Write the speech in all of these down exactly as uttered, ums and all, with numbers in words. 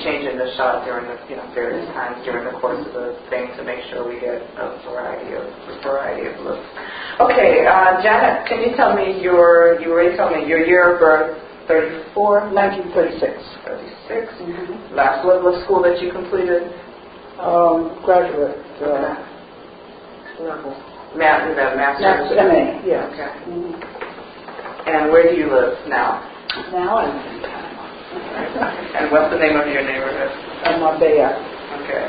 changing the shot during the, you know, various times during the course of the thing to make sure we get a variety of a variety of looks. Okay, uh, Janet, can you tell me your, you already told me your year of birth, thirty-four? nineteen thirty-six. thirty-six. Mm-hmm. Last level of school that you completed? Um, graduate uh, okay. level. Ma- the master's? M A, yes. Okay. Mm-hmm. And where do you live now? Now I live in Panama. And what's the name of your neighborhood? Uh, Marbella. Okay.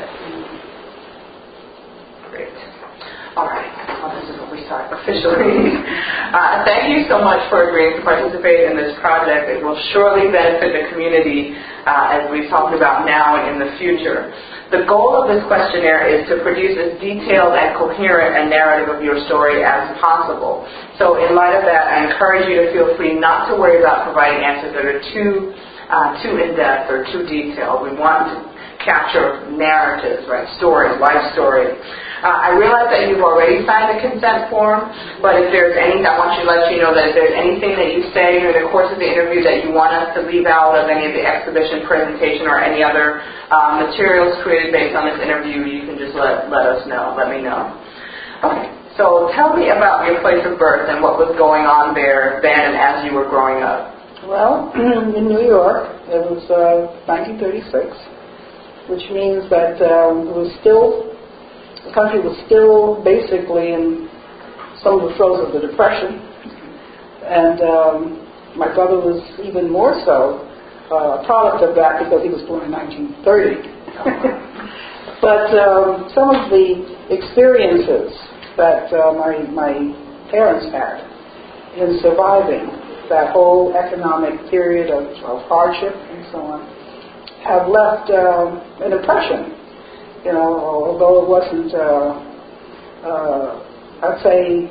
Great. All right. Well, this is where we start officially. uh, thank you so much for agreeing to participate in this project. It will surely benefit the community uh, as we've talked about now and in the future. The goal of this questionnaire is to produce as detailed and coherent a narrative of your story as possible. So in light of that, I encourage you to feel free not to worry about providing answers that are too uh, too in-depth or too detailed. We want to capture narratives, right, stories, life stories. Uh, I realize that you've already signed the consent form, but if there's any, I want you to let you know that if there's anything that you say during the course of the interview that you want us to leave out of any of the exhibition, presentation, or any other uh, materials created based on this interview, you can just let, let us know, let me know. Okay, so tell me about your place of birth and what was going on there then and as you were growing up. Well, in New York, it was uh, nineteen thirty-six, which means that um, it was still, the country was still basically in some of the throes of the Depression, and um, my brother was even more so uh, a product of that because he was born in nineteen thirty. But um, some of the experiences that uh, my my parents had in surviving that whole economic period of, of hardship and so on have left um, an impression. You know, although it wasn't, uh, uh, I'd say,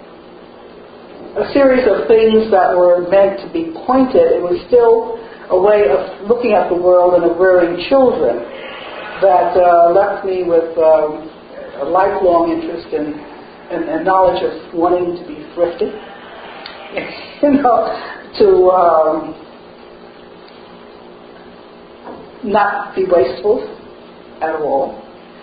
a series of things that were meant to be pointed, it was still a way of looking at the world and of rearing children that uh, left me with um, a lifelong interest in, in, in knowledge of wanting to be thrifty, you know, to um, not be wasteful at all,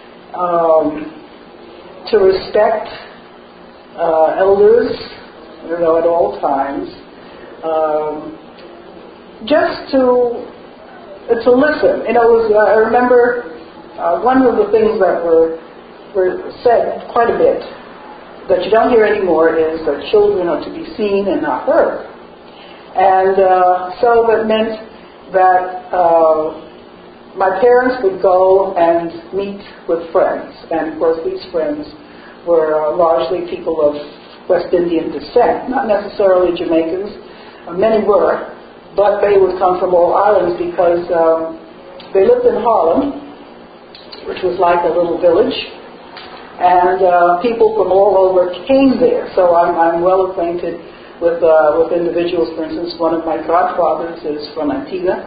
um, to respect uh, elders, you know, at all times, um, just to uh, to listen. You know, it was, uh, I remember uh, one of the things that were were said quite a bit that you don't hear anymore is that children are to be seen and not heard. And uh, so that meant that uh, my parents would go and meet with friends. And of course these friends were uh, largely people of West Indian descent, not necessarily Jamaicans. Uh, many were, but they would come from all islands because um, they lived in Harlem, which was like a little village. And uh, people from all over came there. So I'm, I'm well acquainted with uh, with individuals. For instance, one of my godfathers is from Antigua.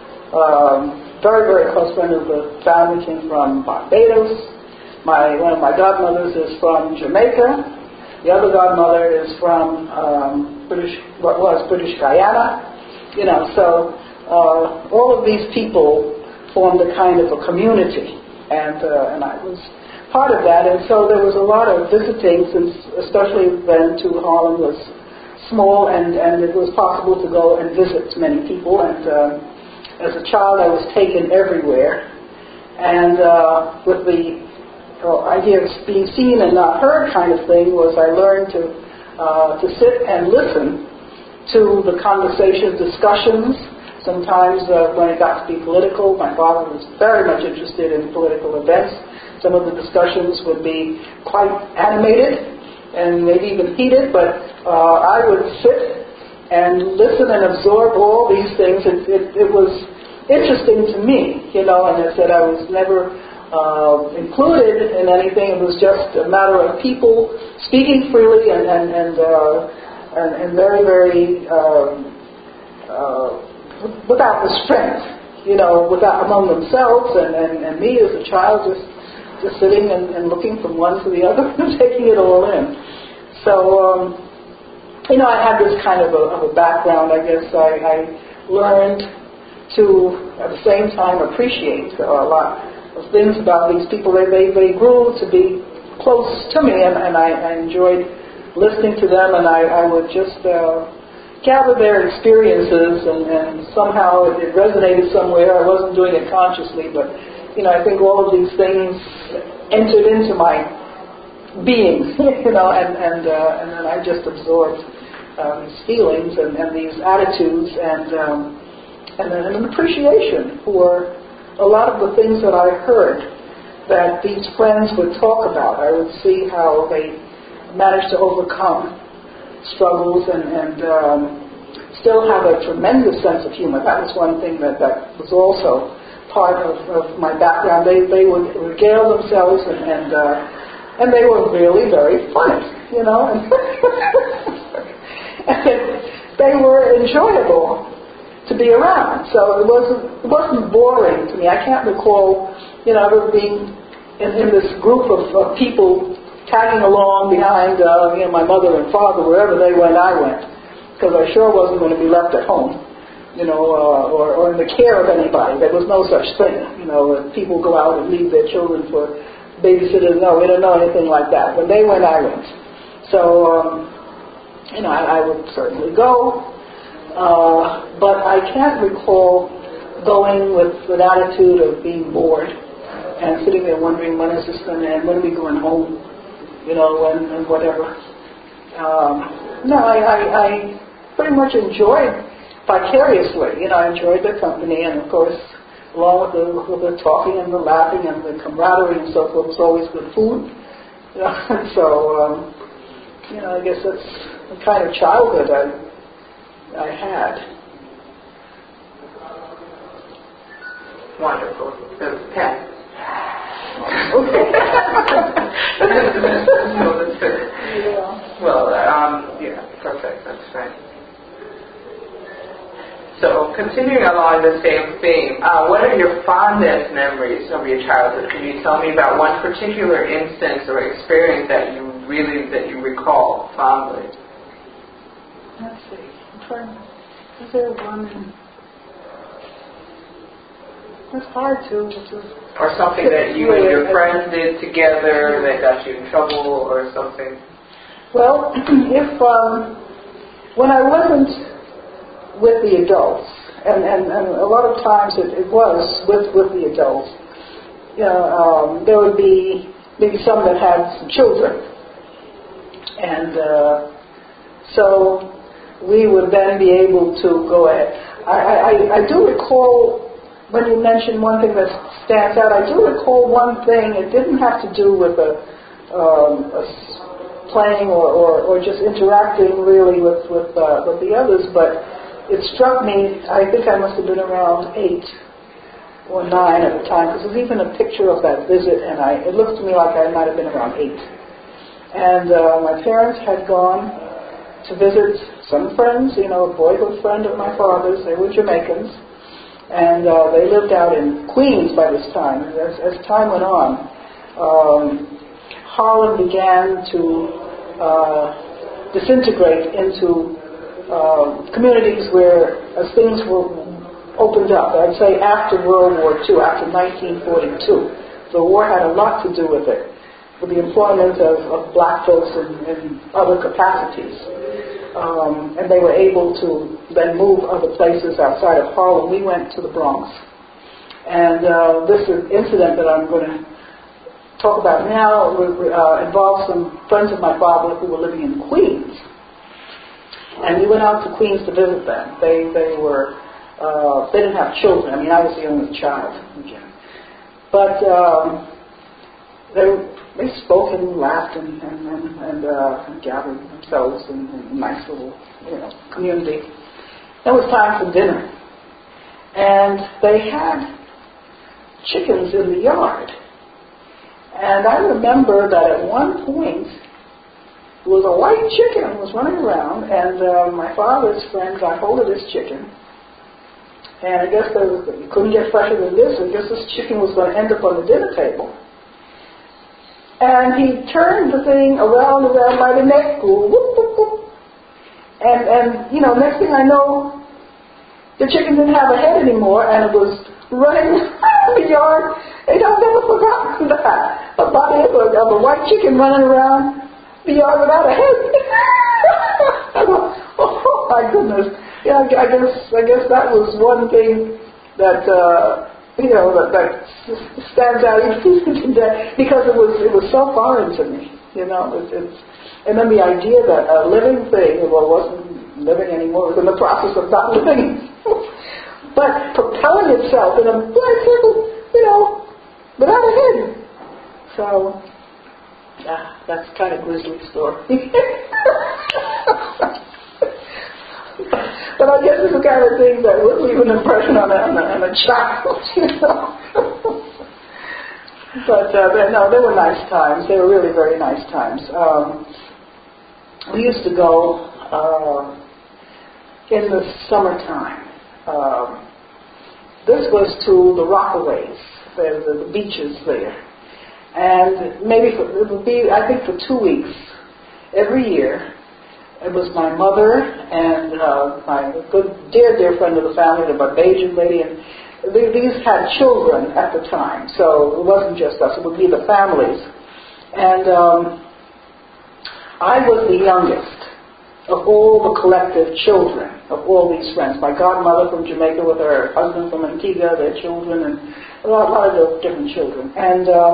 Um, very, very close friend of the family came from Barbados. My one of my godmothers is from Jamaica. The other godmother is from um, British, what was British Guyana. You know, so uh, all of these people formed a kind of a community, and uh, and I was part of that, and so there was a lot of visiting, since especially then too Harlem was small, and, and it was possible to go and visit many people, and uh, as a child I was taken everywhere, and uh, with the uh, idea of being seen and not heard kind of thing was I learned to uh, to sit and listen to the conversations, discussions. Sometimes uh, when it got to be political, my father was very much interested in political events. Some of the discussions would be quite animated and maybe even heated, but uh, I would sit and listen and absorb all these things. It, it, it was interesting to me, you know, and I said I was never uh, included in anything. It was just a matter of people speaking freely and, and, and, uh, and, and very, very um, uh, without restraint, you know, without among themselves, and, and, and me as a child just just sitting and, and looking from one to the other and taking it all in. So, um, you know, I had this kind of a, of a background, I guess. I, I learned to, at the same time, appreciate uh, a lot of things about these people. They, they, they grew to be close to me, and, and I, I enjoyed listening to them, and I, I would just uh, gather their experiences, and, and somehow it, it resonated somewhere. I wasn't doing it consciously, but you know, I think all of these things entered into my being, you know, and and uh, and then I just absorbed uh, these feelings and, and these attitudes, and um, and then an appreciation for a lot of the things that I heard that these friends would talk about. I would see how they managed to overcome struggles and, and um, still have a tremendous sense of humor. That was one thing that, that was also part of, of my background. They they would regale themselves, and and, uh, and they were really very funny, you know. And, and they were enjoyable to be around. So it wasn't it wasn't boring to me. I can't recall, you know, ever being in, in this group of, of people tagging along behind, uh, you know, my mother and father, wherever they went, I went, because I sure wasn't going to be left at home, you know, uh, or, or in the care of anybody. There was no such thing, you know. People go out and leave their children for babysitters. No, we don't know anything like that. When they went, I went. So, um, you know, I, I would certainly go. Uh, but I can't recall going with an attitude of being bored and sitting there wondering, when is this going to end? When are we going home? You know, and, and whatever. Um, no, I, I, I pretty much enjoyed vicariously. You know, I enjoyed their company, and of course, along with the, with the talking and the laughing and the camaraderie and so forth, was always good food. You know, so, um, you know, I guess that's the kind of childhood I I had. Wonderful. Okay. Okay. Well, that's good. Yeah. Well, um, yeah, perfect. That's right. So, continuing along the same theme, uh, what are your fondest memories of your childhood? Can you tell me about one particular instance or experience that you really that you recall fondly? Let's see. Is there one? It's hard to, to... Or something that you and your friends did together that got you in trouble or something? Well, if, um, when I wasn't with the adults, and, and, and a lot of times it, it was with, with the adults, you know, um, there would be maybe some that had some children. And uh, so we would then be able to go ahead. I, I, I do recall, when you mentioned one thing that stands out, I do recall one thing. It didn't have to do with a, um, a playing or, or, or just interacting really with with, uh, with the others, but it struck me. I think I must have been around eight or nine at the time, because there's even a picture of that visit, and I, it looked to me like I might have been around eight. And uh, my parents had gone to visit some friends, you know, a boyhood friend of my father's. They were Jamaicans, and uh, they lived out in Queens by this time. As, as time went on, um, Harlem began to uh, disintegrate into uh, communities where, as things were opened up, I'd say after World War Two, after nineteen forty-two, the war had a lot to do with it, with the employment of, of black folks in, in other capacities. Um, and they were able to then move other places outside of Harlem. We went to the Bronx. And uh, this incident that I'm going to talk about now uh, involves some friends of my father who were living in Queens. And we went out to Queens to visit them. They they were, uh, they didn't have children. I mean, I was the only child again. But um, they They spoke and laughed and and and, and, uh, and gathered themselves in, in a nice little, you know, community. It was time for dinner, and they had chickens in the yard. And I remember that at one point there was a white chicken was running around, and uh, my father's friend got hold of this chicken. And I guess there was, you couldn't get fresher than this. I guess this chicken was going to end up on the dinner table. And he turned the thing around and around by the neck, whoop, whoop, whoop. And, and, you know, next thing I know, the chicken didn't have a head anymore, and it was running around the yard. And I've never forgotten that. A body of a, of a white chicken running around the yard without a head. I thought, oh my goodness. Yeah, I guess I guess that was one thing that uh, you know that, that stands out even today, because it was it was so foreign to me. You know, it, it's and then the idea that a living thing, well, wasn't living anymore, it was in the process of not living, but propelling itself in a bicycle, you know, without a head. So, ah, that's kind of grisly story. But I guess it's the kind of thing that would leave an impression on a, on a, on a child, you know. But uh, no, they were nice times. They were really very nice times. Um, we used to go uh, in the summertime. Um, this was to the Rockaways, the, the, the beaches there. And maybe for, it would be, I think, for two weeks every year. It was my mother and uh, my good, dear, dear friend of the family, the Barbadian lady, and they, these had children at the time, so it wasn't just us, it would be the families. And um, I was the youngest of all the collective children of all these friends. My godmother from Jamaica with her husband from Antigua, their children, and a lot, a lot of those different children. And um,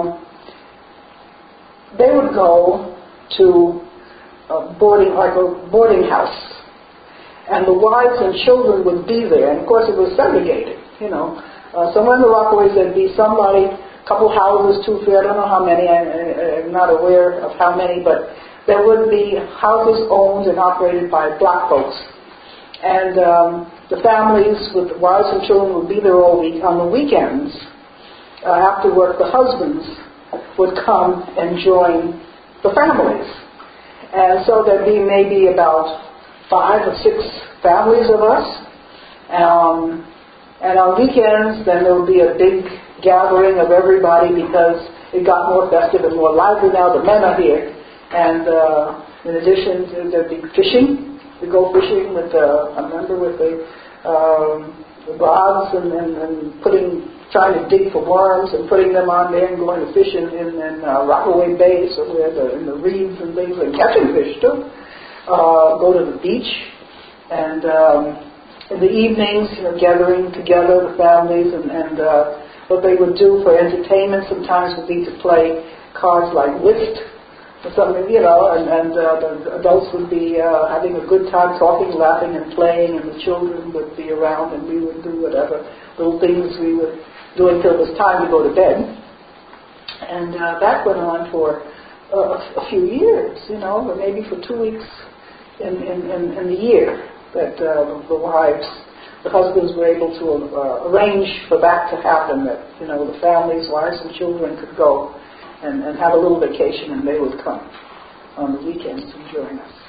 they would go to a boarding, like a boarding house, and the wives and children would be there. And of course, it was segregated. You know, uh, somewhere in the Rockaways there'd be somebody, a couple houses, two, three. I don't know how many. I, I'm not aware of how many, but there would be houses owned and operated by black folks, and um, the families with wives and children would be there all week. On the weekends, uh, after work, the husbands would come and join the families. And so there'd be maybe about five or six families of us. Um, and on weekends, then there would be a big gathering of everybody, because it got more festive and more lively now. The men are here. And uh, in addition, to, there'd be fishing. We go fishing with, uh, I remember with the, um, the rods and, and, and putting, trying to dig for worms and putting them on there and going to fish in, in, in uh, Rockaway Bay, so we're the, in the reeds and things, and catching fish too. Uh, go to the beach, and um, in the evenings, you know, gathering together, the families, and, and uh, what they would do for entertainment sometimes would be to play cards like whist, or something, you know, and, and uh, the adults would be uh, having a good time talking, laughing, and playing, and the children would be around, and we would do whatever little things we would do until it was time to go to bed. And uh, that went on for uh, a few years, you know, or maybe for two weeks in, in, in, in the year that uh, the wives, the husbands were able to uh, arrange for that to happen, that, you know, the families, wives and children could go and, and have a little vacation, and they would come on the weekends to join us.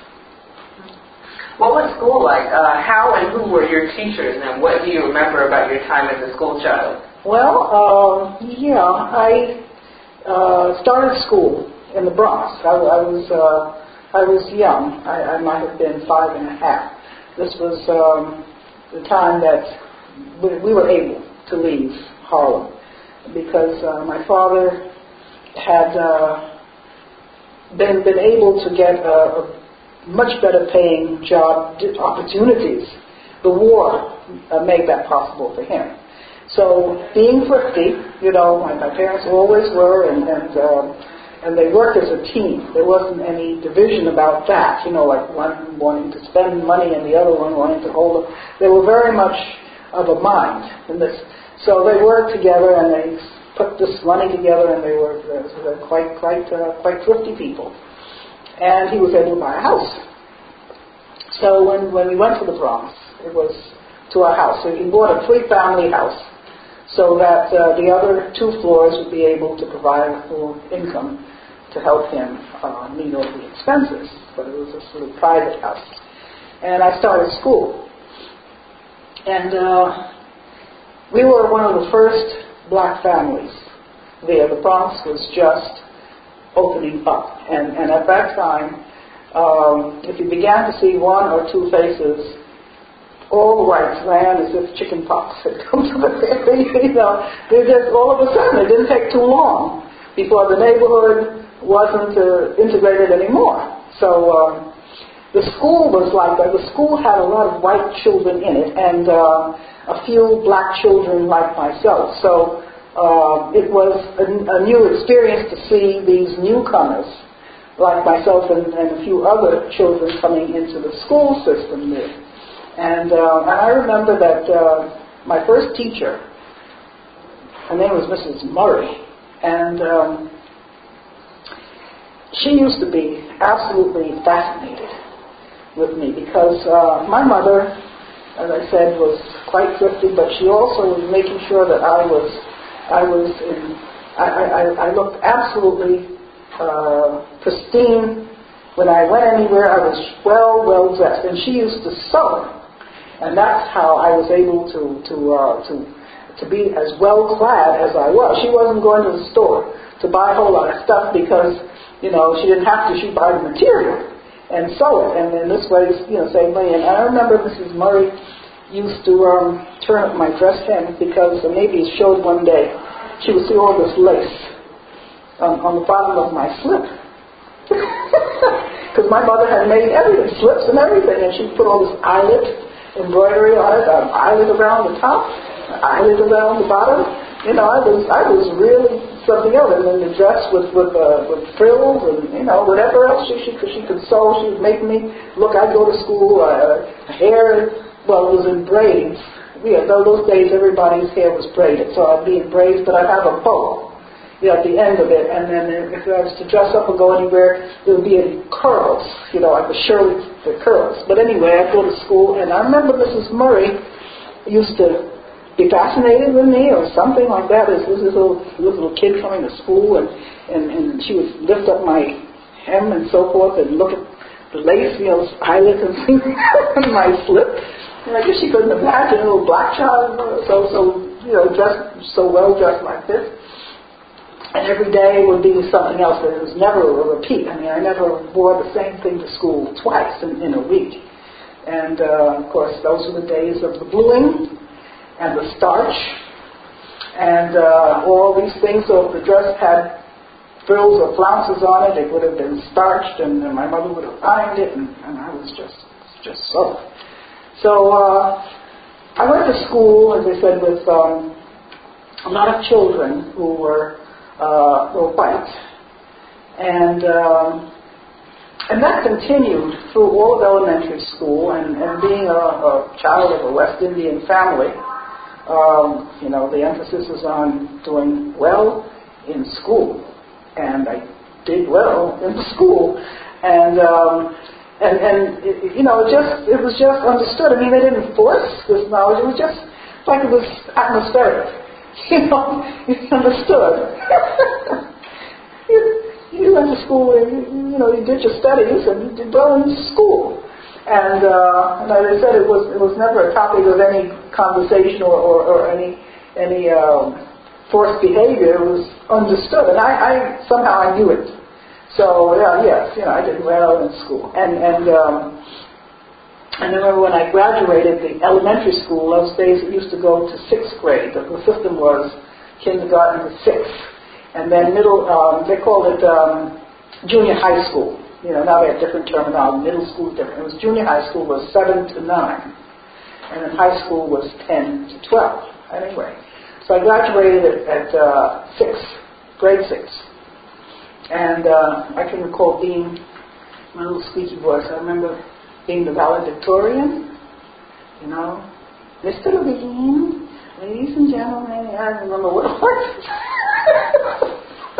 What was school like? Uh, how and who were your teachers, and what do you remember about your time as a school child? Well, uh, yeah, I uh, started school in the Bronx. I, I was uh, I was young. I, I might have been five and a half. This was um, the time that we, we were able to leave Harlem, because uh, my father had uh, been been able to get a, a much better paying job opportunities. The war uh, made that possible for him. So being thrifty, you know, my, my parents always were, and and, uh, and they worked as a team. There wasn't any division about that, you know, like one wanting to spend money and the other one wanting to hold it. They were very much of a mind in this. So they worked together, and they put this money together, and they were uh, quite quite uh, quite thrifty people. And he was able to buy a house. So when, when we went to the Bronx, it was to our house. So he bought a three-family house, so that uh, the other two floors would be able to provide a full income to help him uh, meet all the expenses. But it was a sort of private house. And I started school. And uh, we were one of the first black families there. The Bronx was just opening up. And, and at that time, um, if you began to see one or two faces all the whites ran as if chicken pox had come to the family. You know, they just all of a sudden, it didn't take too long before the neighborhood wasn't uh, integrated anymore. So um, the school was like that. The school had a lot of white children in it and uh, a few black children like myself. So uh, it was a, a new experience to see these newcomers like myself and, and a few other children coming into the school system there. And, uh, and I remember that uh, my first teacher, her name was Missus Murray, and um, she used to be absolutely fascinated with me because uh, my mother, as I said, was quite thrifty, but she also was making sure that I was, I was in, I, I, I looked absolutely uh, pristine. When I went anywhere, I was well, well dressed, and she used to sew, and that's how I was able to to uh, to to be as well clad as I was. She wasn't going to the store to buy a whole lot of stuff because, you know, she didn't have to. She'd buy the material and sew it, and in this way, you know, same way. And I remember Missus Murray used to um, turn up my dress hem because uh, maybe it showed one day. She would see all this lace on, on the bottom of my slip. Because my mother had made everything, slips and everything, and she put all this eyelet embroidery on it, an eyelet around the top, an eyelet around the bottom. You know, I was I was really something else. And then the dress with with uh, with frills and, you know, whatever else she she could she could sew. She would make me look. I'd go to school. Uh, hair, well, it was in braids. Yeah, those days everybody's hair was braided, so I'd be in braids, but I'd have a bow, you know, at the end of it. And then if I was to dress up and go anywhere, it would be in curls, you know, like the Shirley, the curls. But anyway, I'd go to school, and I remember Missus Murray used to be fascinated with me or something like that. This this little this little kid coming to school, and, and, and she would lift up my hem and so forth and look at the lace, you know, eyelet and things on my slip. And I guess she couldn't imagine a little black child so so you know dressed so well dressed like this. And every day would be something else. It was never a repeat. I mean, I never wore the same thing to school twice in, in a week. And uh, of course, those were the days of the bluing and the starch, and uh, all these things. So if the dress had frills or flounces on it, it would have been starched, and, and my mother would have ironed it, and, and I was just just so. So uh, I went to school, as I said, with um, a lot of children who were uh, were white, and um, and that continued through all of elementary school, and, and being a, a child of a West Indian family. Um, you know, the emphasis is on doing well in school, and I did well in school, and um, and and it, you know, it just it was just understood. I mean, they didn't force this knowledge; it was just like it was atmospheric. You know, it's understood. you, you went to school, and you, you know, you did your studies, and you did well in school. And, uh, and as I said, it was it was never a topic of any conversation or, or, or any any um, forced behavior. It was understood, and I, I somehow I knew it. So yeah, yes, you know, I did well in school. And and um, and I remember when I graduated the elementary school. Those days it used to go to sixth grade. The, the system was kindergarten to sixth, and then middle. Um, they called it um, junior high school. You know, now they have different terminology. Middle school is different. It was junior high school was seven to nine, and then high school was ten to twelve. Anyway, so I graduated at, at uh, six, grade six, and uh, I can recall being my little squeaky voice. I remember being the valedictorian. You know, Mister Levine, ladies and gentlemen. I don't remember what it was.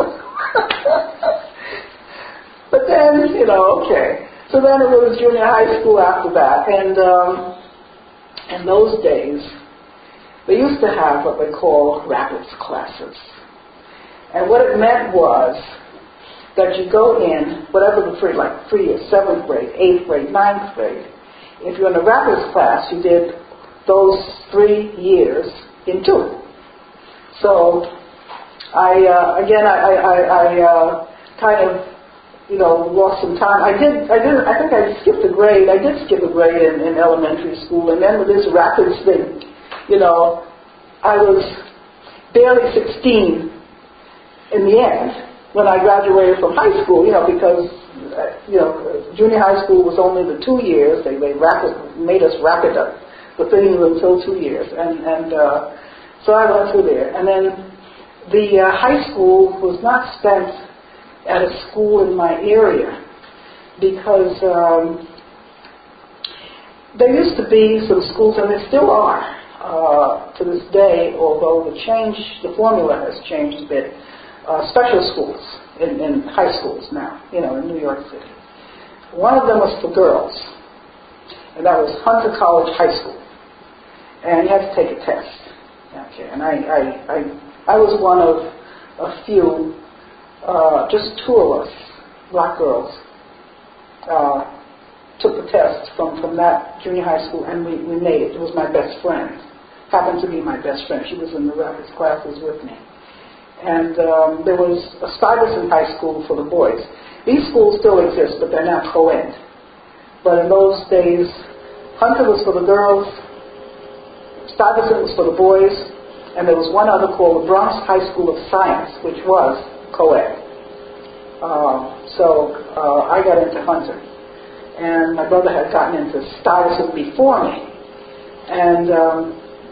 But then, you know, okay. So then it was junior high school after that. And um, in those days, they used to have what they call rapids classes. And what it meant was that you go in, whatever the free, like free is seventh grade, eighth grade, ninth grade. If you're in a rapids class, you did those three years in two. So I, uh, again, I, I, I uh, kind of you know, lost some time. I did, I did, I think I skipped a grade. I did skip a grade in, in elementary school, and then with this rapids thing, you know, I was barely sixteen in the end when I graduated from high school, you know, because, uh, you know, junior high school was only the two years. They, they rapid, made us rapid up the thing until two years. And, and uh, so I went through there. And then the uh, high school was not spent at a school in my area because um, there used to be some schools, and there still are uh, to this day, although the change, the formula has changed a bit, uh, special schools in, in high schools now, you know, in New York City. One of them was for girls, and that was Hunter College High School. And you had to take a test. Okay, and I, I, I, I was one of a few, uh, just two of us, black girls, uh, took the test from, from that junior high school, and we, we made it. It was my best friend. Happened to be my best friend. She was in the rapids classes with me. And um, there was a Stuyvesant High School for the boys. These schools still exist, but they're now co-ed. But in those days, Hunter was for the girls, Stuyvesant was for the boys, and there was one other called the Bronx High School of Science, which was co-ed. Uh, so uh, I got into Hunter. And my brother had gotten into Stuyvesant before me. And um,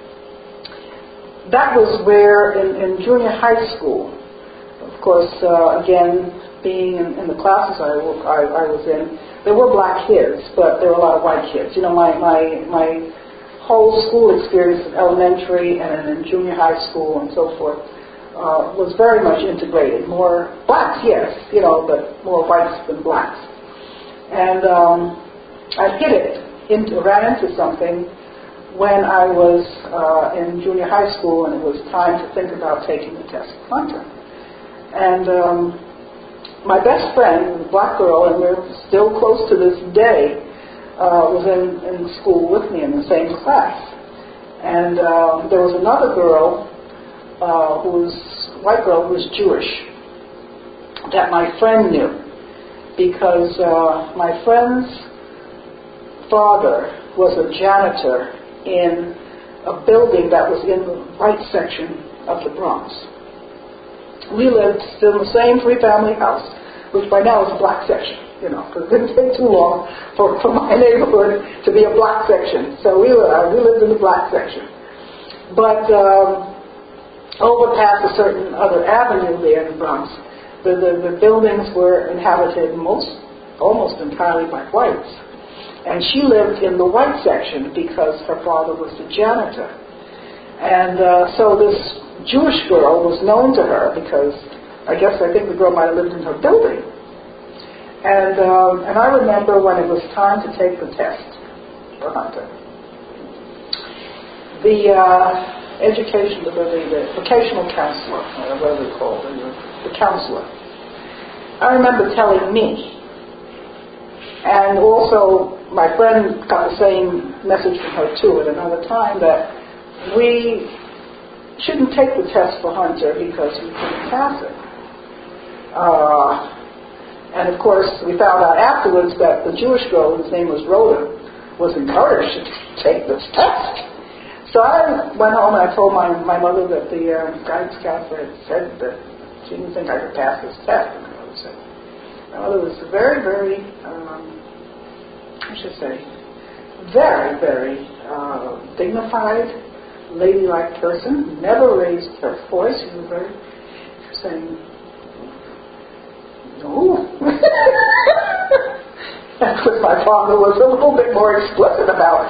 that was where, in, in junior high school, of course, uh, again, being in, in the classes I, I, I was in, there were black kids, but there were a lot of white kids. You know, my, my, my whole school experience in elementary and in junior high school and so forth uh, was very much integrated. More blacks, yes, you know, but more whites than blacks. And um, I hit it, into, ran into something when I was uh, in junior high school, and it was time to think about taking the test for Hunter. And um, my best friend was a black girl, and we're still close to this day, Uh, was in, in school with me in the same class. And uh, there was another girl uh, who was, white girl who was Jewish, that my friend knew, because uh, my friend's father was a janitor in a building that was in the white section of the Bronx. We lived still in the same three-family house, which by now is a black section. You know, because it didn't take too long for, for my neighborhood to be a black section. So we were, uh, we lived in the black section. But um, over past a certain other avenue there in the Bronx, the, the, the buildings were inhabited most, almost entirely by whites. And she lived in the white section because her father was the janitor. And uh, so this Jewish girl was known to her because I guess I think the girl might have lived in her building. And um, and I remember when it was time to take the test for Hunter, the uh, education, the, the, the vocational counselor, or whatever they call it, the, the counselor, I remember telling me, and also my friend got the same message from her too at another time, that we shouldn't take the test for Hunter because we couldn't pass it. Uh, And of course, we found out afterwards that the Jewish girl, whose name was Rhoda, was encouraged to take this test. So I went home and I told my, my mother that the uh, guidance counselor had said that she didn't think I could pass this test. And my mother said, my mother was a very, very, um, I should say, very, very uh, dignified, ladylike person, never raised her voice. She was very, saying, no. That's what my father was a little bit more explicit about.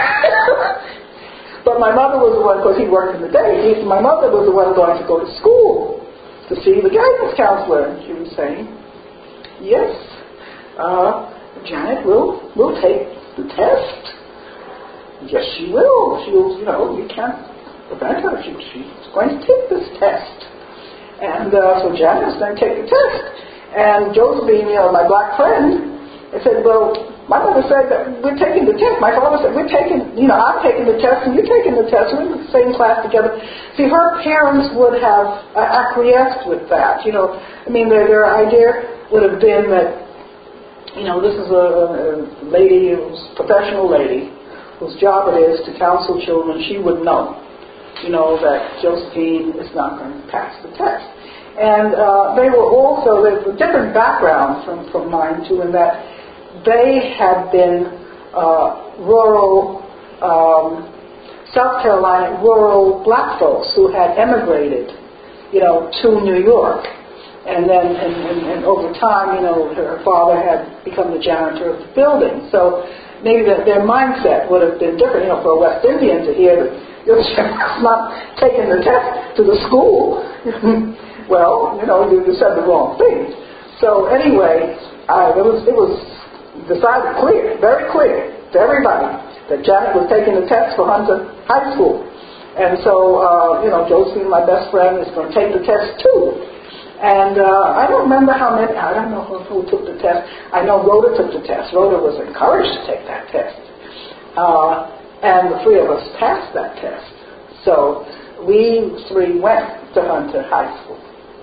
But my mother was the one, because he worked in the day, he, my mother was the one going to go to school to see the guidance counselor. And she was saying, yes, uh, Janet will will take the test. Yes, she will. She'll, you know, you can't prevent her. She, she's going to take this test. And uh, so Janet was going to take the test. And Josephine, you know, my black friend, I said, well, my mother said that we're taking the test. My father said, we're taking, you know, I'm taking the test and you're taking the test. We're in the same class together. See, her parents would have uh, acquiesced with that. You know, I mean, their, their idea would have been that, you know, this is a, a lady, a professional lady, whose job it is to counsel children. She would know, you know, that Josephine is not going to pass the test. And uh, they were also, there's a different background from, from mine too, in that they had been uh, rural, um, South Carolina, rural black folks who had emigrated, you know, to New York. And then, and, and, and over time, you know, her father had become the janitor of the building. So maybe the, their mindset would have been different, you know, for a West Indian to hear that your child's not taking the test to the school. Well, you know, you, you said the wrong thing. So anyway, uh, it was it was decided clear, very clear to everybody that Janet was taking the test for Hunter High School. And so, uh, you know, Josephine, my best friend, is going to take the test too. And uh, I don't remember how many, I don't know who, who took the test. I know Rhoda took the test. Rhoda was encouraged to take that test. Uh, and the three of us passed that test. So we three went to Hunter High School.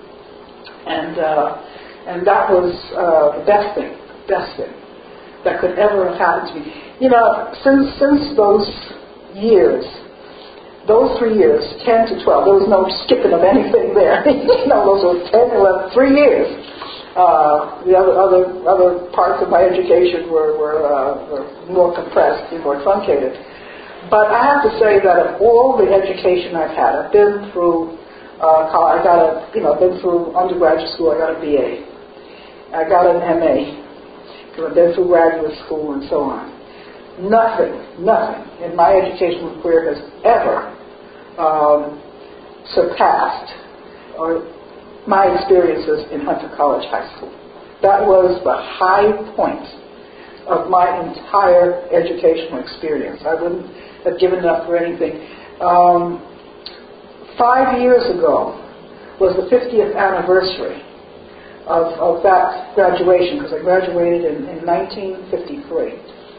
And uh, and that was uh, the best thing, best thing that could ever have happened to me. You know, since since those years, those three years, ten to twelve, there was no skipping of anything there. You know, those were ten, eleven, three years. Uh, the other other other parts of my education were were, uh, were more compressed, more truncated. But I have to say that of all the education I've had, I've been through uh, college. I got a, you know, I've been through undergraduate school. I got a B A. I got an M A. I've been through graduate school and so on. Nothing, nothing in my educational career has ever um, surpassed or my experiences in Hunter College High School. That was the high point of my entire educational experience. I wouldn't have given it up for anything. Um, five years ago was the fiftieth anniversary of, of that graduation, because I graduated in, in nineteen fifty-three.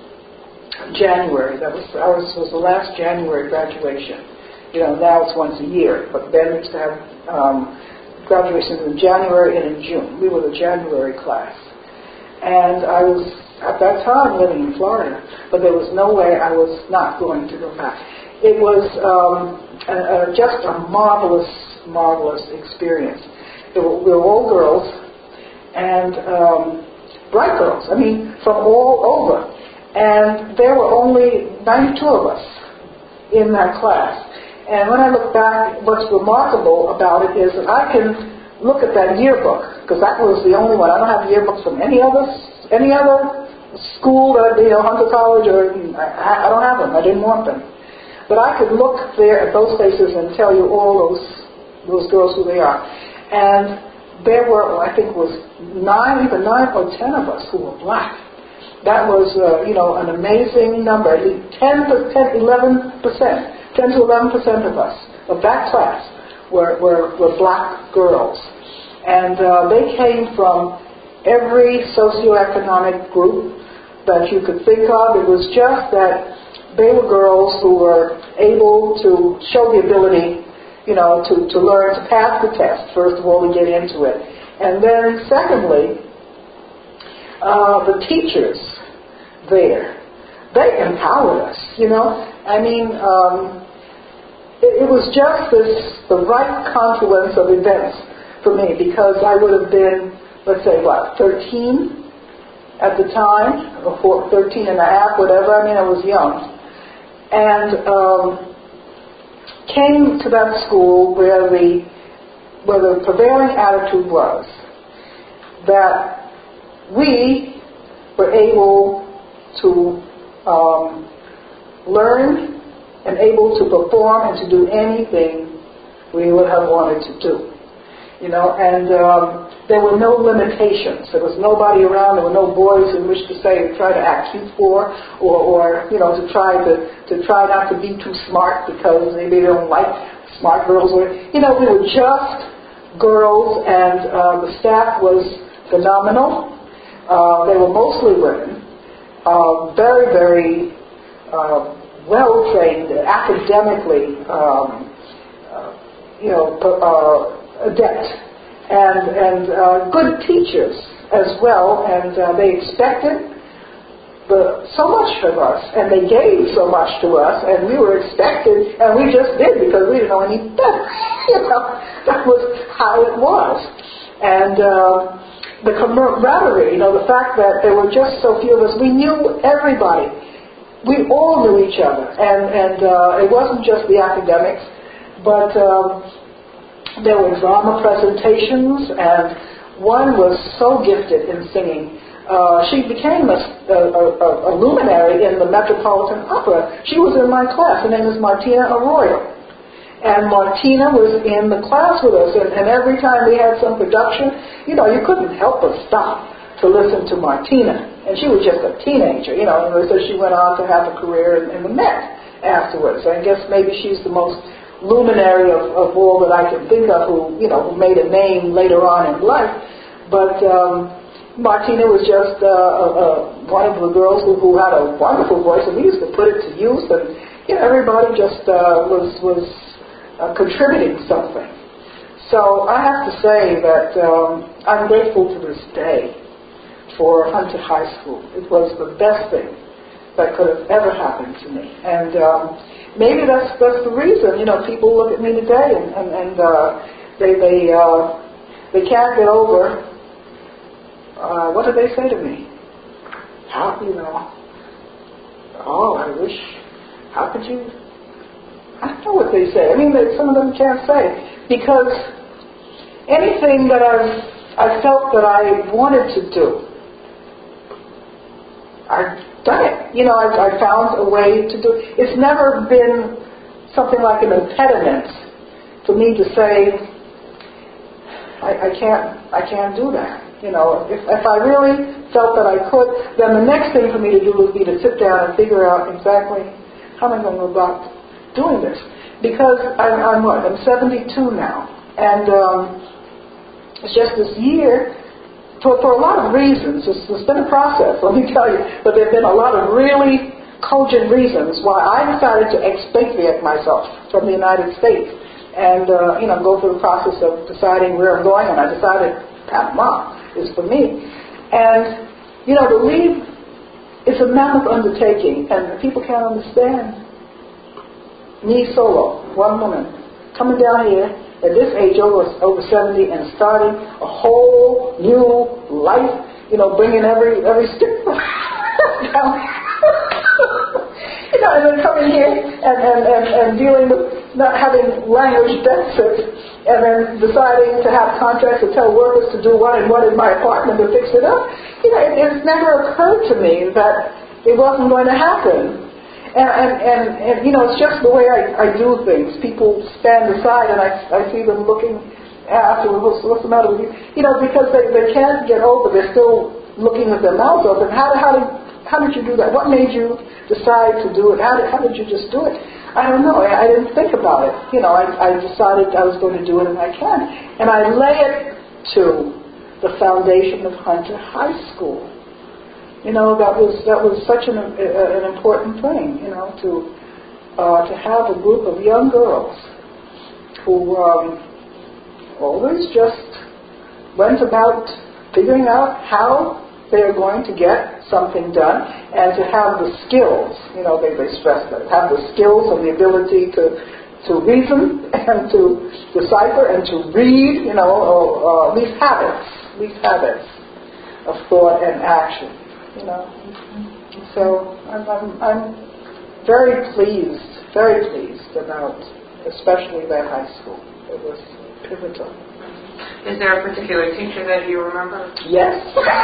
January, that was ours was the last January graduation. You know, now it's once a year, but then we used to have um, graduations in January and in June. We were the January class. And I was, at that time, living in Florida, but there was no way I was not going to go back. It was um, a, a, just a marvelous, marvelous experience. It were, we were all girls, and um, bright girls, I mean, from all over. And there were only ninety-two of us in that class. And when I look back, what's remarkable about it is that I can look at that yearbook, because that was the only one. I don't have yearbooks from any other any other school, that, you know, Hunter College, or I, I don't have them. I didn't want them. But I could look there at those faces and tell you all those those girls who they are. And there were, I think it was nine, even nine or ten of us who were black. That was, uh, you know, an amazing number. At least ten to eleven percent, ten to eleven percent of us, of that class, were, were, were black girls. And uh, they came from every socioeconomic group that you could think of. It was just that they were girls who were able to show the ability, you know, to, to learn to pass the test, first of all, to get into it. And then, secondly, uh, the teachers there, they empowered us, you know. I mean, um, it, it was just this, the right confluence of events for me, because I would have been, let's say, what, thirteen at the time, or thirteen and a half, whatever. I mean, I was young. And um, came to that school where the, where the prevailing attitude was that we were able to um, learn and able to perform and to do anything we would have wanted to do. You know, and um, there were no limitations. There was nobody around. There were no boys who wished to say, try to act cute for, or, or you know, to try to, to try not to be too smart because maybe they don't like smart girls. Or, you know, we were just girls, and uh, the staff was phenomenal. Uh, they were mostly women. Uh, very, very uh, well-trained, academically, um, uh, you know, uh, adept. and and uh, good teachers as well, and uh, they expected the, so much of us, and they gave so much to us, and we were expected, and we just did because we didn't know any better. You know, that was how it was. And uh, the camaraderie, you know, the fact that there were just so few of us, we knew everybody. We all knew each other, and and uh, it wasn't just the academics, but um, there were drama presentations, and one was so gifted in singing. Uh, she became a, a, a, a luminary in the Metropolitan Opera. She was in my class. Her name is Martina Arroyo. And Martina was in the class with us, and, and every time we had some production, you know, you couldn't help but stop to listen to Martina. And she was just a teenager, you know, and so she went on to have a career in, in the Met afterwards. I guess maybe she's the most luminary of, of all that I can think of who, you know, who made a name later on in life. But um, Martina was just uh, uh, one of the girls who, who had a wonderful voice, and we used to put it to use, and you know, everybody just uh, was was uh, contributing something. So I have to say that um, I'm grateful to this day for Hunter High School. It was the best thing that could have ever happened to me, and um, maybe that's that's the reason. You know, people look at me today, and and, and uh, they they uh, they can't get over. Uh, what do they say to me? How, you know, oh, I wish, how could you, I don't know what they say. I mean, they, some of them can't say, because anything that I've, I felt that I wanted to do, I've done it. You know, I've, I've found a way to do it. It's never been something like an impediment for me to say, I, I can't, I can't do that. You know, if, if I really felt that I could, then the next thing for me to do would be to sit down and figure out exactly how am I going to go about doing this. Because I'm, I'm what? I'm seventy-two now. And um, it's just this year, for, for a lot of reasons, it's, it's been a process, let me tell you, but there have been a lot of really cogent reasons why I decided to expatriate myself from the United States and, uh, you know, go through the process of deciding where I'm going, and I decided Panama is for me. And, you know, to leave is a mammoth undertaking, and people can't understand. Me solo, one woman, coming down here at this age, over over seventy, and starting a whole new life, you know, bringing every every step down. You know, and then coming here and, and, and, and dealing with not having language deficits, and then deciding to have contracts to tell workers to do what and what in my apartment to fix it up. You know, it, it's never occurred to me that it wasn't going to happen. And, and, and, and you know, it's just the way I, I do things. People stand aside and I, I see them looking after, what's, what's the matter with you? You know, because they, they can't get over, they're still looking with their mouths open. How, how, did, how did you do that? What made you decide to do it? How did, how did you just do it? I don't know. I, I didn't think about it. You know, I, I decided I was going to do it, and I can. And I lay it to the foundation of Hunter High School. You know, that was that was such an uh, an important thing. You know, to uh, to have a group of young girls who um, always just went about figuring out how they are going to get something done, and to have the skills, you know, they, they stress that, have the skills and the ability to to reason and to decipher and to read, you know, uh, these habits, these habits of thought and action, you know. So I'm, I'm, I'm very pleased, very pleased about especially that high school. It was pivotal. Is there a particular teacher that you remember? Yes.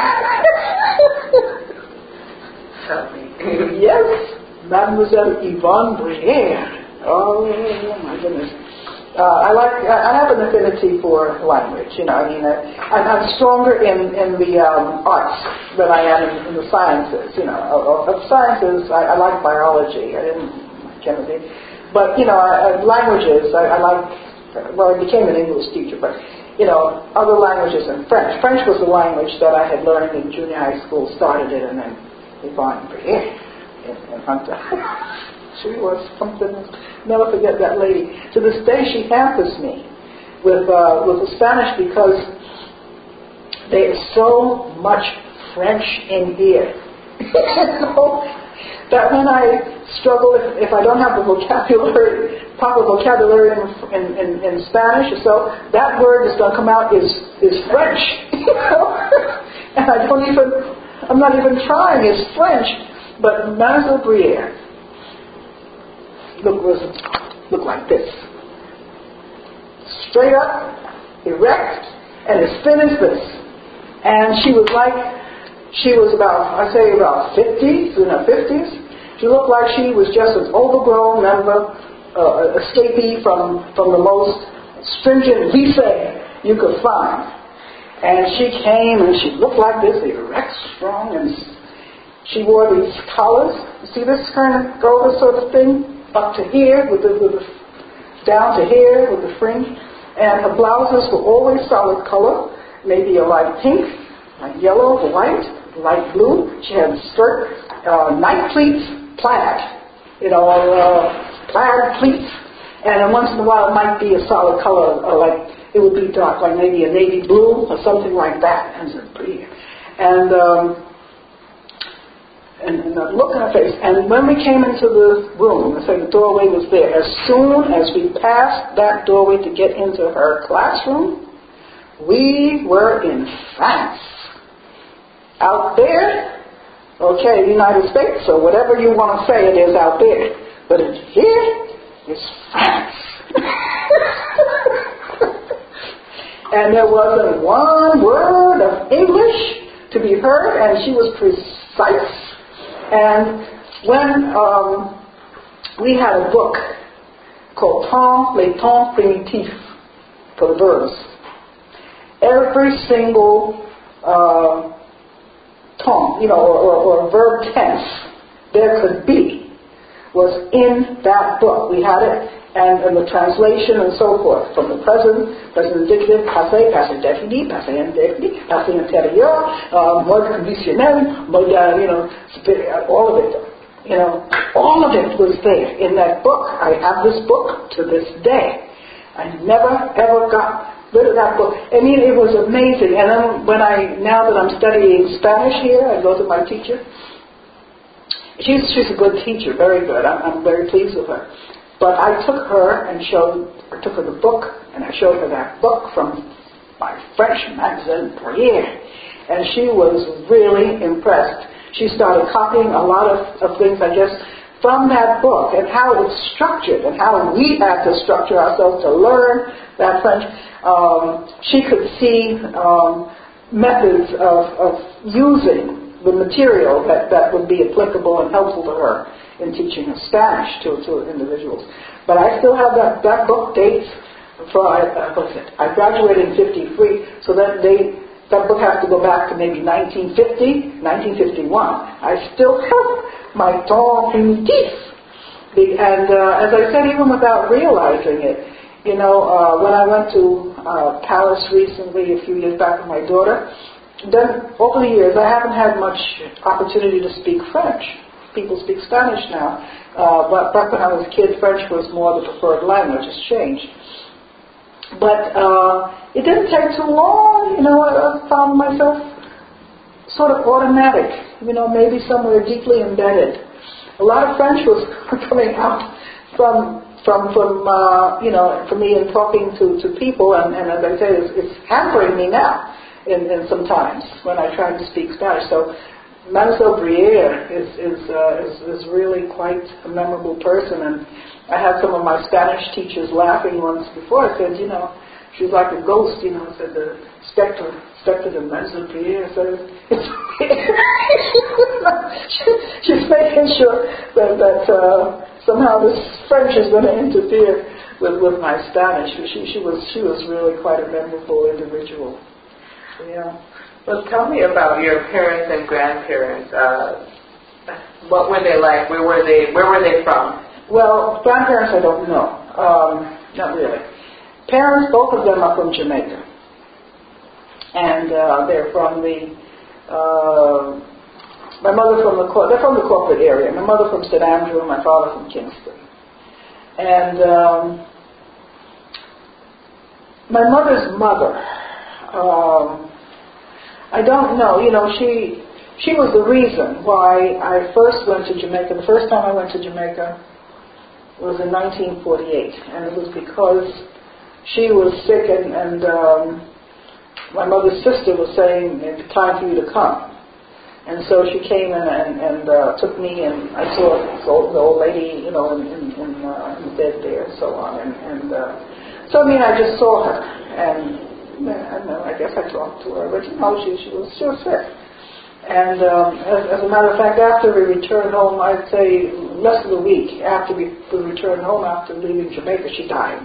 Tell me. Yes, Mademoiselle Yvonne Briere. Oh my goodness. Uh, I like. I have an affinity for language. You know, I mean, uh, I'm, I'm stronger in in the um, arts than I am in, in the sciences. You know, of, of sciences, I, I like biology. I didn't chemistry, but you know, I, I, languages. I, I like. Well, I became an English teacher, but you know, other languages and French. French was the language that I had learned in junior high school. Started it, and then Yvonne Briere in, in Hunter. She was something. Never forget that lady. To this day, she hampers me with uh, with the Spanish because there's so much French in here. So that when I struggle, if, if I don't have the vocabulary, proper vocabulary in, in, in, in Spanish, so that word that's going to come out is is French. You know? And I don't even, I'm not even trying. It's French. But Mademoiselle Briere look was look like this, straight up, erect, and as thin as this. And she was like, she was about, I say about fifty, in her fifties. She looked like she was just an overgrown member, uh, escapee from, from the most stringent lycée you could find. And she came and she looked like this, erect, strong, and she wore these collars. You see this kind of golden sort of thing? Up to here, with the, with the, down to here with the fringe. And her blouses were always solid color, maybe a light pink, light yellow, white, light blue. She had a skirt, uh, night pleats, plaid, you know, uh, plaid pleats. And then once in a while it might be a solid color, uh, like it would be dark, like maybe a navy blue or something like that. And so pretty. And um, and, and the look on her face. And when we came into the room, I say the doorway was there. As soon as we passed that doorway to get into her classroom, we were in France. Out there, okay, United States, or whatever you want to say it is out there. But in here, it's France. And there wasn't one word of English to be heard, and she was precise. And when um, we had a book called Temps, les temps primitifs, for the verbs, every single uh, temps, you know, or, or, or verb tense there could be was in that book. We had it, and, and the translation and so forth, from the present, present indicative, passé, passé défini, passé indéfini, passé antérieur, uh, mode conditionnel, mode, uh, you know, all of it. You know, all of it was there in that book. I have this book to this day. I never ever got rid of that book. I mean, it was amazing. And then when I, now that I'm studying Spanish here, I go to my teacher. She's she's a good teacher, very good. I'm, I'm very pleased with her. But I took her and showed, I took her the book, and I showed her that book from my French Mademoiselle Briere, and she was really impressed. She started copying a lot of, of things, I guess, from that book, and how it's structured, and how we had to structure ourselves to learn that French. Um, she could see um, methods of, of using the material that, that would be applicable and helpful to her in teaching Spanish to, to individuals. But I still have that, that book dates for, uh, what's it? I graduated in fifty-three, so that date, that book has to go back to maybe nineteen fifty, nineteen fifty-one. I still have my temps primitif. And uh, as I said, even without realizing it, you know, uh, when I went to uh, Paris recently, a few years back with my daughter, then over the years I haven't had much opportunity to speak French. People speak Spanish now, uh, but back when I was a kid, French was more the preferred language. It's changed. But uh, it didn't take too long, you know, I found myself sort of automatic, you know, maybe somewhere deeply embedded. A lot of French was coming out from from from uh, you know, for me in talking to, to people, and, and as I say, it's, it's hampering me now in, in some times when I try to speak Spanish. So Mademoiselle Briere is is, uh, is is really quite a memorable person, and I had some of my Spanish teachers laughing once before. I said, you know, she's like a ghost, you know. I said the spectre, spectre of Mademoiselle Briere. So it's she's making sure that that uh, somehow this French is going to interfere with, with my Spanish. She she was she was really quite a memorable individual. Yeah. Well, tell me about your parents and grandparents. Uh, what were they like? Where were they? Where were they from? Well, grandparents, I don't know. Um, not really. Parents, both of them are from Jamaica, and uh, they're from the. Uh, my mother from the they're from the corporate area. My mother from Saint Andrew, my father from Kingston, and. Um, my mother's mother, um, I don't know. You know, she she was the reason why I first went to Jamaica. The first time I went to Jamaica was in nineteen forty-eight, and it was because she was sick, and, and um, my mother's sister was saying, it's time for you to come. And so she came in and, and uh, took me, and I saw the old, the old lady, you know, in, in, in, uh, in the bed there and so on. And, and uh, so, I mean, I just saw her, and, and I guess I talked to her, but, you know, she, she, was, she was sick. And um, as, as a matter of fact, after we returned home, I'd say less than a week after we, we returned home after leaving Jamaica, she died.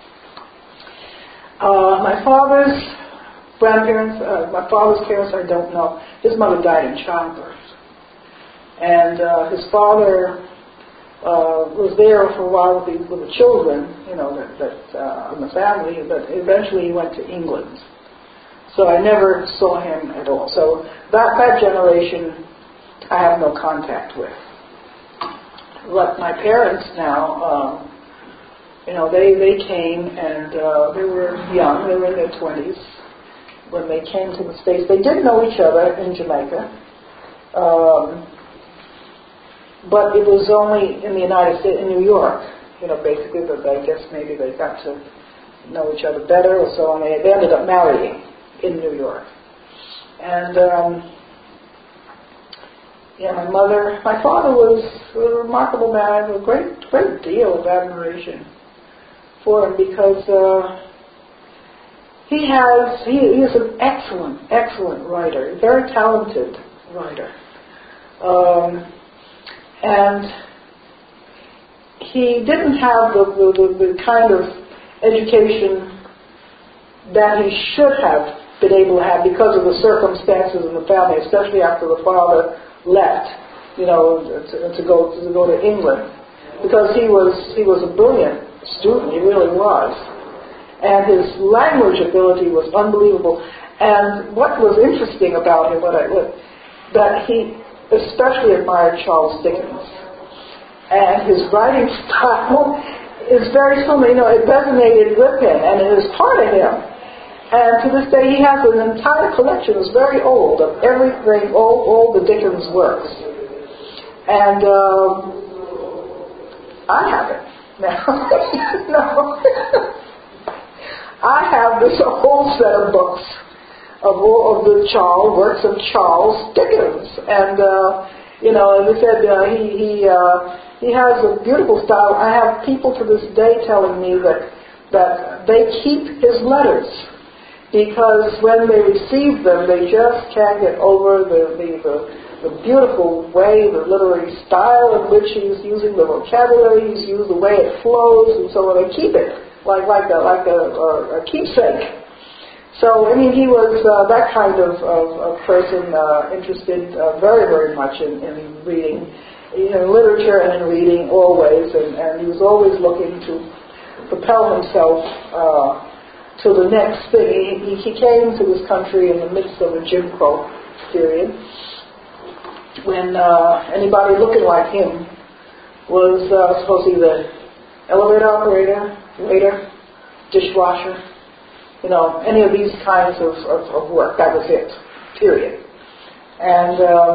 Uh, my father's grandparents, uh, my father's parents, I don't know. His mother died in childbirth. And uh, his father uh, was there for a while with the, with the children, you know, that, that uh, in the family, but eventually he went to England. So I never saw him at all. So that, that generation I have no contact with. But my parents now, um, you know, they, they came and uh, they were young, they were in their twenties when they came to the States. They did know each other in Jamaica, um, but it was only in the United States, in New York, you know, basically, but I guess maybe they got to know each other better or so on. They, they ended up marrying in New York. And, um, yeah, my mother, my father was a remarkable man. I have a great, great deal of admiration for him because uh, he has, he, he is an excellent, excellent writer, a very talented writer. Um, and he didn't have the, the, the, the kind of education that he should have been able to have because of the circumstances in the family, especially after the father left, you know, to, to go to go to England, because he was he was a brilliant student, he really was, and his language ability was unbelievable. And what was interesting about him, what I that he especially admired Charles Dickens, and his writing style is very similar. You know, it resonated with him, and it is part of him. And to this day, he has an entire collection, it's very old, of everything, all, all the Dickens works. And um, I have it now. No. I have this whole set of books of all of the Charles, works of Charles Dickens. And, uh, you know, as I said, uh, he, he, uh, he has a beautiful style. I have people to this day telling me that, that they keep his letters, because when they receive them, they just can't get over the, the, the, the beautiful way, the literary style in which he's using, the vocabulary he's using, the way it flows, and so on. They keep it like like a like a, a, a keepsake. So I mean, he was uh, that kind of, of, of person, uh, interested uh, very very much in, in reading, in literature and in reading always, and, and he was always looking to propel himself Uh, to the next thing. He, he came to this country in the midst of a Jim Crow period when uh, anybody looking like him was uh, supposed to be the elevator operator, waiter, dishwasher, you know, any of these kinds of, of, of work. That was it, period. And um,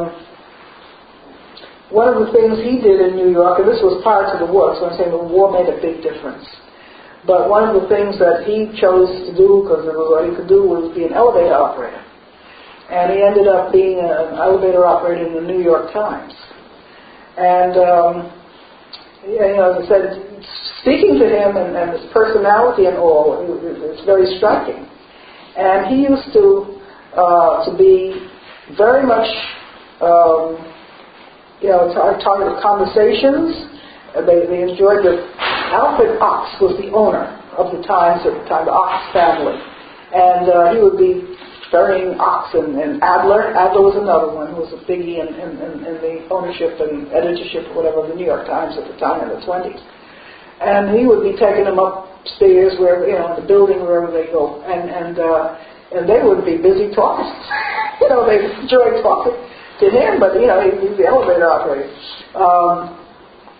one of the things he did in New York, and this was prior to the war, so I'm saying the war made a big difference. But one of the things that he chose to do, because it was what he could do, was be an elevator operator. And he ended up being an elevator operator in the New York Times. And, um, you know, as I said, speaking to him and, and his personality and all, it, it's very striking. And he used to uh, to be very much, um, you know, a target of conversations. They, they enjoyed the Alfred Ox was the owner of the Times at the time, the Ox family. And uh, he would be burying oxen. And Adler, Adler was another one who was a biggie in, in, in, in the ownership and editorship or whatever of the New York Times at the time in the twenties. And he would be taking them upstairs, wherever, you know, in the building, wherever they go. And and uh, and they would be busy talking. You know, they enjoyed talking to him, but, you know, he, he's the elevator operator. Um,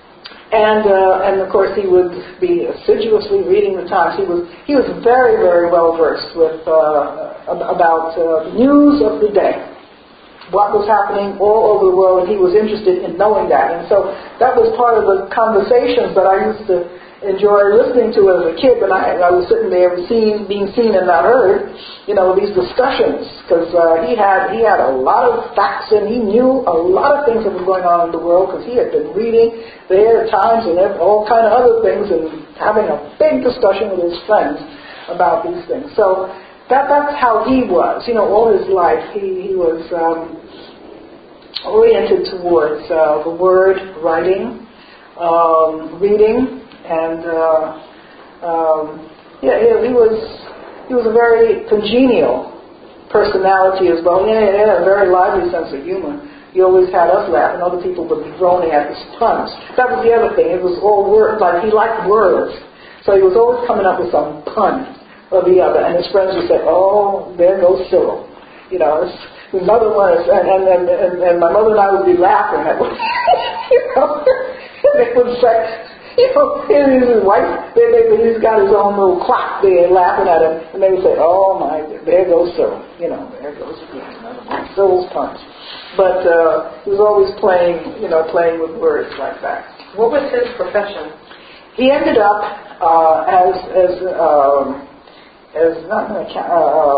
And uh, and of course he would be assiduously reading the Times. He was he was very very well versed with uh, about uh, the news of the day, what was happening all over the world, and he was interested in knowing that. And so that was part of the conversations that I used to enjoy listening to as a kid when I, I was sitting there seeing, being seen and not heard, you know, these discussions, because uh, he had he had a lot of facts and he knew a lot of things that were going on in the world because he had been reading the Air Times and all kind of other things and having a big discussion with his friends about these things. So that that's how he was, you know, all his life. He, he was um, oriented towards uh, the word, writing, um, reading. And uh, um, yeah, he was he was a very congenial personality as well. He had a very lively sense of humor. He always had us laughing. Other people would be groaning at his puns. That was the other thing. It was all words. Like he liked words, so he was always coming up with some pun or the other. And his friends would say, "Oh, there goes Cyril." You know, it's, another one is, and and, and and and my mother and I would be laughing at what you know. They would say. You know, his wife, they, they, he's got his own little clock there laughing at him, and they would say, "Oh my, there goes Cyril." You know, there goes again, another one, Cyril's punch. But uh, he was always playing, you know, playing with words like that. What was his profession? He ended up uh, as as um, as not in, account,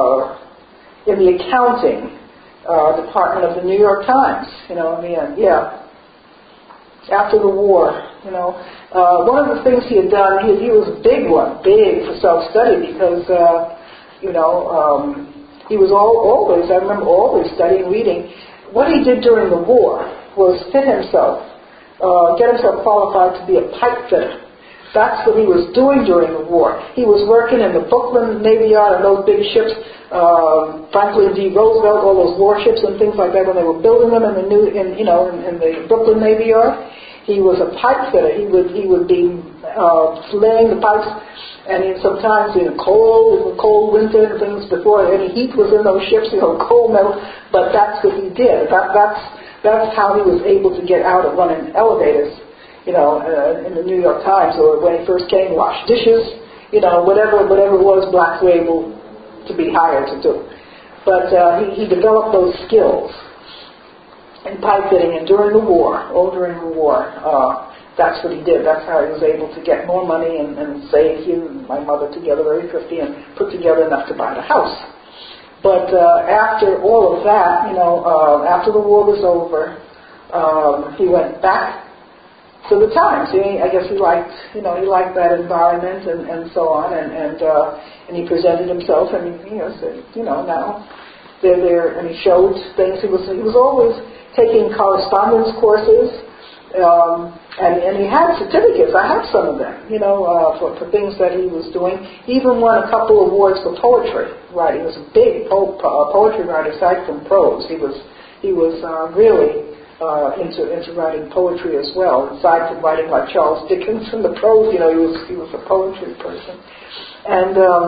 uh, in the accounting uh, department of the New York Times. You know, in the end, yeah. After the war, you know, uh, one of the things he had done, he, he was a big one, big for self-study because, uh, you know, um, he was all, always, I remember always studying, reading. What he did during the war was fit himself, uh, get himself qualified to be a pipe fitter. That's what he was doing during the war. He was working in the Brooklyn Navy Yard and those big ships, uh, Franklin D. Roosevelt, all those warships and things like that when they were building them in the new, in, you know, in, in the Brooklyn Navy Yard. He was a pipe fitter. He would he would be uh, laying the pipes, and he, sometimes in a cold, cold winter and things before any heat was in those ships, you know, cold metal. But that's what he did. That, that's that's how he was able to get out of running elevators, you know, uh, in the New York Times, or when he first came, wash dishes, you know, whatever whatever it was blacks were able to be hired to do. But uh, he, he developed those skills in pipe fitting, and during the war, all during the war, uh, that's what he did. That's how he was able to get more money and, and save he and my mother together very quickly and put together enough to buy the house. But uh, after all of that, you know, uh, after the war was over, um, he went back to the Times. He, I guess he liked, you know, he liked that environment and, and so on, and and uh, and he presented himself, and he, you know, said, you know, now they're there, and he showed things. He was he was always taking correspondence courses, um, and, and he had certificates. I have some of them, you know, uh, for, for things that he was doing. He even won a couple of awards for poetry writing. He was a big po- po- poetry writer aside from prose. He was he was uh, really uh, into into writing poetry as well, aside from writing like Charles Dickens and the prose. You know, he was he was a poetry person, and. Um,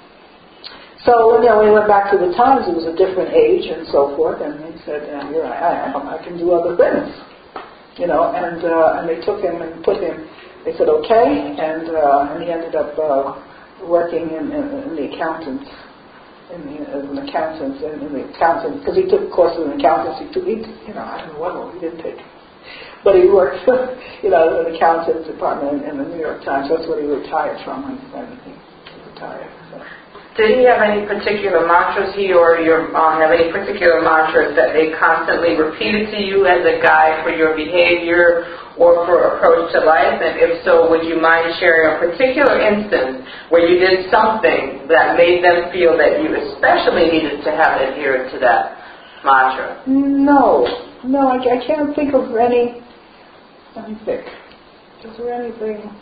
So, you know, when he went back to the Times, it was a different age and so forth, and he said, uh, here I am, I can do other things, you know, and uh, and they took him and put him, they said, okay, and uh, and he ended up uh, working in, in, in the accountants, in the, as an accountant, in, in the accountant, because he took courses in accountancy too, he, you know, I don't know what all he didn't take, but he worked, you know, in the accountants department in, in the New York Times. That's what he retired from when, when he retired, so. Did he have any particular mantras, he or your mom have any particular mantras that they constantly repeated to you as a guide for your behavior or for approach to life? And if so, would you mind sharing a particular instance where you did something that made them feel that you especially needed to have adhered to that mantra? No. No, I, I can't think of any. Let me think. Is there anything...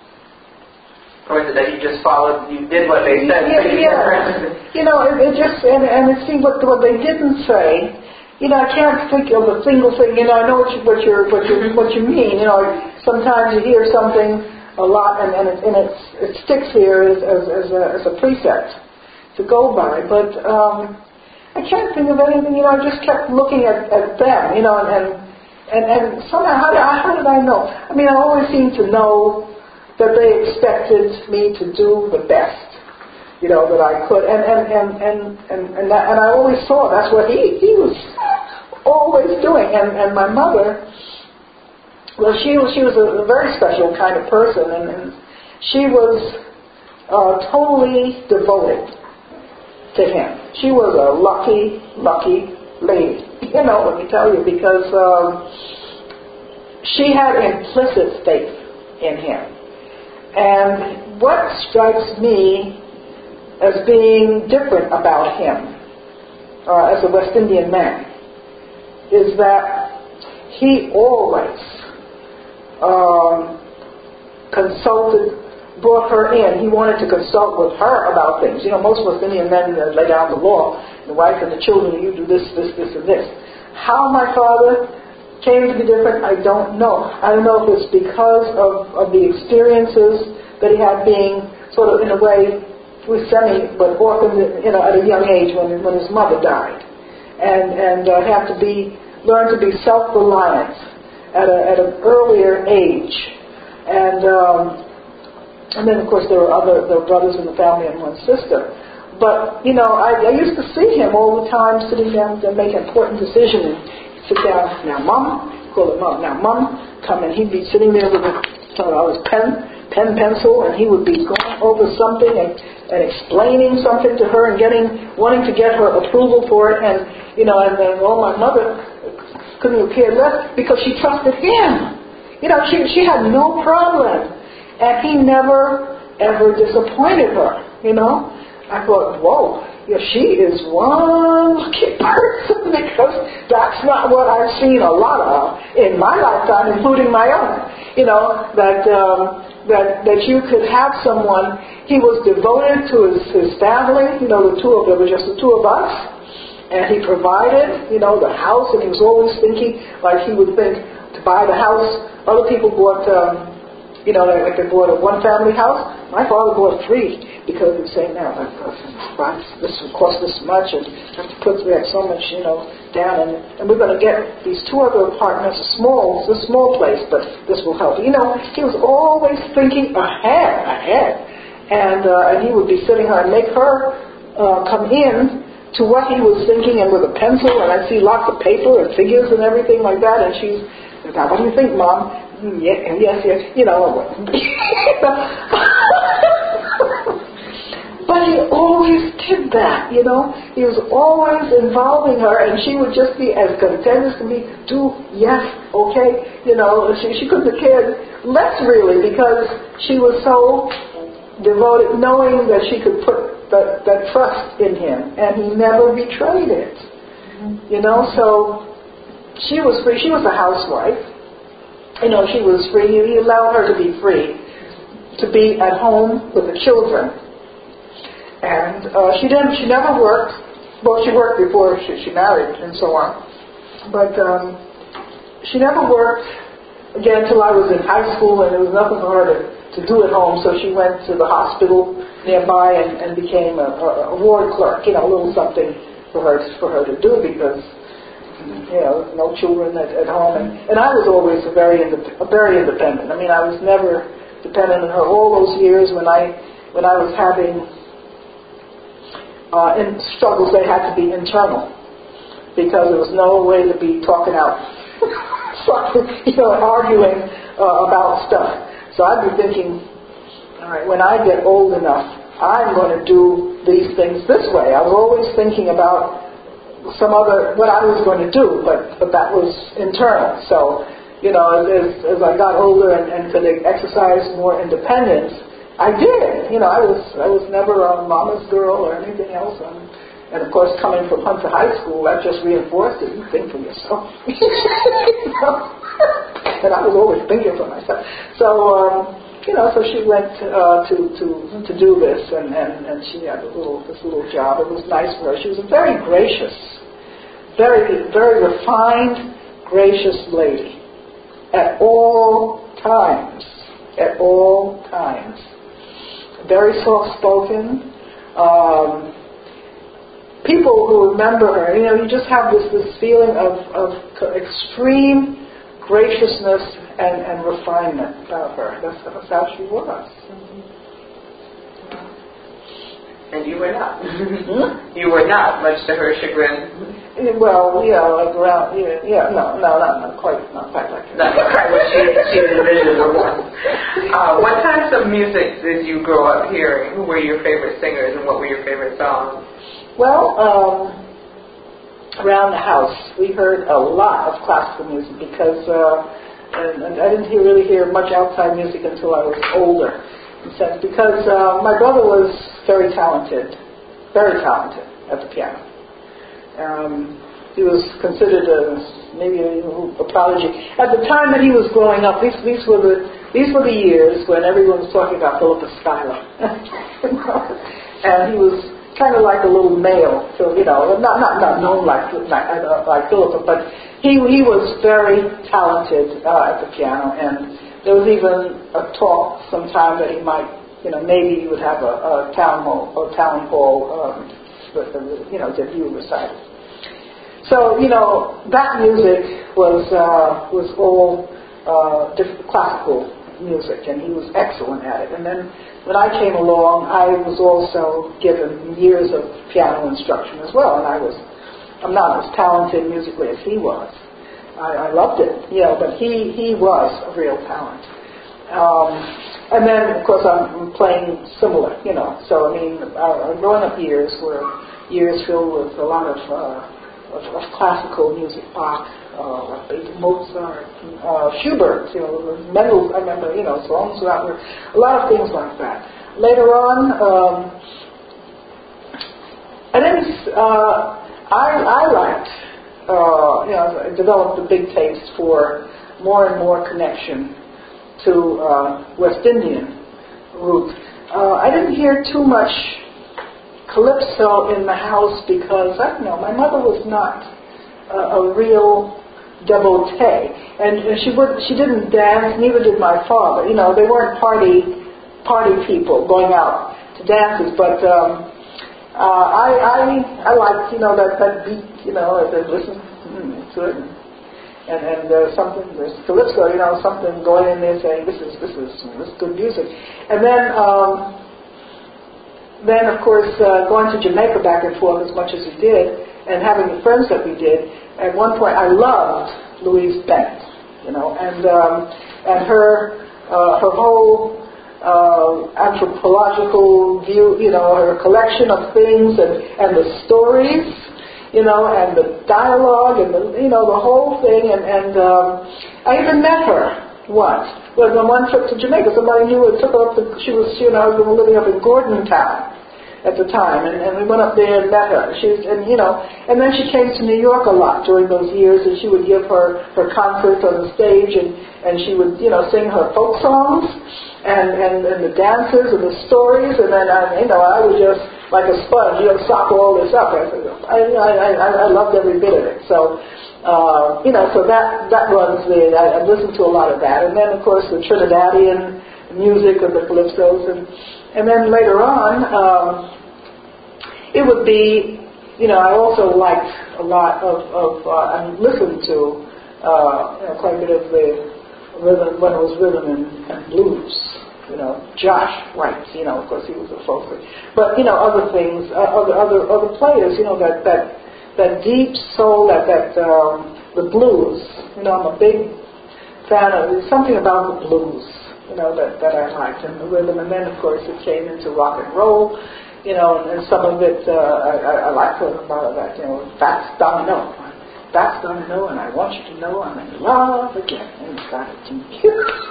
Or is it that you just followed, you did what they said? Yeah, yeah. You know, it, it just, and, and it seemed what, what they didn't say, you know, I can't think of a single thing, you know, I know what, you, what, you're, what, you, what you mean, you know, sometimes you hear something a lot and, and, it, and it's, it sticks here as, as, as, a, as a precept to go by, but um, I can't think of anything, you know, I just kept looking at, at them, you know, and, and And, and somehow, how did, I, how did I know? I mean, I always seemed to know that they expected me to do the best, you know, that I could. And and and and and, and, that, and I always saw that's what he he was always doing. And and my mother, well, she was she was a, a very special kind of person, and, and she was uh, totally devoted to him. She was a lucky, lucky lady, you know, let me tell you, because um, she had implicit faith in him. And what strikes me as being different about him, uh, as a West Indian man, is that he always um, consulted, brought her in. He wanted to consult with her about things. You know, most West Indian men uh, lay down the law. The wife and the children, you do this, this, this, and this. How my father came to be different, I don't know. I don't know if it's because of, of the experiences that he had being sort of, in a way, was semi, but orphaned, you know, at a young age when when his mother died, and and uh, had to be learn to be self-reliant at a at an earlier age, and. Um, And then, of course, there were other there were brothers in the family and one sister. But, you know, I, I used to see him all the time sitting down to make important decisions. And he'd sit down, now, Mom, call him Mom, now, Mom, come, and he'd be sitting there with a, uh, his pen, pen, pencil, and he would be going over something and, and explaining something to her and getting, wanting to get her approval for it. And, you know, and then, well, my mother couldn't care less because she trusted him. You know, she she had no problem. And he never, ever disappointed her, you know. I thought, whoa, yeah, she is one lucky person, because that's not what I've seen a lot of in my lifetime, including my own. You know, that um, that that you could have someone, he was devoted to his, his family, you know, the two of them, it was just the two of us. And he provided, you know, the house, and he was always thinking, like he would think, to buy the house. Other people bought... Um, You know, like, like they bought a one-family house. My father bought three, because he was saying, now, this will cost this much, and have to put we have so much, you know, down, and, and we're going to get these two other apartments, a small, it's a small place, but this will help. You know, he was always thinking ahead, ahead, and uh, and he would be sitting her and make her uh, come in to what he was thinking, and with a pencil, and I'd see lots of paper and figures and everything like that, and she's, what do you think, Mom? Yeah, yes, yes, you know. But he always did that, you know. He was always involving her, and she would just be as content as to be, do, yes, okay, you know. She, she couldn't have cared less, really, because she was so devoted, knowing that she could put that, that trust in him, and he never betrayed it, you know. So she was free. She was a housewife. You know, she was free. He allowed her to be free, to be at home with the children. And uh, she didn't. She never worked. Well, she worked before she, she married and so on. But um, she never worked again until I was in high school, and there was nothing for her to, to do at home. So she went to the hospital nearby and, and became a, a ward clerk. You know, a little something for her for her to do, because, you know, no children at, at home, and, and I was always a very, indep- very independent. I mean, I was never dependent on her. All those years when I, when I was having uh, in struggles, they had to be internal, because there was no way to be talking out, you know, arguing uh, about stuff. So I'd be thinking, all right, when I get old enough, I'm going to do these things this way. I was always thinking about some other, what I was going to do, but, but that was internal. So, you know, as, as I got older and, and could exercise more independence, I did. You know, I was I was never a mama's girl or anything else. And, and of course, coming from Hunter High School, that just reinforced it. You think for yourself. You know? And I was always thinking for myself. So, um, you know, so she went uh, to to to do this, and, and, and she had a little this little job. It was nice for her. She was a very gracious, very very refined, gracious lady at all times. At all times, very soft spoken. Um, people who remember her, you know, you just have this this feeling of of extreme graciousness and, and refinement about her. That's, that's how she was. And you were not. Hmm? You were not, much to her chagrin. Well, yeah, like around, yeah, yeah, no, no, not, not quite, not quite like that. Not quite what she, she envisioned or was. Uh, what types of music did you grow up hearing? Who were your favorite singers and what were your favorite songs? Well, um, around the house, we heard a lot of classical music because, uh, and, and I didn't hear, really hear much outside music until I was older. In a sense, because uh, my brother was very talented, very talented at the piano. Um, he was considered a, maybe a, a prodigy. At the time that he was growing up, these, these were the these were the years when everyone was talking about Philippa Schuyler, and he was kind of like a little male, so you know, not not not known like like, uh, like Philippa, but he he was very talented uh, at the piano, and there was even a talk sometime that he might, you know, maybe he would have a, a town hall, or town hall, um, with, you know, debut recital. So, you know, that music was uh, was all uh, different classical music, and he was excellent at it. And then when I came along, I was also given years of piano instruction as well, and I was, I'm not as talented musically as he was. I, I loved it, you know, but he, he was a real talent. Um, and then, of course, I'm playing similar, you know. So, I mean, our, our growing-up years were years filled with a lot of, uh, of, of classical music, Bach, uh, Mozart, uh, Schubert, you know, Mendel, I remember, you know, songs that were, a lot of things like that. Later on, um, I didn't, uh, I, I liked, Uh, you know, I developed a big taste for more and more connection to uh, West Indian roots. Uh, I didn't hear too much calypso in the house because, I don't know, my mother was not a, a real devotee, and, and she would she didn't dance. Neither did my father. You know, they weren't party party people going out to dances, but. Um, Uh, I, I I liked, you know, that, that beat, you know, as I listened mm, to it, and and, and there's something, there's calypso, you know, something going in there saying this is this is this is good music, and then um, then of course uh, going to Jamaica back and forth as much as we did, and having the friends that we did. At one point, I loved Louise Bennett, you know, and um, and her uh, her whole. Uh, anthropological view, you know, her collection of things and, and the stories, you know, and the dialogue and the, you know, the whole thing. And, and um, I even met her once. Well, on one trip to Jamaica, somebody knew her, took her up to, she was, she and I were living up in Gordon Town at the time, and, and we went up there and met her. She was, and you know, and then she came to New York a lot during those years, and she would give her, her concerts on the stage, and, and she would, you know, sing her folk songs, and, and, and the dances and the stories, and then, I, you know, I would just, like a sponge, you know, sock all this up. I, I, I, I loved every bit of it. So, uh, you know, so that, that runs there. I, I listened to a lot of that. And then, of course, the Trinidadian music of the calypsos, and and then later on, um, it would be, you know, I also liked a lot of, of uh, and listened to uh, you know, quite a bit of the rhythm, when it was rhythm and, and blues, you know, Josh White, you know, of course he was a folk, but, you know, other things, uh, other, other, other players, you know, that, that, that deep soul, that, that, um, the blues, you know, I'm a big fan of, there's something about the blues, you know, that, that I liked, and the rhythm, and then, of course, it came into rock and roll, you know, and, and some of it, uh, I, I, I liked a lot of that, you know, Fats Domino, Fats Domino, and I want you to know I'm in love again, and it's got to you.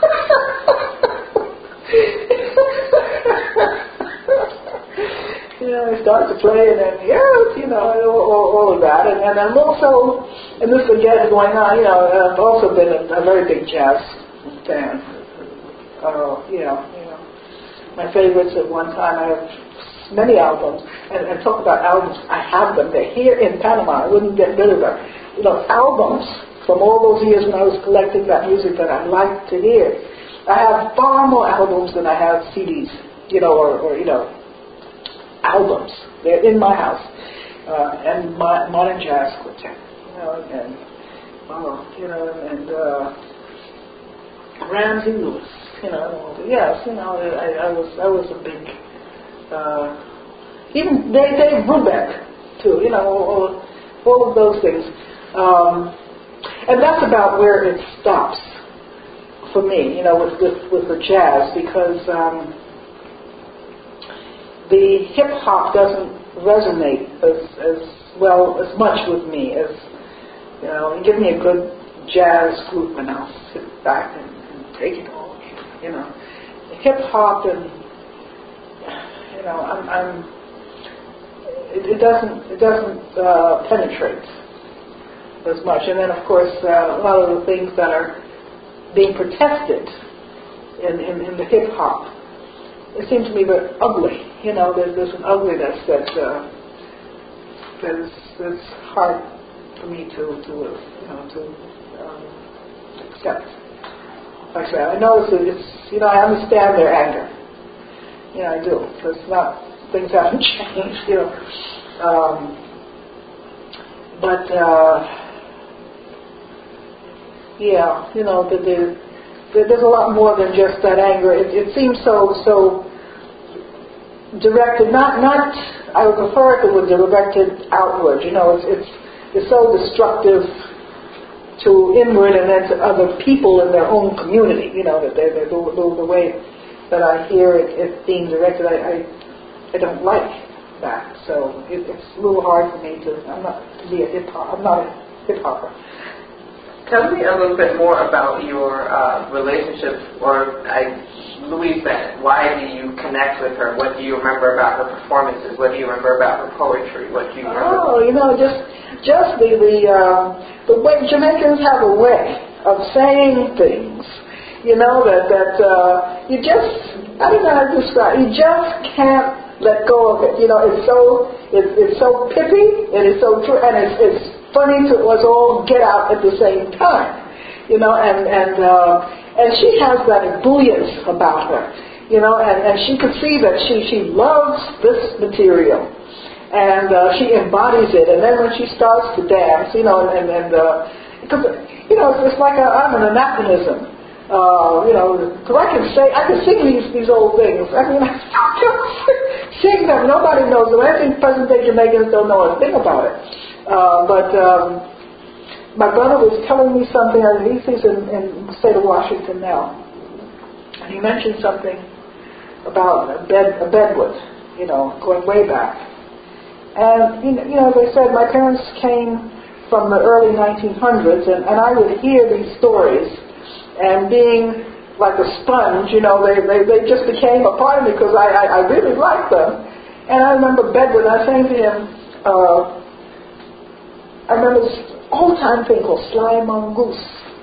You know, I started to play, and then, yes, you know, all, all, all of that, and, and I'm also, and this again going on, you know, I've also been a, a very big jazz fan. Uh, you know, you know, my favorites at one time, I have many albums, and, and talk about albums, I have them, they're here in Panama, I wouldn't get rid of them. You know, albums from all those years when I was collecting that music that I liked to hear. I have far more albums than I have C Ds, you know, or, or you know, albums. They're in my house. Uh, and my modern jazz quartet, you know, and Oh, you know, and uh, Ramsey Lewis, you know, yes, you know, I, I was I was a big, uh, even Dave, Dave Brubeck too, you know, all, all of those things, um, and that's about where it stops for me, you know, with with, with the jazz, because um, the hip hop doesn't resonate as as well as much with me as, you know, give me a good jazz group and I'll sit back and, and take it all, you know. Hip hop and, you know, I'm, I'm it, it doesn't it doesn't uh, penetrate as much. And then of course uh, a lot of the things that are being protested in, in, in the hip hop, it seems to me very ugly. You know, there's, there's an ugliness that uh, that is that's hard for me to, to you know, to um, accept. Like I said, I know it's, it's, you know, I understand their anger. Yeah, I do. It's not, things haven't changed, you know. Um, but, uh, yeah, you know, the, the, the, there's a lot more than just that anger. It, it seems so, so directed, not, not, I would prefer if it were directed outward. You know, it's, it's, it's so destructive to inward and then to other people in their own community. You know, that they're, they're, the, the, the way that I hear it, it being directed, I, I, I don't like that. So it, it's a little hard for me to, I'm not to be a hip hop. I'm not a hip hopper. Tell me a little bit more about your uh, relationship, or I, Louise Bennett. Why do you connect with her? What do you remember about her performances? What do you remember about her poetry? What do you remember? Oh, you know, just just the the, uh, the way Jamaicans have a way of saying things. You know, that that uh, you just, I don't know how to describe. You just can't let go of it. You know, it's so it's, it's so pithy and it's so true, and it's it's funny to us all get out at the same time, you know, and and uh, and she has that ebullience about her, you know, and, and she could see that she she loves this material, and uh, she embodies it, and then when she starts to dance, you know, and and uh, because you know it's, it's like a, I'm an anachronism. Uh, you know, because I can say, I can sing these these old things. I mean, I can sing them. Nobody knows them. I think present-day Jamaicans don't know a thing about it. Uh, but um, my brother was telling me something. He's in, in the state of Washington now, and he mentioned something about a, bed, a bedwood, you know, going way back. And you know, you know, as I said, my parents came from the early nineteen hundreds, and, and I would hear these stories, and being like a sponge, you know, they, they, they just became a part of me because I, I, I really liked them. And I remember bedwood. I was saying to him. Uh, I remember this old-time thing called Sly Mongoose.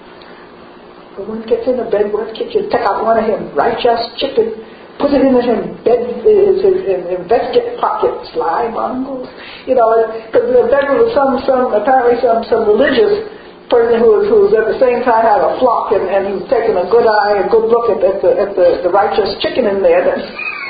When one gets in the bedwood kitchen, take out one of him righteous chicken, put it in his bed, his, his, his vestment pocket, Sly Mongoose. You know, because the bedwood was some, some apparently some, some religious person who was, who was at the same time had a flock, and, and he was taking a good eye, a good look at, at the at the, the righteous chicken in there. That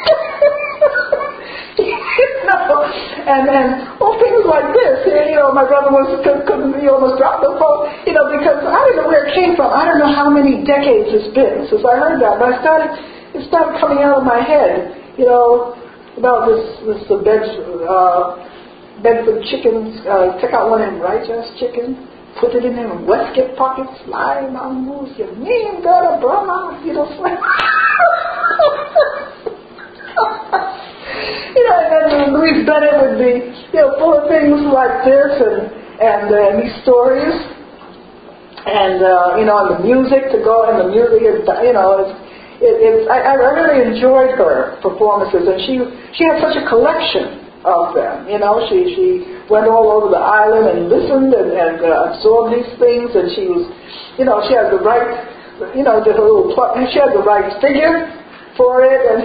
you know, and and well, things like this. You know, my brother was couldn't he almost dropped the phone. You know, because I don't know where it came from. I don't know how many decades it's been since I heard that, but I started it started coming out of my head. You know, about this this the bed uh, Bedford chickens. Uh, take out one of them righteous chicken, put it in their waistcoat pockets, lie on moose. You mean got a brother? You know. You know, and then Louise Bennett would be, you know, full of things like this, and and uh, these stories, and uh, you know, and the music to go, and the music is, you know, it's, it, it's. I, I really enjoyed her performances, and she she had such a collection of them. You know, she she went all over the island and listened and, and uh, absorbed these things, and she was, you know, she had the right, you know, the little, she had the right figure for it, and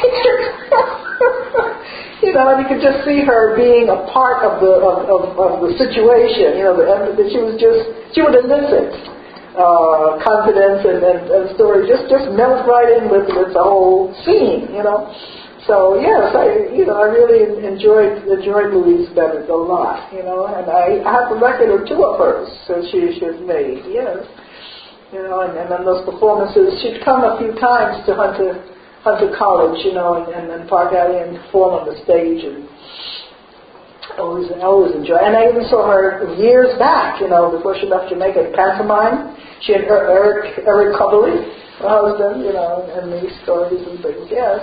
you know, and you could just see her being a part of the of, of, of the situation. You know, the, and she was just she would elicit uh, confidence and, and, and story, just just melt right in with with the whole scene. You know, So yes, I you know I really enjoyed enjoyed Louise Bennett a lot, you know, and I have a record or two of hers that she she's made, yes, you know, and, and then those performances. She'd come a few times to Hunter Hunter College, you know, and, and, and Park Alley and perform on the stage, and always always enjoy. And I even saw her years back, you know, before she left Jamaica, in pantomime. She had her Eric Eric Coverley, her husband, you know, and these stories and things. Yes.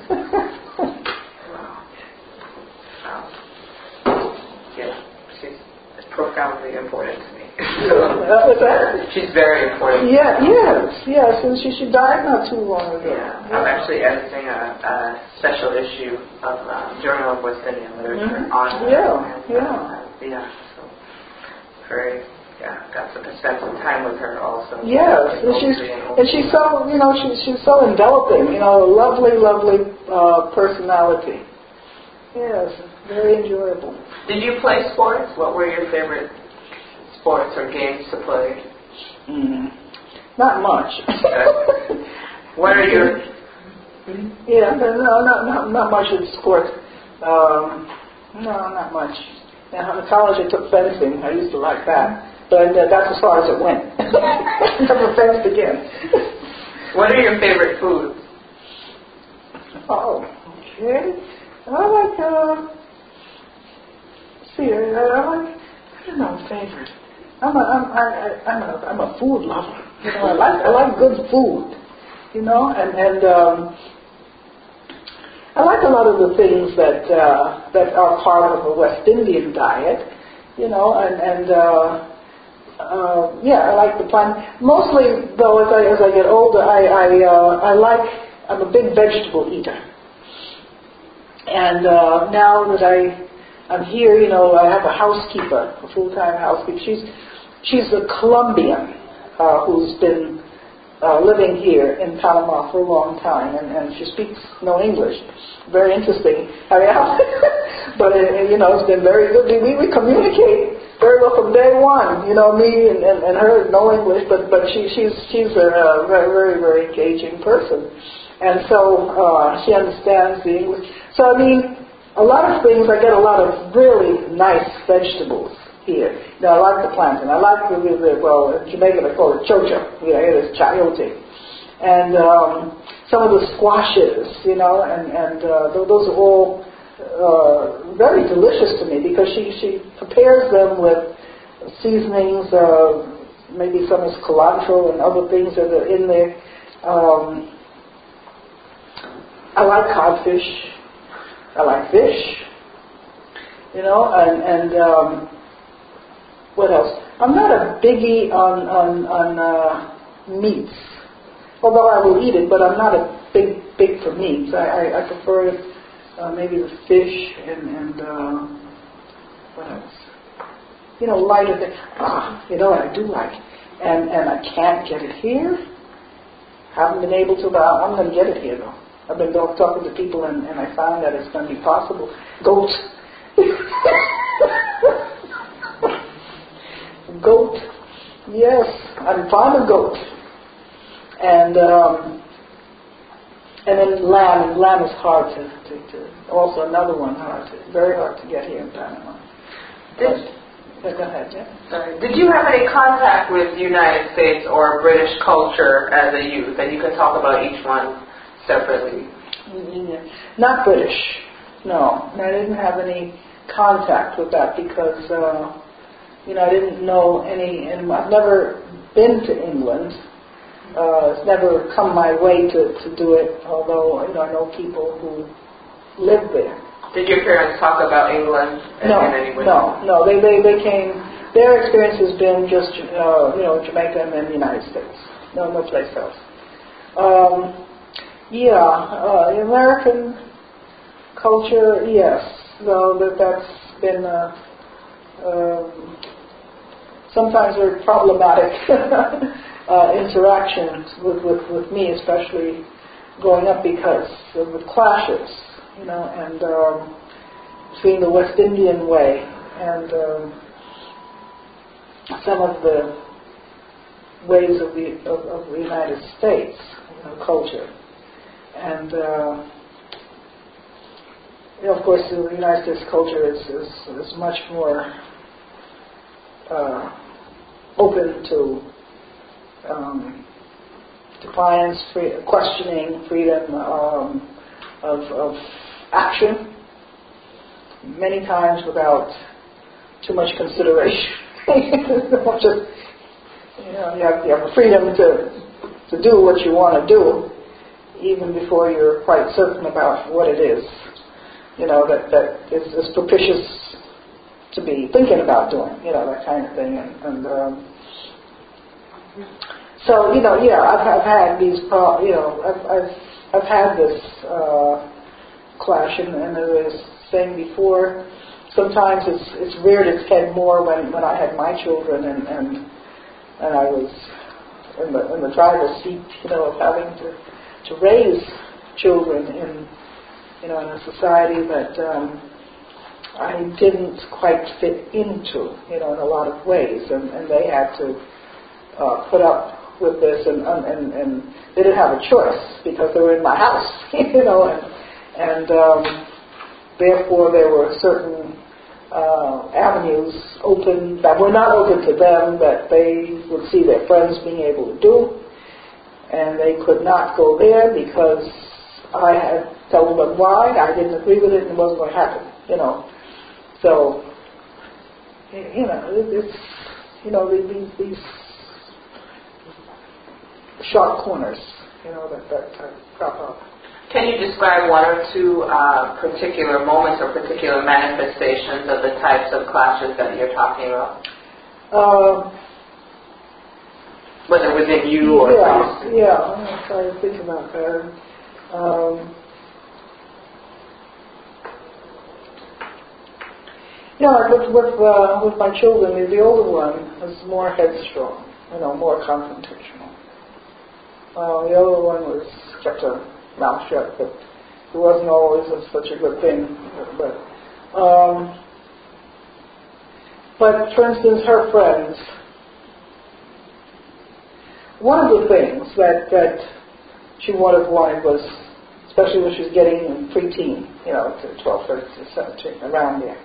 Wow. Wow. Yeah, she's profoundly important to me. That was that? She's very important. Yeah, yes, yes, and she, she died not too long ago. Yeah, I'm actually editing a, a special issue of um, Journal of West Indian Literature Mm-hmm. on her. Yeah, and, yeah. Uh, yeah, so very, yeah, got to spend some time with her also. Yes, and she's and she's so you know she's she's so enveloping, you know, a lovely, lovely uh, personality. Yes, very enjoyable. Did you play sports? What were your favorite sports or games to play? Mm, not much. What are your? Yeah, no, not not not much in sports. Um, no, not much. Now, in college, I took fencing. I used to like that. But uh, that's as far as it went. Never fenced again. What are your favorite foods? Oh, okay. I like, uh, see, I, I like, I don't know, favorite. I'm a, I'm, I, I, I'm a, I'm a food lover. You know, I like, I like good food. You know, and, and, um, I like a lot of the things that, uh, that are part of a West Indian diet. You know, and, and, uh, Uh, yeah, I like the plant. Mostly, though, as I as I get older, I I, uh, I like. I'm a big vegetable eater, and uh, now that I I'm here, you know, I have a housekeeper, a full-time housekeeper. She's she's a Colombian uh, who's been uh, living here in Panama for a long time, and, and she speaks no English. Very interesting. I mean, but uh, you know, it's been very good. We we communicate very well from day one, you know, me and, and, and her, no English, but, but she, she's, she's a uh, very, very, very engaging person. And so, uh, she understands the English. So, I mean, a lot of things, I get a lot of really nice vegetables here. Now, I like the plantain. I like the, the well, in Jamaica they call it chocho. You know, it is chayote. And, um, some of the squashes, you know, and, and, uh, those are all, Uh, very delicious to me because she, she prepares them with seasonings, uh, maybe some is cilantro and other things that are in there. Um, I like codfish. I like fish. You know, and, and um, what else? I'm not a biggie on, on, on uh, meats, although I will eat it, but I'm not a big, big for meats. I, I, I prefer Uh, maybe the fish and, and uh, what else? You know, lighter things. Ah, you know what I do like? And and I can't get it here. Haven't been able to, but I'm going to get it here, though. I've been talking to people, and, and I found that it's going to be possible. Goat. Goat. Yes, I'm fond of goat. And... Um, And then lamb, and lamb is hard to, to, to, also another one, hard to, very hard to get here in Panama. Did, but, go ahead, yeah. Sorry. Did you have any contact with United States or British culture as a youth? And you can talk about each one separately. Yeah. Not British, no. I didn't have any contact with that because, uh, you know, I didn't know any, and I've never been to England. Uh, it's never come my way to, to do it, although, you know, I know people who live there. Did your parents talk about England in, no, in any way? No, no, they, they, they came, their experience has been just, uh, you know, Jamaica and then the United States. No, no place else. Um, yeah, uh, the American culture, yes, though that, that's been uh, um, sometimes very problematic. Uh, interactions with, with, with me, especially growing up, because of the clashes, you know, and um, between the West Indian way and um, some of the ways of the of, of the United States, you know, culture, and uh, you know, of course, the United States culture is is, is much more uh, open to um, defiance, free, questioning, freedom um, of, of action, many times without too much consideration. Not just, you know, you have, you have the freedom to to do what you want to do, even before you're quite certain about what it is, you know, that, that is, is propitious to be thinking about doing, you know, that kind of thing. And, and um, so, you know, yeah, I've, I've had these, pro- you know, I've, I've, I've had this uh, clash, and, and as I was saying before, sometimes it's it's reared its head more when, when I had my children and, and and I was in the in the driver's seat, you know, of having to, to raise children in you know in a society that um, I didn't quite fit into, you know, in a lot of ways, and, and they had to uh, put up with this, and, and and they didn't have a choice because they were in my house, you know, and and um, therefore there were certain Uh, avenues open that were not open to them that they would see their friends being able to do, and they could not go there because I had told them why. I didn't agree with it, and it wasn't going to happen. You know, so you know it's you know these these sharp corners, you know that that uh, crop up. Can you describe one or two uh, particular moments or particular manifestations of the types of clashes that you're talking about? Uh, Whether within you or... Yeah, yeah, I'm going to try to think about that. Um, you know, with, with, uh, with my children, the older one was more headstrong, you know, more confrontational. Uh, the older one was kept a mouth shut, but it wasn't always a, such a good thing. But, um, but for instance, her friends. One of the things that that she would have wanted was, especially when she was getting in preteen, you know, to twelve, thirteen, seventeen, around there.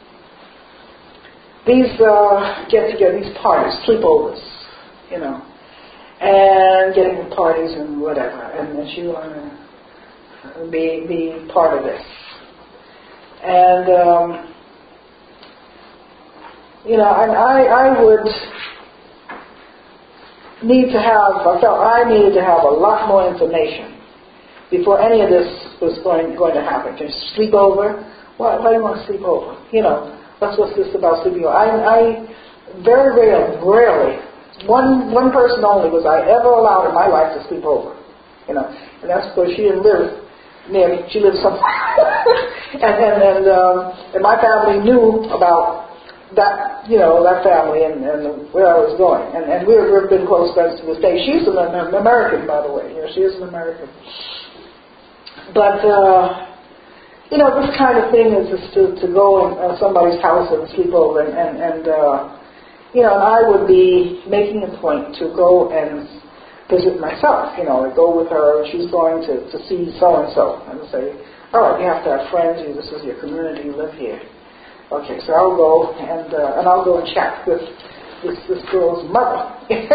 These uh, get-together, these parties, sleepovers, you know, and getting to parties and whatever, and, and she wanted to be be part of this. And um, you know, and I I would need to have I felt I needed to have a lot more information before any of this was going going to happen. Can you sleep over? Why, why do you want to sleep over? You know, what's what's this about sleeping over? I I very rarely rarely one one person only was I ever allowed in my life to sleep over. You know, and that's because she didn't live near me. She lived somewhere. and and, and, um, and my family knew about that, you know, that family and, and where I was going. And, and we've, we've been close friends to this day. She's an, an American, by the way. You know, she is an American. But, uh, you know, this kind of thing is just to, to go in uh, somebody's house and sleep over. And, and, and uh, you know, and I would be making a point to go and visit myself, you know, I go with her, she's going to, to see so-and-so, and say, all right, you have to have friends, you, this is your community, you live here. Okay, so I'll go, and uh, and I'll go and chat with this, this girl's mother. You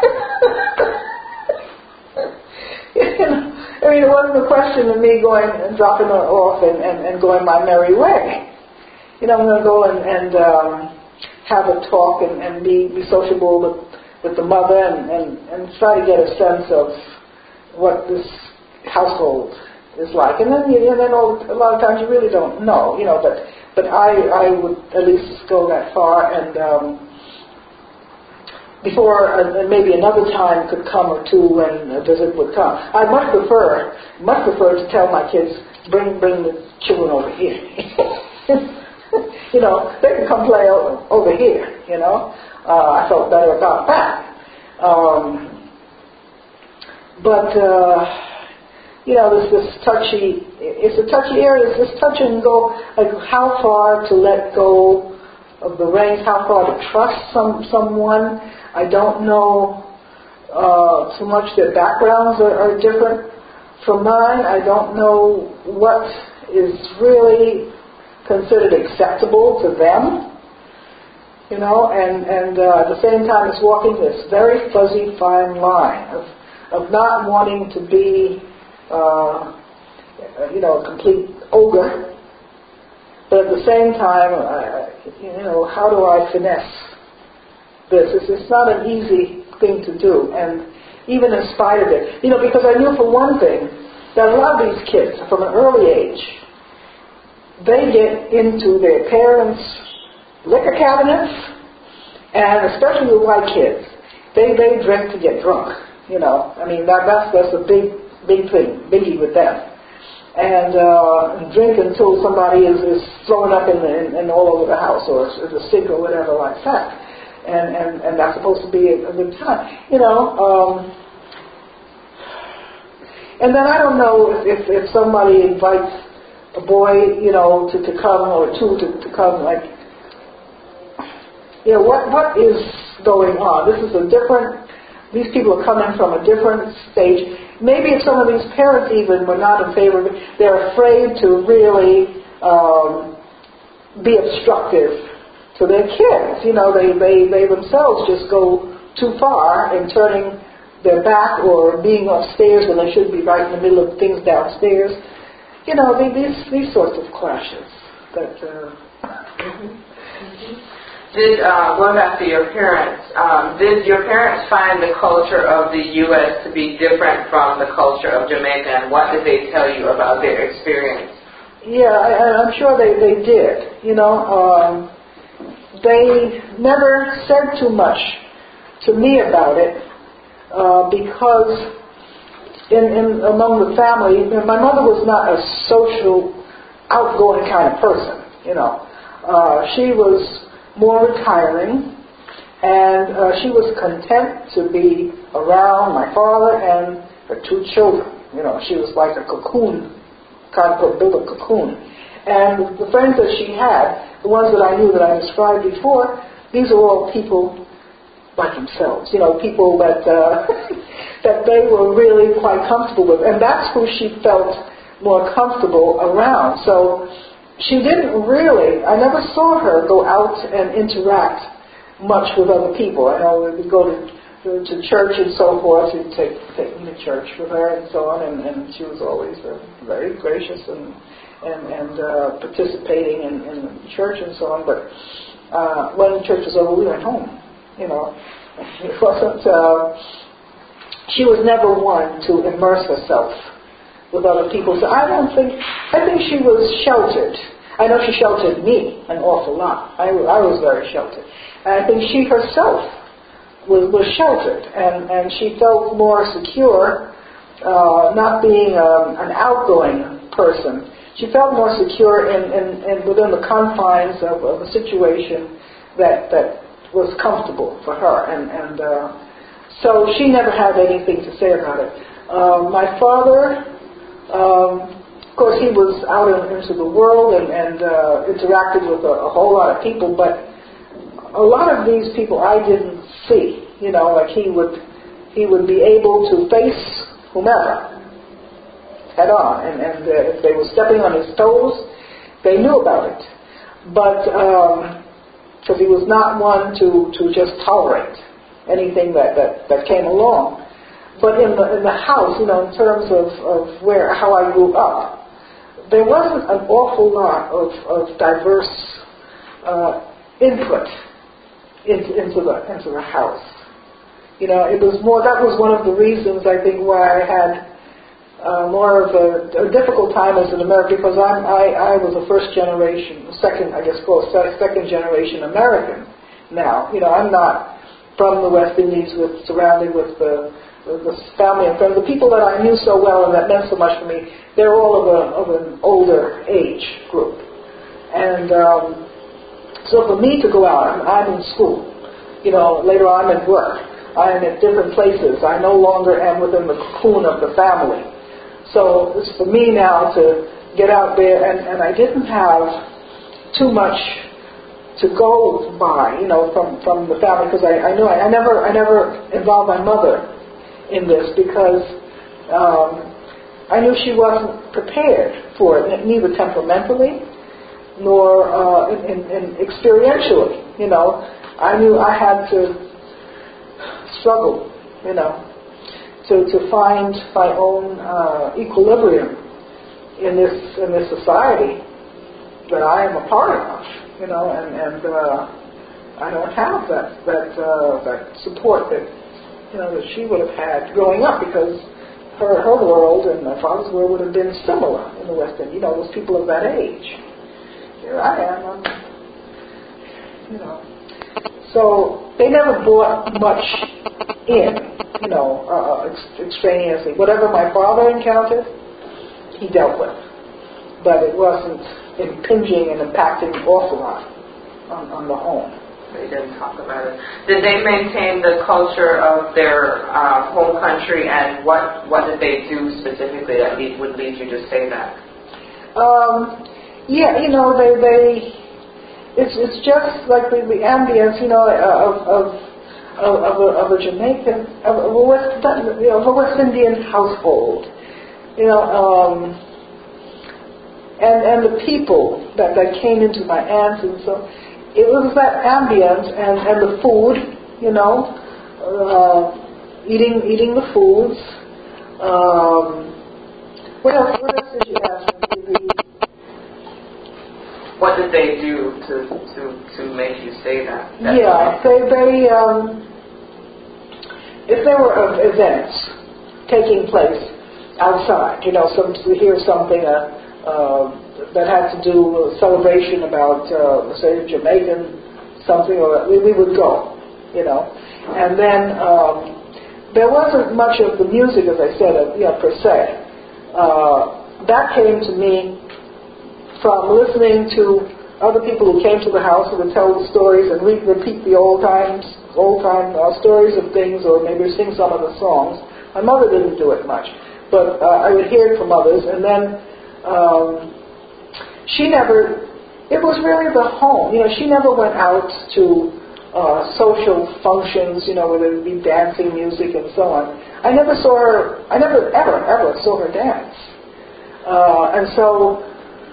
know, I mean, it wasn't a question of me going and dropping her off and, and, and going my merry way. You know, I'm going to go and, and um, have a talk and, and be, be sociable with with the mother and, and, and try to get a sense of what this household is like. And then, you, and then all, a lot of times you really don't know, you know, but, but I, I would at least go that far, and um, before uh, maybe another time could come or two when a visit would come. I much prefer, much prefer to tell my kids, bring, bring the children over here. You know, they can come play over, over here, you know. Uh, I felt better about that. Um, but, uh, you know, this, this touchy, it's a touchy area, it's this touch and go, like how far to let go of the reins, how far to trust some someone. I don't know uh, too much. Their backgrounds are, are different from mine. I don't know what is really considered acceptable to them. You know, and, and uh, at the same time it's walking this very fuzzy fine line of, of not wanting to be, uh, you know, a complete ogre, but at the same time, uh, you know, how do I finesse this? It's, it's not an easy thing to do, and even in spite of it, you know, because I knew for one thing that a lot of these kids, from an early age, they get into their parents' liquor cabinets, and especially with white kids, they they drink to get drunk. You know, I mean that that's that's a big big thing, biggie with them, and uh, drink until somebody is, is thrown up in, the, in, in all over the house, or is a sink or whatever like that, and and and that's supposed to be a, a good time. You know, um, and then I don't know if if, if somebody invites a boy, you know, to, to come, or two to, to come, like, you know, what what is going on? This is a different, these people are coming from a different stage. Maybe if some of these parents even were not in favor of it, they're afraid to really um, be obstructive to their kids. You know, they, they, they themselves just go too far in turning their back or being upstairs when they should be right in the middle of things downstairs. You know, these these sorts of clashes that. Uh, mm-hmm. Did uh, going back to your parents? Um, did your parents find the culture of the U S to be different from the culture of Jamaica, and what did they tell you about their experience? Yeah, I, I'm sure they, they did. You know, um, they never said too much to me about it uh, because. In, in among the family, my mother was not a social, outgoing kind of person, you know. Uh, she was more retiring, and uh, she was content to be around my father and her two children. You know, she was like a cocoon, kind of build a cocoon. And the friends that she had, the ones that I knew that I described before, these are all people like themselves, you know, people that uh, that they were really quite comfortable with, and that's who she felt more comfortable around. So she didn't really, I never saw her go out and interact much with other people. I know we would go to, to, to church and so forth, she'd take, take me to church with her and so on, and, and she was always uh, very gracious and and, and uh, participating in, in church and so on, but uh, when church was over, we went home. You know, it wasn't. Uh, she was never one to immerse herself with other people. So I don't think. I think she was sheltered. I know she sheltered me an awful lot. I, I was very sheltered, and I think she herself was, was sheltered, and, and she felt more secure, uh, not being um, an outgoing person. She felt more secure in, in, in within the confines of, of a situation that that. was comfortable for her, and, and uh, so she never had anything to say about it. Uh, my father, um, of course, he was out in, into the world and, and uh, interacted with a, a whole lot of people, but a lot of these people I didn't see. You know, like he would he would be able to face whomever head on, and, and uh, if they were stepping on his toes, they knew about it. But um, because he was not one to, to just tolerate anything that, that, that came along. But in the in the house, you know, in terms of, of where how I grew up, there wasn't an awful lot of, of diverse uh, input into, into the into the house. You know, it was more. That was one of the reasons I think why I had Uh, more of a, a difficult time as an American, because I'm, I, I was a first generation, second, I guess, called second generation American now. You know, I'm not from the West Indies with surrounded with the, the family and friends. The people that I knew so well and that meant so much to me, they're all of, a, of an older age group. And um, so for me to go out, I'm, I'm in school. You know, later on I'm at work. I'm at different places. I no longer am within the cocoon of the family. So it's for me now to get out there, and, and I didn't have too much to go by, you know, from, from the family, because I, I knew I, I never I never involved my mother in this, because um, I knew she wasn't prepared for it, neither temperamentally nor uh, in, in, in experientially. You know, I knew I had to struggle, you know, to to find my own uh, equilibrium in this in this society that I am a part of, you know, and and uh, I don't have that that uh, that support that you know that she would have had growing up, because her her world and my father's world would have been similar in the West End. You know, those people of that age. Here I am, I'm, you know. So they never brought much in, you know, uh, ex- extraneously. Whatever my father encountered, he dealt with, but it wasn't impinging and impacting an awful lot on, on the home. They didn't talk about it. Did they maintain the culture of their uh, home country, and what what did they do specifically that lead, would lead you to say that? Um, yeah, you know, they they it's it's just like the, the ambience, you know, of of of, of, a, of a Jamaican, of a West, you know, of a West Indian household, you know, um, and and the people that that came into my aunts, and so. It was that ambience and, and the food, you know, uh, eating eating the foods. Um, what else? What else did you ask me? What did they do to to, to make you say that? that yeah, they they um, if there were uh, events taking place outside, you know, some we hear something. Uh, uh, that had to do with a celebration about, uh, say, Jamaican something, or we, we would go, you know. And then um, there wasn't much of the music, as I said, uh, you know, per se. Uh, that came to me from listening to other people who came to the house who would tell the stories and re- repeat the old times, old time uh, stories of things, or maybe sing some of the songs. My mother didn't do it much, but uh, I would hear it from others, and then. Um, She never, it was really the home, you know, she never went out to uh, social functions, you know, where there would be dancing, music, and so on. I never saw her, I never, ever, ever saw her dance. Uh, and so,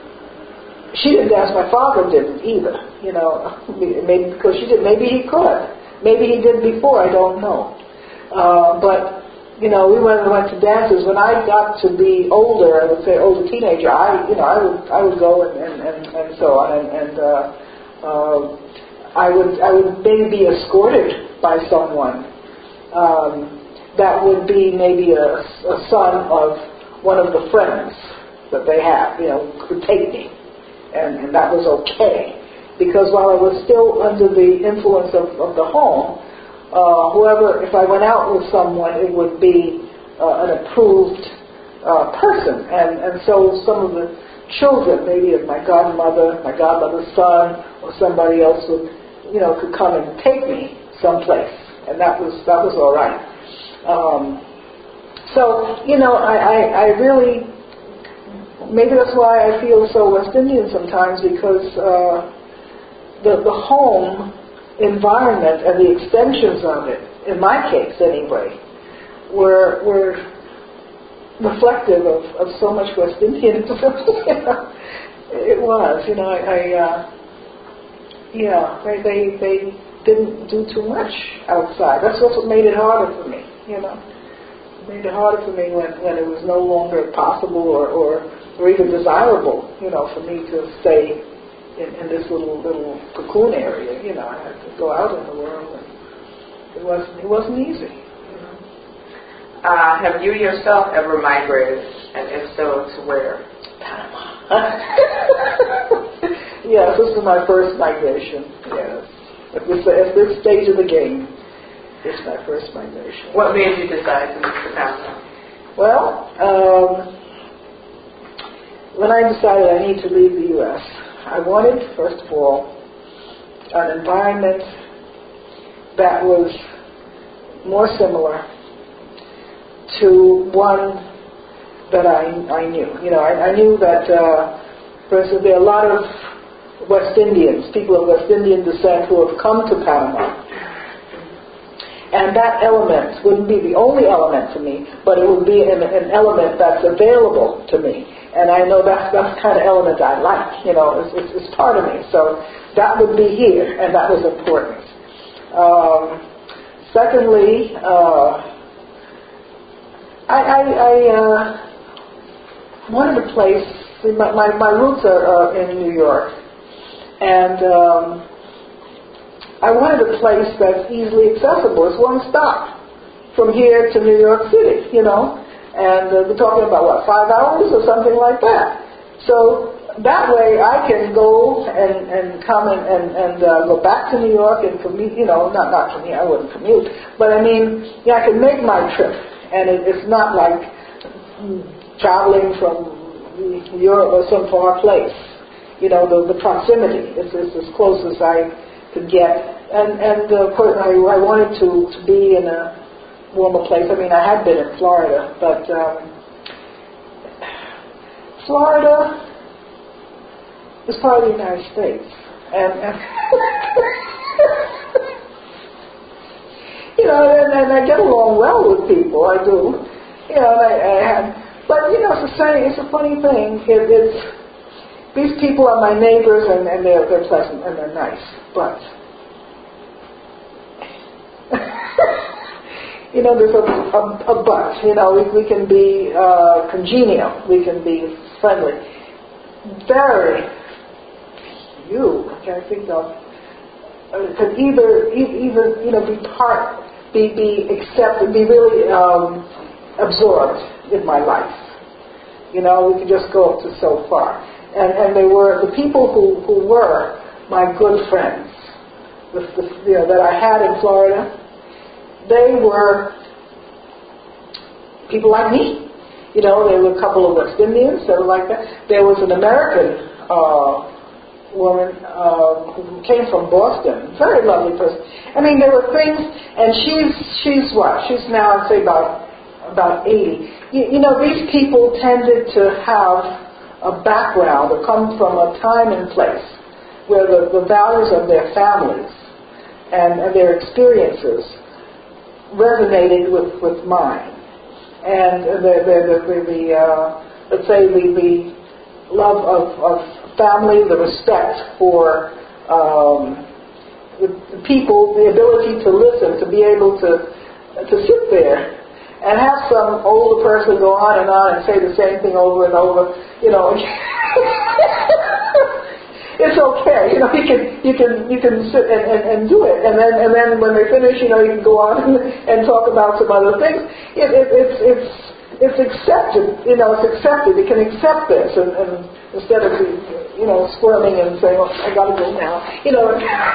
she didn't dance, my father didn't either, you know, maybe because she did, maybe he could. Maybe he did before, I don't know. Uh, but, you know, we went, went to dances. When I got to be older, I would say older teenager, I, you know, I would, I would go and, and, and, and so on, and, and uh, uh, I would, I would maybe be escorted by someone um, that would be maybe a, a son of one of the friends that they have, you know, could take me, and, and that was okay, because while I was still under the influence of, of the home. Uh, whoever, if I went out with someone, it would be uh, an approved uh, person. And, and so some of the children, maybe of my godmother, my godmother's son, or somebody else would, you know, could come and take me someplace. And that was, that was all right. Um, so, you know, I, I, I really, maybe that's why I feel so West Indian sometimes, because uh, the, the home environment and the extensions of it, in my case anyway, were were reflective of, of so much West Indianism. It was, you know, I, I uh, yeah, they, they they didn't do too much outside. That's what made it harder for me, you know. It made it harder for me when, when it was no longer possible or, or, or even desirable, you know, for me to stay In, in this little little cocoon area. You know, I had to go out in the world, and it wasn't it wasn't easy. You know? Uh, have you yourself ever migrated, and if so, to where? Panama. Yes, this is my first migration. Yes, at this at this stage of the game, it's my first migration. What made you decide to move to Panama? Well, um, when I decided I need to leave the U S, I wanted, first of all, an environment that was more similar to one that I, I knew. You know, I, I knew that, uh, for instance, there are a lot of West Indians, people of West Indian descent who have come to Panama. And that element wouldn't be the only element to me, but it would be an, an element that's available to me. And I know that's, that's the kind of element I like, you know, it's, it's, it's part of me. So that would be here, and that was important. Um, secondly, uh, I, I, I uh, wanted a place, my, my, my roots are uh, in New York, and um, I wanted a place that's easily accessible. It's one stop from here to New York City, you know. And uh, we're talking about, what, five hours or something like that. So that way I can go and, and come and, and, and uh, go back to New York and commute, you know, not, not commute, I wouldn't commute. But I mean, yeah, I can make my trip. And it, it's not like traveling from Europe or some far place. You know, the, the proximity is, is as close as I could get, and and uh, I, I wanted to, to be in a warmer place. I mean, I had been in Florida, but um, Florida is part of the United States, and, and you know, and, and I get along well with people. I do, you know. And I, I had, but you know, it's the same. It's a funny thing. It, it's these people are my neighbors, and, and they're they're pleasant and they're nice. But, you know, there's a, a, a but. You know, we, we can be uh, congenial. We can be friendly. Very few, I can't think of, uh, could either, either, you know, be part, be, be accepted, be really um, absorbed in my life. You know, we could just go up to so far. And, and they were, the people who, who were my good friends, the, the, you know, that I had in Florida, they were people like me. You know, there were a couple of West Indians that were like that. There was an American uh, woman uh, who came from Boston, very lovely person. I mean, there were things, and she's she's what? She's now, I'd say, about about eighty. You, you know, these people tended to have a background or come from a time and place where the, the values of their families and, and their experiences resonated with, with mine. And the, the, the, the, the uh, let's say, the, the love of, of family, the respect for um, the, the people, the ability to listen, to be able to, to sit there and have some older person go on and on and say the same thing over and over, you know. It's okay, you know. You can you can you can sit and, and, and do it, and then and then when they finish, you know, you can go on and, and talk about some other things. It, it, it's it's it's accepted, you know. It's accepted. You can accept this, and, and instead of you know squirming and saying, "Oh, I got to go now," you know.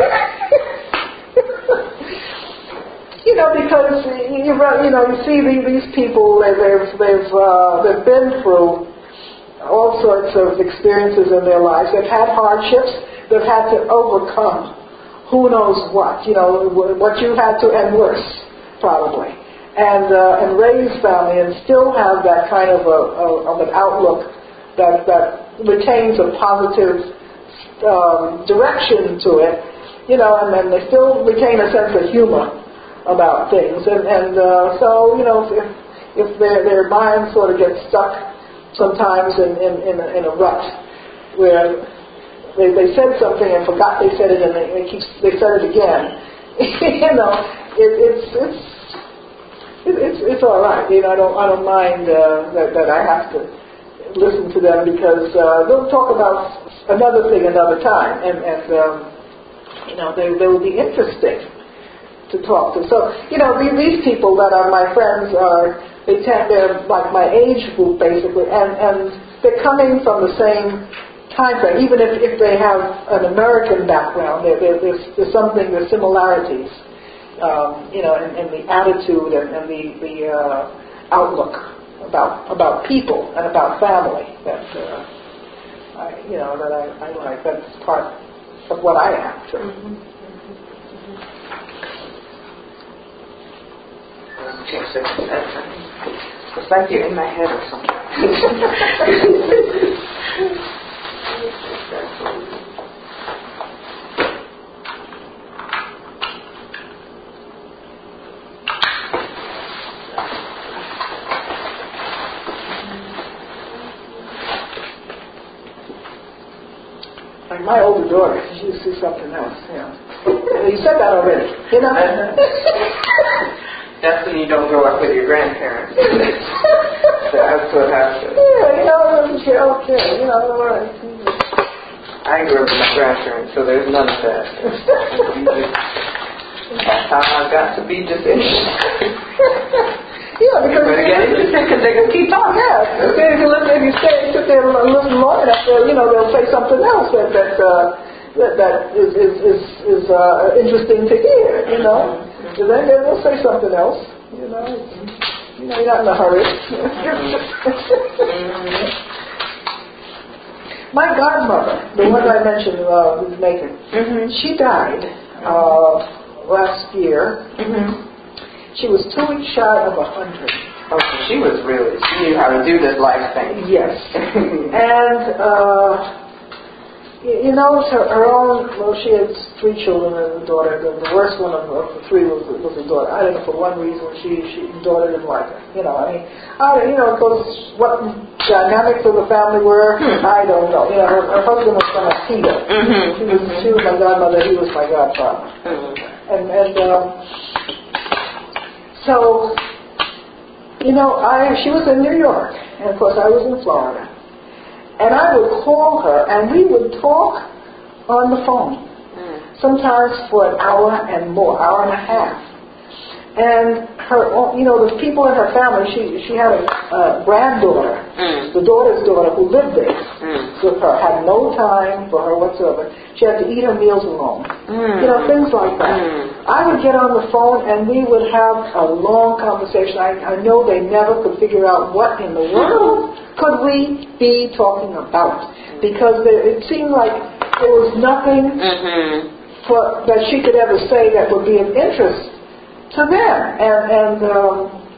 You know, because you, you know, you see these people, they've they've uh, they've been through all sorts of experiences in their lives. They've had hardships. They've had to overcome who knows what, you know, what you had to, and worse, probably, and uh, and raise family and still have that kind of a, a of an outlook that that retains a positive um, direction to it, you know, and then they still retain a sense of humor about things, and, and uh, so, you know, if, if their, their mind sort of gets stuck sometimes in, in, in, a, in a rut where they, they said something and forgot they said it, and they, they keep they said it again, you know, it, it's it's it, it's it's all right. You know, I don't I don't mind uh, that that I have to listen to them, because uh, they'll talk about another thing another time, and and um, you know, they they will be interesting to talk to. So, you know, these, these people that are my friends are, they tend, they're like my age group basically, and, and they're coming from the same time frame, even if, if they have an American background. There, there, there's, there's something, there's similarities, um, you know, in, in the attitude and, and the, the uh, outlook about about people and about family that, uh, I, you know, that I, I like. That's part of what I am. Sure. Mm-hmm. It's like you're in my head or something. my older daughter, she used to see something else. You know. You said that already. You know. That's when you don't grow up with your grandparents. That's what happens. Yeah, you know, okay, you know, all right. I grew up with my grandparents, so there's none of that. That's how I got to be just interested. Yeah, because but again, it's just because they can keep talking. Yeah, if you listen, if you stay, sit there and listen long enough, you know, they'll say something else that that uh, that, that is is is, is uh, interesting to hear. You know, mm-hmm. So then they'll say something else. You know, you know, you're not in a hurry. Mm-hmm. My godmother, the one I mentioned, uh, was Macon. Mm-hmm. She died uh, last year. Mm-hmm. She was two weeks shy of a hundred. Oh, so she was really, she knew how to do this life thing. Yes. And, uh, you know, her, her own, well, she had three children and a daughter. The, the worst one of, of the three was, was a daughter. I don't know, for one reason, she, she, the daughter didn't like her. You know, I mean, I, you know, because what dynamics of the family were, hmm. I don't know. You know, her, her husband was from Akita. Mm-hmm. She was, mm-hmm. she was my godmother, he was my godfather. Mm-hmm. And, and, um, So, you know, I she was in New York, and of course I was in Florida. And I would call her, and we would talk on the phone, mm. sometimes for an hour and more, hour and a half. And her, you know, the people in her family, she she had a uh, granddaughter, mm. the daughter's daughter who lived there mm. with her, had no time for her whatsoever. She had to eat her meals alone. Mm. You know, things like that. Mm. I would get on the phone and we would have a long conversation. I, I know they never could figure out what in the world could we be talking about, because there, it seemed like there was nothing mm-hmm. for, that she could ever say that would be of interest to them. And, and um,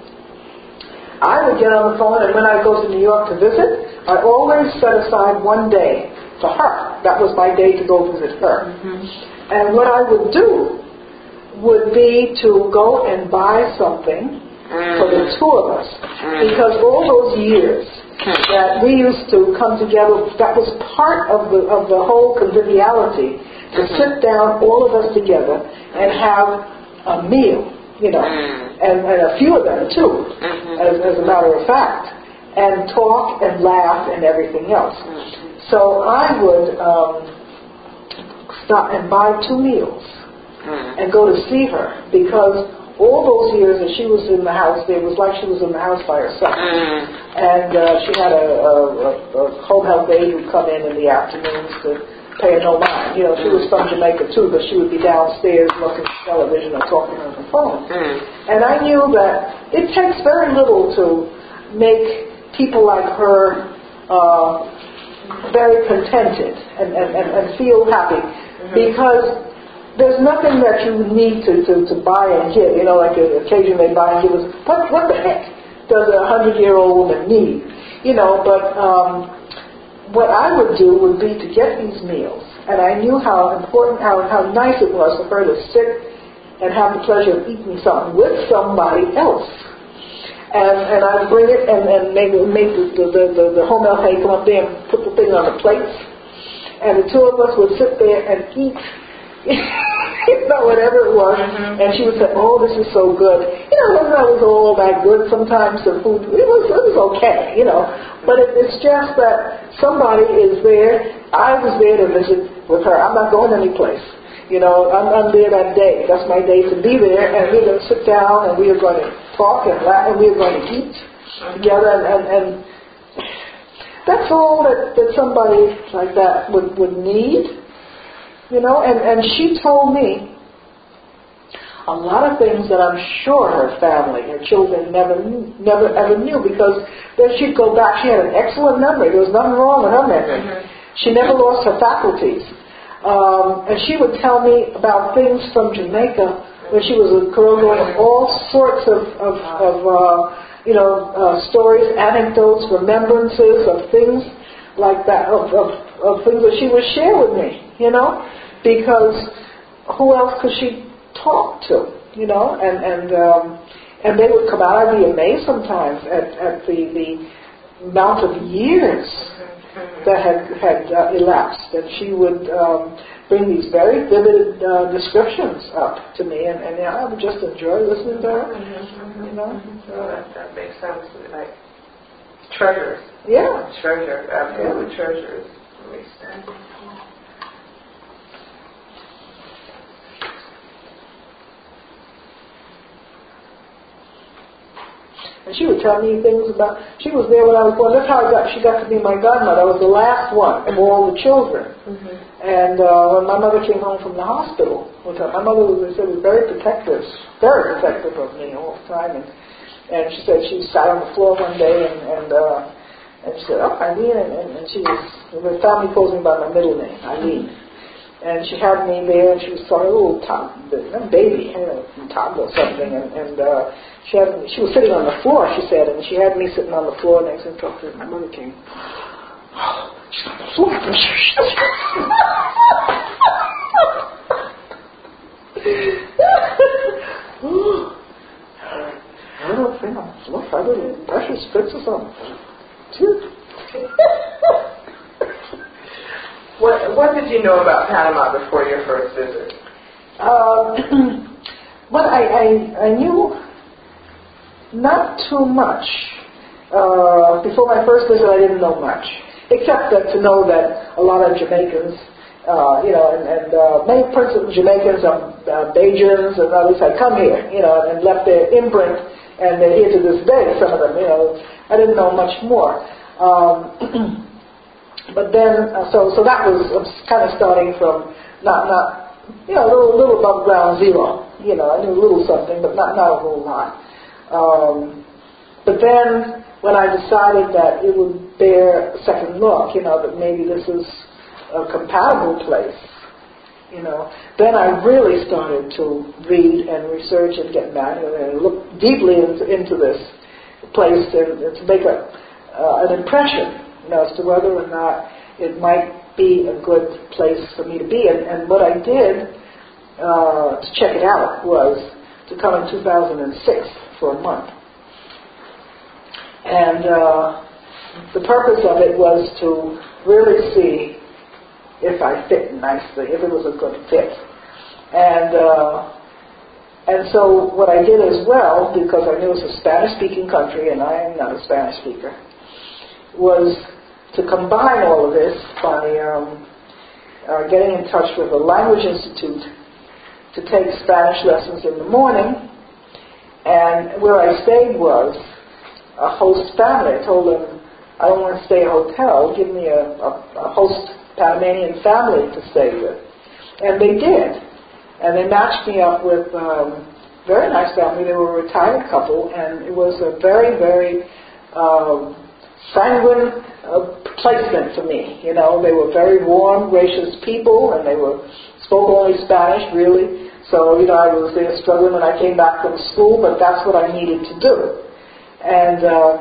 I would get on the phone, and when I go to New York to visit, I always set aside one day for her. That was my day to go visit her. Mm-hmm. And what I would do would be to go and buy something mm-hmm. for the two of us. Mm-hmm. Because all those years mm-hmm. that we used to come together, that was part of the of the whole conviviality, to mm-hmm. sit down, all of us together, and have a meal. You know, mm. and, and a few of them too, mm-hmm. as, as a matter of fact, and talk and laugh and everything else. Mm-hmm. So I would um, stop and buy two meals mm. and go to see her, because all those years that she was in the house, it was like she was in the house by herself. Mm. And uh, she had a, a, a home health aide who'd come in in the afternoons to pay her no mind. You know, she was from Jamaica too, but she would be downstairs looking at television or talking on the phone. Mm. And I knew that it takes very little to make people like her uh, very contented and, and, and, and feel happy, mm-hmm. because there's nothing that you need to, to, to buy and give. You know, like occasionally they buy and give us, what, what the heck does a hundred-year-old woman need? You know, but um, what I would do would be to get these meals, and I knew how important, how, how nice it was for her to sit and have the pleasure of eating something with somebody else. And and I'd bring it and, and maybe make the, the, the, the home health aide come up there and put the thing on the plates, and the two of us would sit there and eat, you know, whatever it was, mm-hmm. and she would say, oh, this is so good. You know, it wasn't always all that good. Sometimes the food, it was, it was okay, you know, but it, it's just that somebody is there. I was there to visit with her. I'm not going any place. You know, I'm, I'm there that day. That's my day to be there, and we're going to sit down, and we are going to talk and laugh, and we are going to eat together, and, and, and that's all that, that somebody like that would, would need. You know, and, and she told me a lot of things that I'm sure her family, her children never never ever knew, because then she'd go back. She had an excellent memory. There was nothing wrong with her memory. Mm-hmm. She never lost her faculties. Um, and she would tell me about things from Jamaica when she was a girl, going all sorts of, of, of uh, you know, uh, stories, anecdotes, remembrances of things like that, of, of, of things that she would share with me, you know, because who else could she talk to, you know, and and um, and they would come out. I'd be amazed sometimes at, at the, the amount of years that had had uh, elapsed, and she would um, bring these very vivid uh, descriptions up to me, and, and yeah, I would just enjoy listening to her. Mm-hmm. You know, so that, that makes sense. Like treasures. Yeah, treasure. Absolutely, yeah. treasures. Makes sense. And she would tell me things about, she was there when I was born. That's how I got, she got to be my godmother. I was the last one of all the children. Mm-hmm. And uh, when my mother came home from the hospital, with her, my mother was, said, was very protective, very protective of me all the time. And, and she said she sat on the floor one day and, and, uh, and she said, oh, Eileen, and, and, and she was, the family calls me by my middle name, Eileen. And she had me there, and she was sort of a little top, baby, you know, toddler or something, and, and uh, she had she was sitting on the floor, she said, and she had me sitting on the floor next to her. My mother came. Oh, she's on the floor. I don't think on the floor. I didn't precious fits or something. What What did you know about Panama before your first visit? Um, well, I, I I knew not too much. Uh, before my first visit, I didn't know much, except that to know that a lot of Jamaicans, uh, you know, and, and uh, many principal Jamaicans, um, uh, Bajans, and others had come here, you know, and left their imprint, and they're here to this day. Some of them, you know, I didn't know much more. Um, But then, uh, so so that was kind of starting from not not you know a little little above ground zero. You know, I knew a little something, but not not a whole lot. Um, but then when I decided that it would bear a second look, you know, that maybe this is a compatible place, you know, then I really started to read and research and get back and look deeply into, into this place and, and to make a uh, an impression. You know, as to whether or not it might be a good place for me to be. And, and what I did uh, to check it out was to come in two thousand six for a month. And uh, the purpose of it was to really see if I fit nicely, if it was a good fit. And uh, and so what I did as well, because I knew it was a Spanish-speaking country, and I am not a Spanish speaker, was to combine all of this by um, uh, getting in touch with a language institute to take Spanish lessons in the morning. And where I stayed was a host family. I told them, I don't want to stay in a hotel. Give me a, a, a host Panamanian family to stay with. And they did. And they matched me up with um, a very nice family. They were a retired couple, and it was a very, very um, sanguine uh, placement for me. You know, they were very warm, gracious people, and they were spoke only Spanish, really. So, you know, I was there struggling when I came back from school, but that's what I needed to do. And um,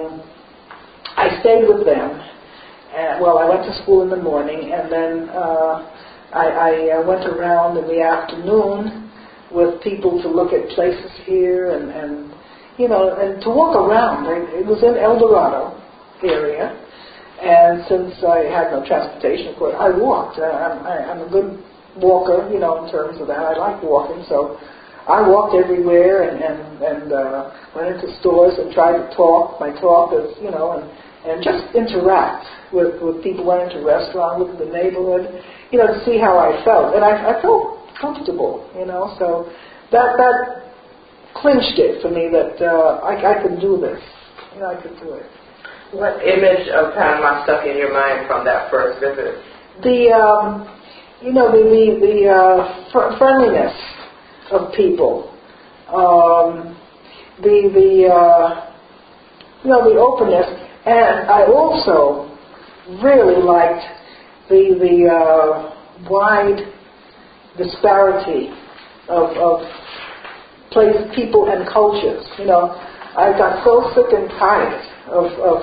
I stayed with them. And, well, I went to school in the morning, and then uh, I, I uh, went around in the afternoon with people to look at places here, and, and you know, and to walk around. It was in El Dorado area, and since I had no transportation, of course, I walked. I'm, I'm a good walker, you know, in terms of that. I like walking, so I walked everywhere and and, and uh, went into stores and tried to talk. My talk is, you know, and, and just interact with, with people. Went into restaurants, looked at the neighborhood, you know, to see how I felt, and I, I felt comfortable, you know. So that that clinched it for me that uh, I, I could do this. You know, I could do it. What image of Panama stuck in your mind from that first visit? The, um, you know, the the, the uh, fr- friendliness of people, um, the the uh, you know the openness, and I also really liked the the uh, wide disparity of of place, people, and cultures. You know, I got so sick and tired of, of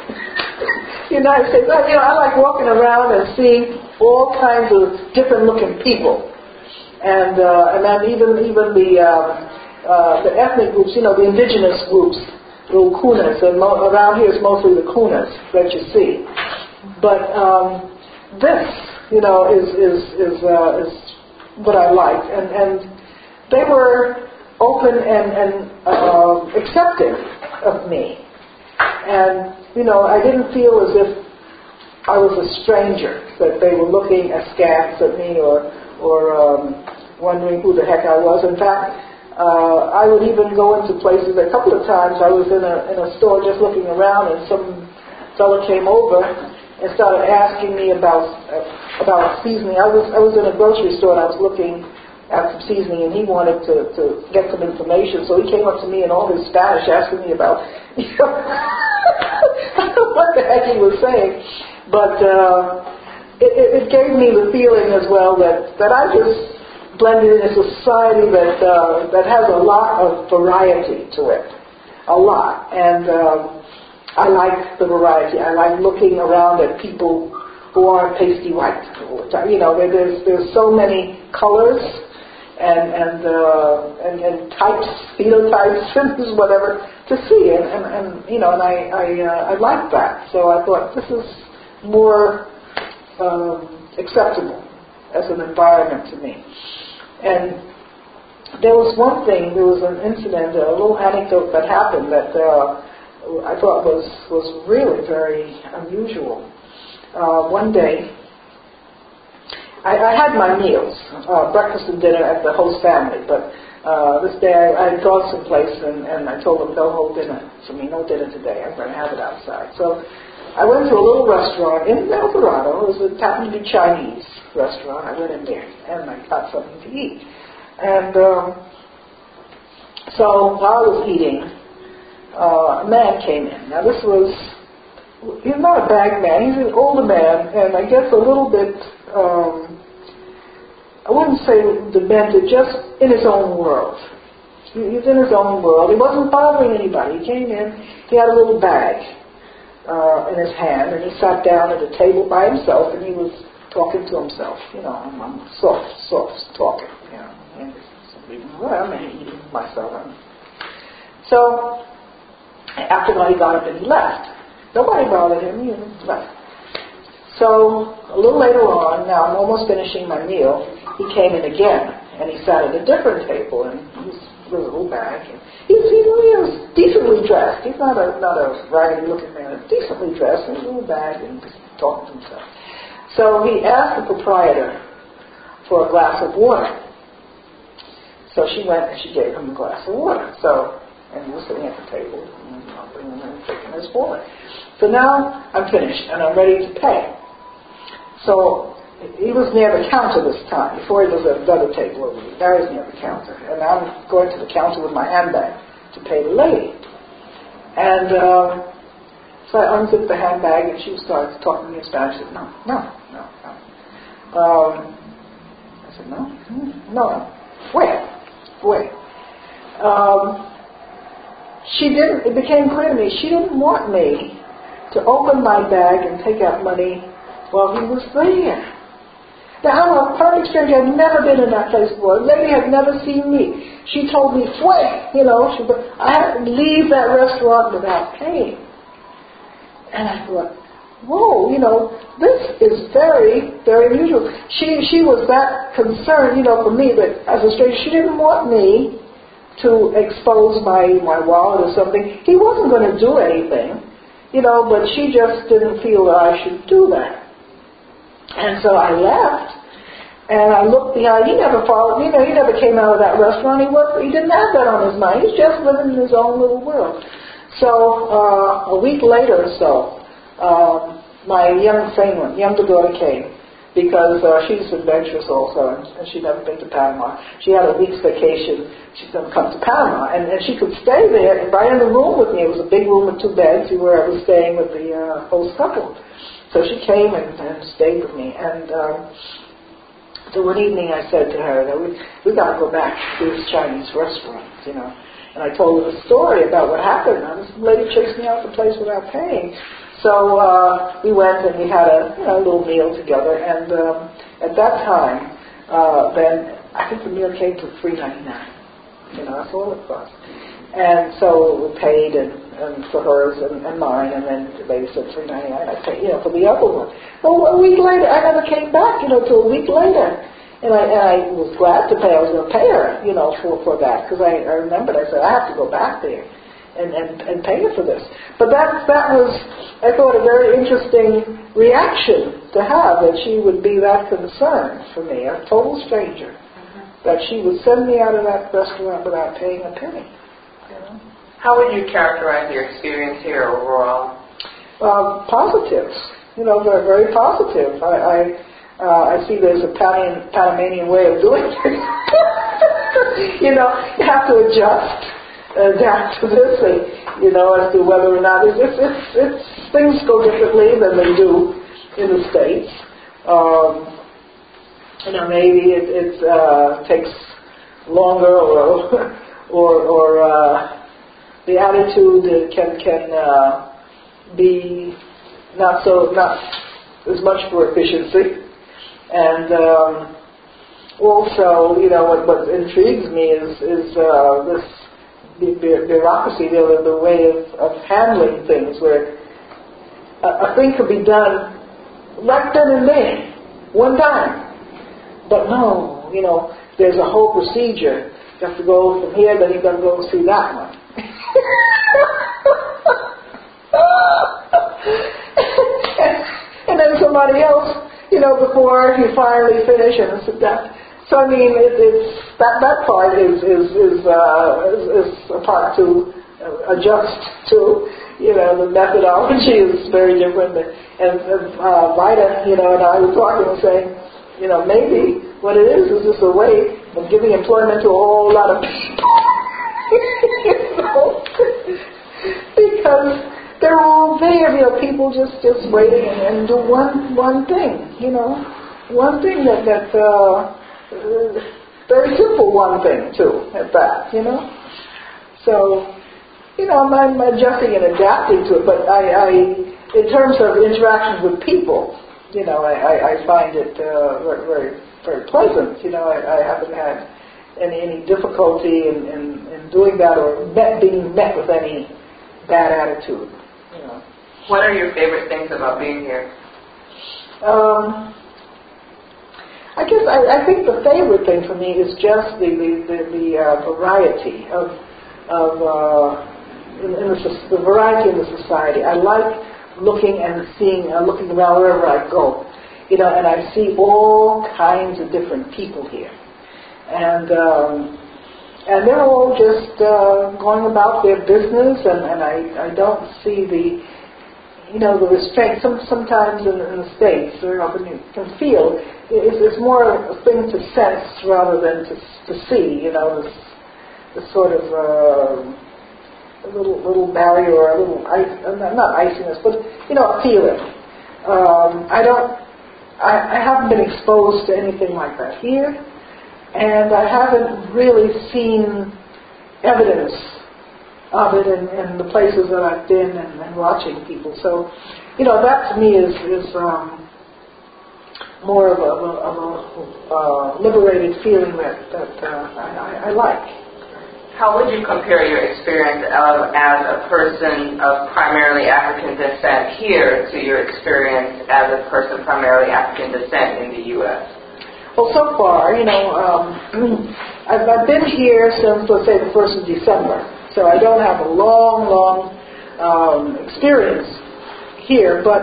United States. You know, I like walking around and seeing all kinds of different looking people, and uh, and then even even the um, uh, the ethnic groups. You know, the indigenous groups, the Kunas, and mo- around here it's mostly the Kunas that you see. But um, this, you know, is is is uh, is what I liked, and and they were open and and uh, accepting of me, and you know, I didn't feel as if I was a stranger, that they were looking askance at me or or um, wondering who the heck I was. In fact, uh, I would even go into places. A couple of times I was in a in a store just looking around, and some fellow came over and started asking me about uh, about seasoning. I was I was in a grocery store and I was looking at some seasoning, and he wanted to, to get some information. So he came up to me in all his Spanish, asking me about, you know, I don't know what the heck he was saying, but uh, it, it gave me the feeling as well that that I just blended in a society that uh, that has a lot of variety to it, a lot, and. Um, I like the variety. I like looking around at people who aren't pasty white. You know, there's there's so many colors and and uh, and, and types, phenotypes, and whatever to see, and, and, and you know, and I I, uh, I like that. So I thought this is more um, acceptable as an environment to me. And there was one thing. There was an incident, a little anecdote that happened that. Uh, I thought was, was really very unusual. Uh, one day, I, I had my meals, uh, breakfast and dinner at the host family, but uh, this day I, I had gone someplace and, and I told them, no whole dinner for me, no dinner today, I'm going to have it outside. So I went to a little restaurant in El Dorado. It was a, happened to be Chinese restaurant. I went in there and I got something to eat. And um, so while I was eating, Uh, a man came in. Now this was, he's not a bag man, he's an older man, and I guess a little bit, um, I wouldn't say demented, just in his own world. He, he's in his own world. He wasn't bothering anybody. He came in, he had a little bag uh, in his hand, and he sat down at a table by himself, and he was talking to himself. You know, I'm, I'm soft, soft talking, you know. And well, I'm eating myself. So, after that, he got up and he left. Nobody bothered him, he left. So, a little later on, now I'm almost finishing my meal, he came in again, and he sat at a different table, and he was with a little bag. And he's, he was decently dressed. He's not a not a raggedy-looking man. He's decently dressed, and a little bag, and just talking to himself. So he asked the proprietor for a glass of water. So she went and she gave him a glass of water. So, and he was sitting at the table, and bringing and taking his water. So now I'm finished, and I'm ready to pay. So he was near the counter this time. Before he was at another table over there. Now he's near the counter. And I'm going to the counter with my handbag to pay the lady. And um, so I unzipped the handbag, and she started talking to me in Spanish. I said, no, no, no, no. Um, I said, no, no, no. Where? Where? Um, She didn't, it became clear to me, she didn't want me to open my bag and take out money while he was there. Now, I'm a perfect stranger. I'd never been in that place before. The lady had never seen me. She told me, fue, you know, she, I had to leave that restaurant without paying. And I thought, whoa, you know, this is very, very unusual. She, she was that concerned, you know, for me, but as a stranger, she didn't want me to expose my, my wallet or something. He wasn't going to do anything, you know, but she just didn't feel that I should do that. And so I left, and I looked behind. He never followed me. You know, he never came out of that restaurant. He worked, he didn't have that on his mind. He's just living in his own little world. So uh, a week later or so, um, my young friend, younger daughter came, because uh, she's adventurous also, and, and she'd never been to Panama. She had a week's vacation. She's going to come to Panama, and, and she could stay there and right in the room with me. It was a big room with two beds where I was staying with the uh, host couple. So she came and, and stayed with me, and um, so one evening I said to her that we we got to go back to this Chinese restaurant, you know. And I told her the story about what happened. Now, this lady chased me out of the place without paying. So uh, we went and we had a you know, little meal together, and um, at that time, uh, then I think the meal came to three ninety-nine. You know, that's all it cost. And so we paid, and, and for hers and, and mine, and then the lady said three ninety-nine. I paid, you know, for the other one. Well, a week later, I never came back, you know, till a week later. And I, and I was glad to pay. I was going to pay her, you know, for, for that, because I, I remembered. I said, I have to go back there and, and, and pay her for this. But that, that was, I thought, a very interesting reaction to have, that she would be that concerned for me, a total stranger, mm-hmm. that she would send me out of that restaurant without paying a penny. You know? How would you characterize your experience here overall? Uh, positives, you know, very, very positive. I, I Uh, I see there's a Pan- Panamanian way of doing things. You know, you have to adjust, adapt to this, and, you know, as to whether or not it's, it's, it's, it's things go differently than they do in the States. Um, you know, maybe it, it uh, takes longer, or or, or uh, the attitude can can uh, be not so not as much for efficiency. And um, also, you know, what, what intrigues me is, is uh, this bu- bureaucracy, the, the way of, of handling things, where a, a thing could be done right then and there, one time. But no, you know, there's a whole procedure. You have to go from here, then you've got to go see that one. And then somebody else, you know, before you finally finish and sit down. So I mean, it, it's that that part is is is, uh, is is a part to adjust to. You know, the methodology is very different. And uh, Vida, you know, and I were talking and saying, you know, maybe what it is is just a way of giving employment to a whole lot of people. You know, because they're all there, you know, people just, just waiting and, and do one one thing, you know, one thing that, that uh, very simple one thing too, at that, you know. So, you know, I'm, I'm adjusting and adapting to it, but I, I in terms of interactions with people, you know, I, I, I find it uh, very, very, very pleasant. You know, I, I haven't had any, any difficulty in, in, in doing that, or met, being met with any bad attitude. You know. What are your favorite things about being here? Um, I guess I, I think the favorite thing for me is just the the, the, the uh, variety of of uh, in, in the, the variety in the society. I like looking and seeing, uh, looking around wherever I go, you know, and I see all kinds of different people here, and um, and they're all just uh, going about their business, and, and I, I don't see the, you know, the restraint. Some, sometimes in, in the States, or often you can feel, it's, it's more a thing to sense rather than to, to see, you know, this, this sort of uh, a little, little barrier, or a little, ice, not iciness, but, you know, a feeling. Um, I don't, I, I haven't been exposed to anything like that here. And I haven't really seen evidence of it in, in the places that I've been and, and watching people. So, you know, that to me is, is um, more of a, of a uh, liberated feeling that, that uh, I, I like. How would you compare your experience of, as a person of primarily African descent here to your experience as a person primarily African descent in the U S? Well, so far, you know, um, I've, I've been here since, let's say, the first of December. So I don't have a long, long um, experience here. But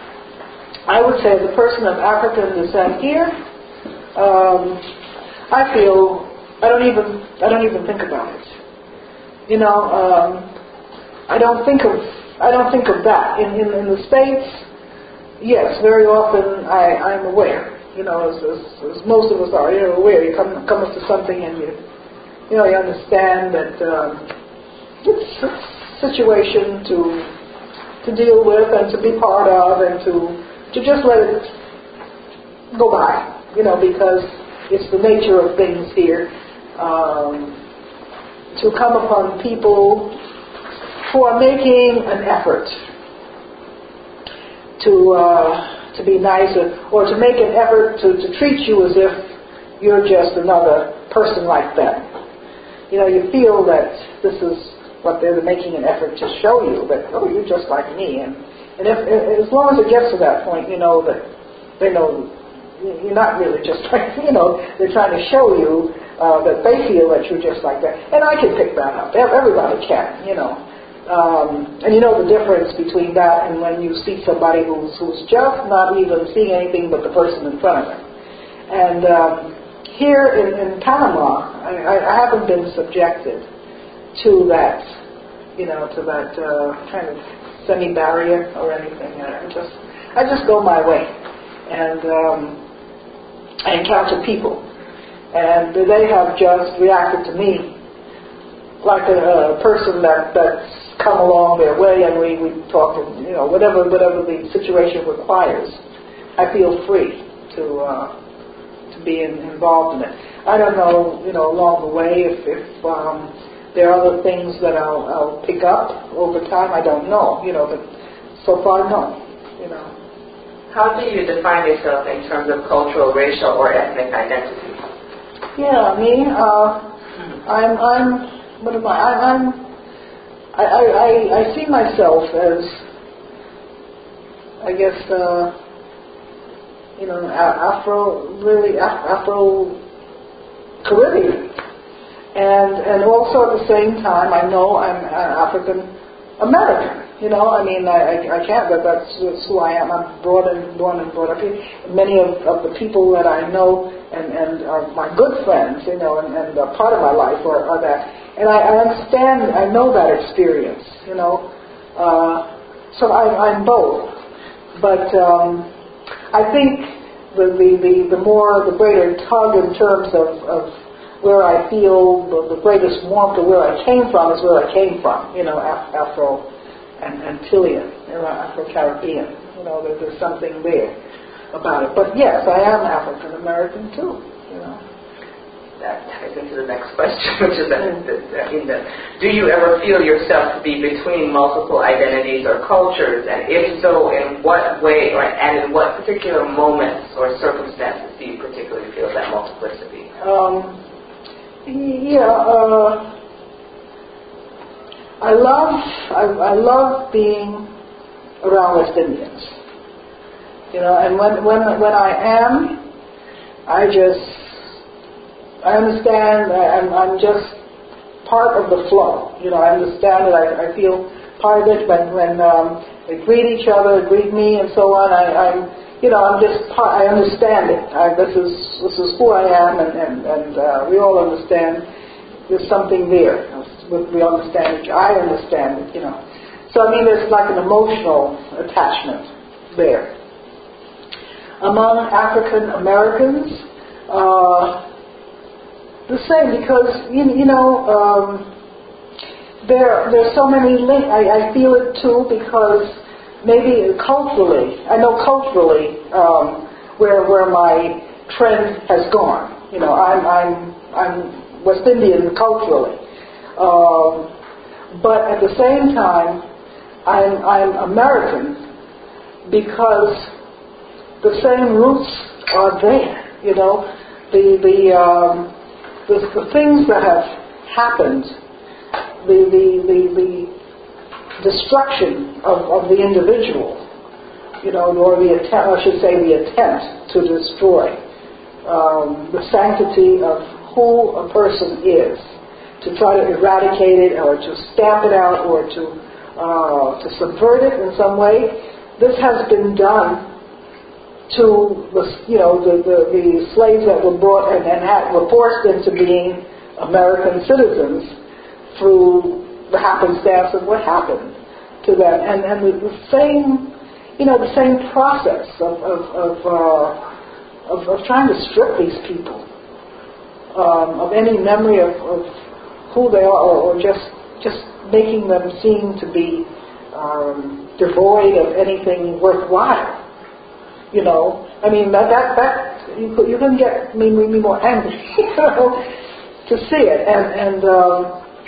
I would say, as a person of African descent here, um, I feel I don't even I don't even think about it. You know, um, I don't think of I don't think of that. In in, in the States, yes, very often I, I'm aware. You know, as, as, as most of us are, you're aware. You come come up to something and you, you know, you understand that um, it's a situation to to deal with and to be part of, and to to just let it go by. You know, because it's the nature of things here. Um, to come upon people who are making an effort to. Uh, to be nice, or to make an effort to, to treat you as if you're just another person like them. You know, you feel that this is what they're making an effort to show you that, oh, you're just like me. And, and if, as long as it gets to that point, you know that they know you're not really just like, you know, they're trying to show you uh, that they feel that you're just like that. And I can pick that up. Everybody can, you know. Um, and you know the difference between that and when you see somebody who's, who's just not even seeing anything but the person in front of them. And um, here in, in Panama, I, I haven't been subjected to that, you know, to that uh, kind of semi-barrier or anything. I just, I just go my way, and um, I encounter people, and they have just reacted to me like a, a person that that's come along their way, and we we talk, and, you know, whatever whatever the situation requires. I feel free to uh, to be in, involved in it. I don't know, you know, along the way if if um, there are other things that I'll, I'll pick up over time. I don't know, you know, but so far, no, you know. How do you define yourself in terms of cultural, racial, or ethnic identity? Yeah, me, uh, I'm, I'm, what am I? I I'm, I, I, I, I see myself as, I guess, uh, you know, Afro, really Afro-Caribbean. And and also at the same time, I know I'm African American. You know, I mean, I, I can't, but that's, that's who I am. I'm born and born and brought up here. Many of, of the people that I know and, and are my good friends, you know, and, and uh, part of my life are, are that. And I, I understand, I know that experience, you know. Uh, so I, I'm both. But um, I think the, the, the, the more, the greater tug in terms of, of where I feel the, the greatest warmth of where I came from is where I came from, you know, Af- Afro and Antillean, you know, Afro-Caribbean. You know, there, there's something there about it. But yes, I am African American too, you know. That ties into the next question, which is that, that, in the, do you ever feel yourself to be between multiple identities or cultures, and if so, in what way, or and in what particular moments or circumstances do you particularly feel that multiplicity? Um, Yeah, uh, I love I, I love being around West Indians. You know, and when when when I am, I just I understand. I'm I'm just part of the flow. You know, I understand it. I, I feel part of it when when um, they greet each other, greet me, and so on. I, I'm You know, I'm just, I understand it. I, this is this is who I am, and, and, and uh, we all understand there's something there. We understand it. I understand it, you know. So, I mean, there's like an emotional attachment there. Among African Americans, uh, the same, because, you, you know, um, there there's so many links. I, I feel it, too, because maybe culturally, I know culturally um, where where my trend has gone. You know, I'm I'm I'm West Indian culturally, um, but at the same time, I'm I'm American because the same roots are there. You know, the the um, the, the things that have happened, the the the, the destruction of, of the individual, you know, or the attempt, I should say the attempt to destroy um, the sanctity of who a person is, to try to eradicate it or to stamp it out or to uh, to subvert it in some way. This has been done to the, you know, the, the, the slaves that were brought and, and had, were forced into being American citizens through the happenstance of what happened to them, and and the, the same, you know, the same process of of of, uh, of, of trying to strip these people um, of any memory of, of who they are, or, or just just making them seem to be um, devoid of anything worthwhile. You know, I mean that that that you you can get me me more angry, you know, to see it, and and. Um,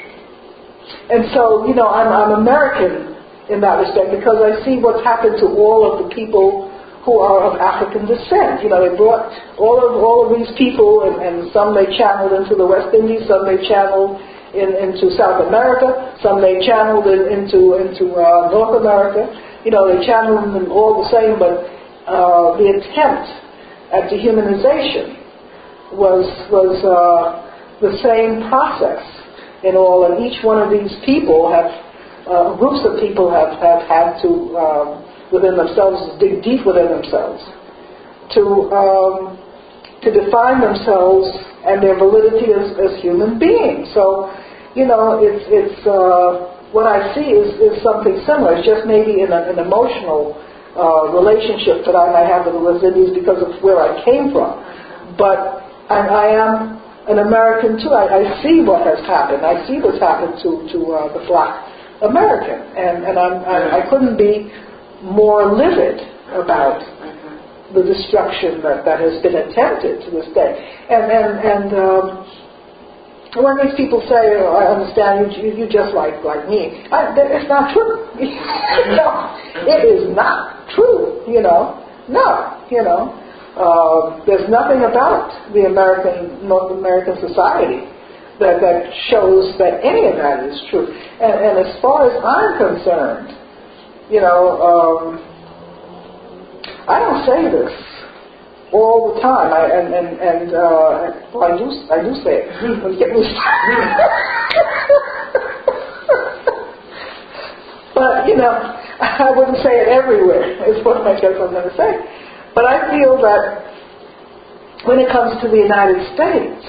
And so, you know, I'm, I'm American in that respect because I see what's happened to all of the people who are of African descent. You know, they brought all of all of these people, and, and some they channeled into the West Indies, some they channeled in, into South America. Some they channeled it into into uh, North America. You know, they channeled them all the same, but uh, the attempt at dehumanization was was uh, the same process in all, and each one of these people have, uh, groups of people have, have had to, um, within themselves, dig deep within themselves to um, to define themselves and their validity as, as human beings. So, you know, it's it's uh, what I see is, is something similar. It's just maybe in a, an emotional uh, relationship that I might have with the West Indies because of where I came from. But I, I am an American too. I, I see what has happened. I see what's happened to to uh, the Black American, and and I'm, I, I couldn't be more livid about the destruction that, that has been attempted to this day. And and and um, when these people say, oh, "I understand you, you just like like me," I, it's not true. No, it is not true. You know, no, you know. Uh, there's nothing about the American, North American society that, that shows that any of that is true. And, and as far as I'm concerned, you know, um, I don't say this all the time. I, and and, and uh, well, I do I do say it. When you get me started. But you know, I wouldn't say it everywhere. Is what I guess I'm going to say. But I feel that when it comes to the United States,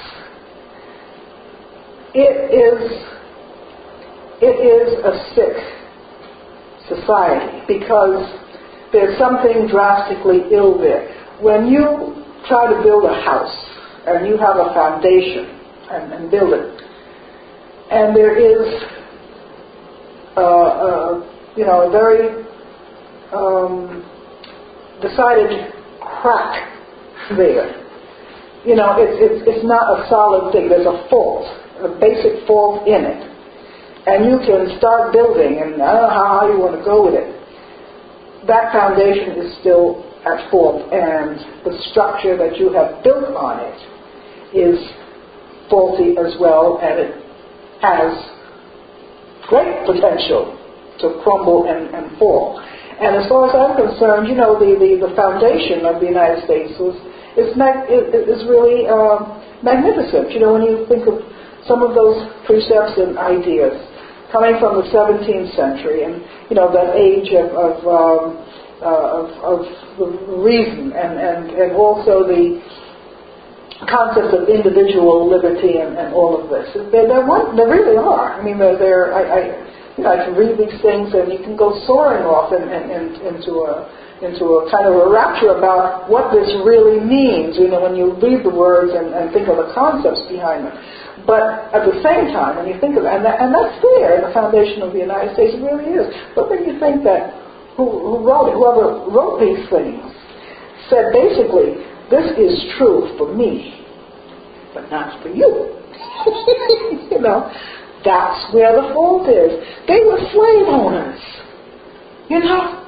it is it is a sick society because there's something drastically ill there. When you try to build a house and you have a foundation and, and build it, and there is uh, uh, you know a very um, decided crack there. You know, it's, it's, it's not a solid thing. There's a fault, a basic fault in it. And you can start building, and I don't know how you want to go with it. That foundation is still at fault, and the structure that you have built on it is faulty as well, and it has great potential to crumble and, and fall. And as far as I'm concerned, you know, the, the, the foundation of the United States was, is, mag, is really uh, magnificent. You know, when you think of some of those precepts and ideas coming from the seventeenth century and, you know, that age of, of, um, uh, of, of the reason and, and, and also the concept of individual liberty and, and all of this. There, there, there really are. I mean, they're, they're I, I You know, I can read these things, and you can go soaring off in, in, in, into a into a kind of a rapture about what this really means. You know, when you read the words and, and think of the concepts behind them. But at the same time, when you think of and that, and that's there in the foundation of the United States, it really is. But when you think that who, who wrote it, whoever wrote these things, said basically, this is true for me, but not for you. You know. That's where the fault is. They were slave owners. You know?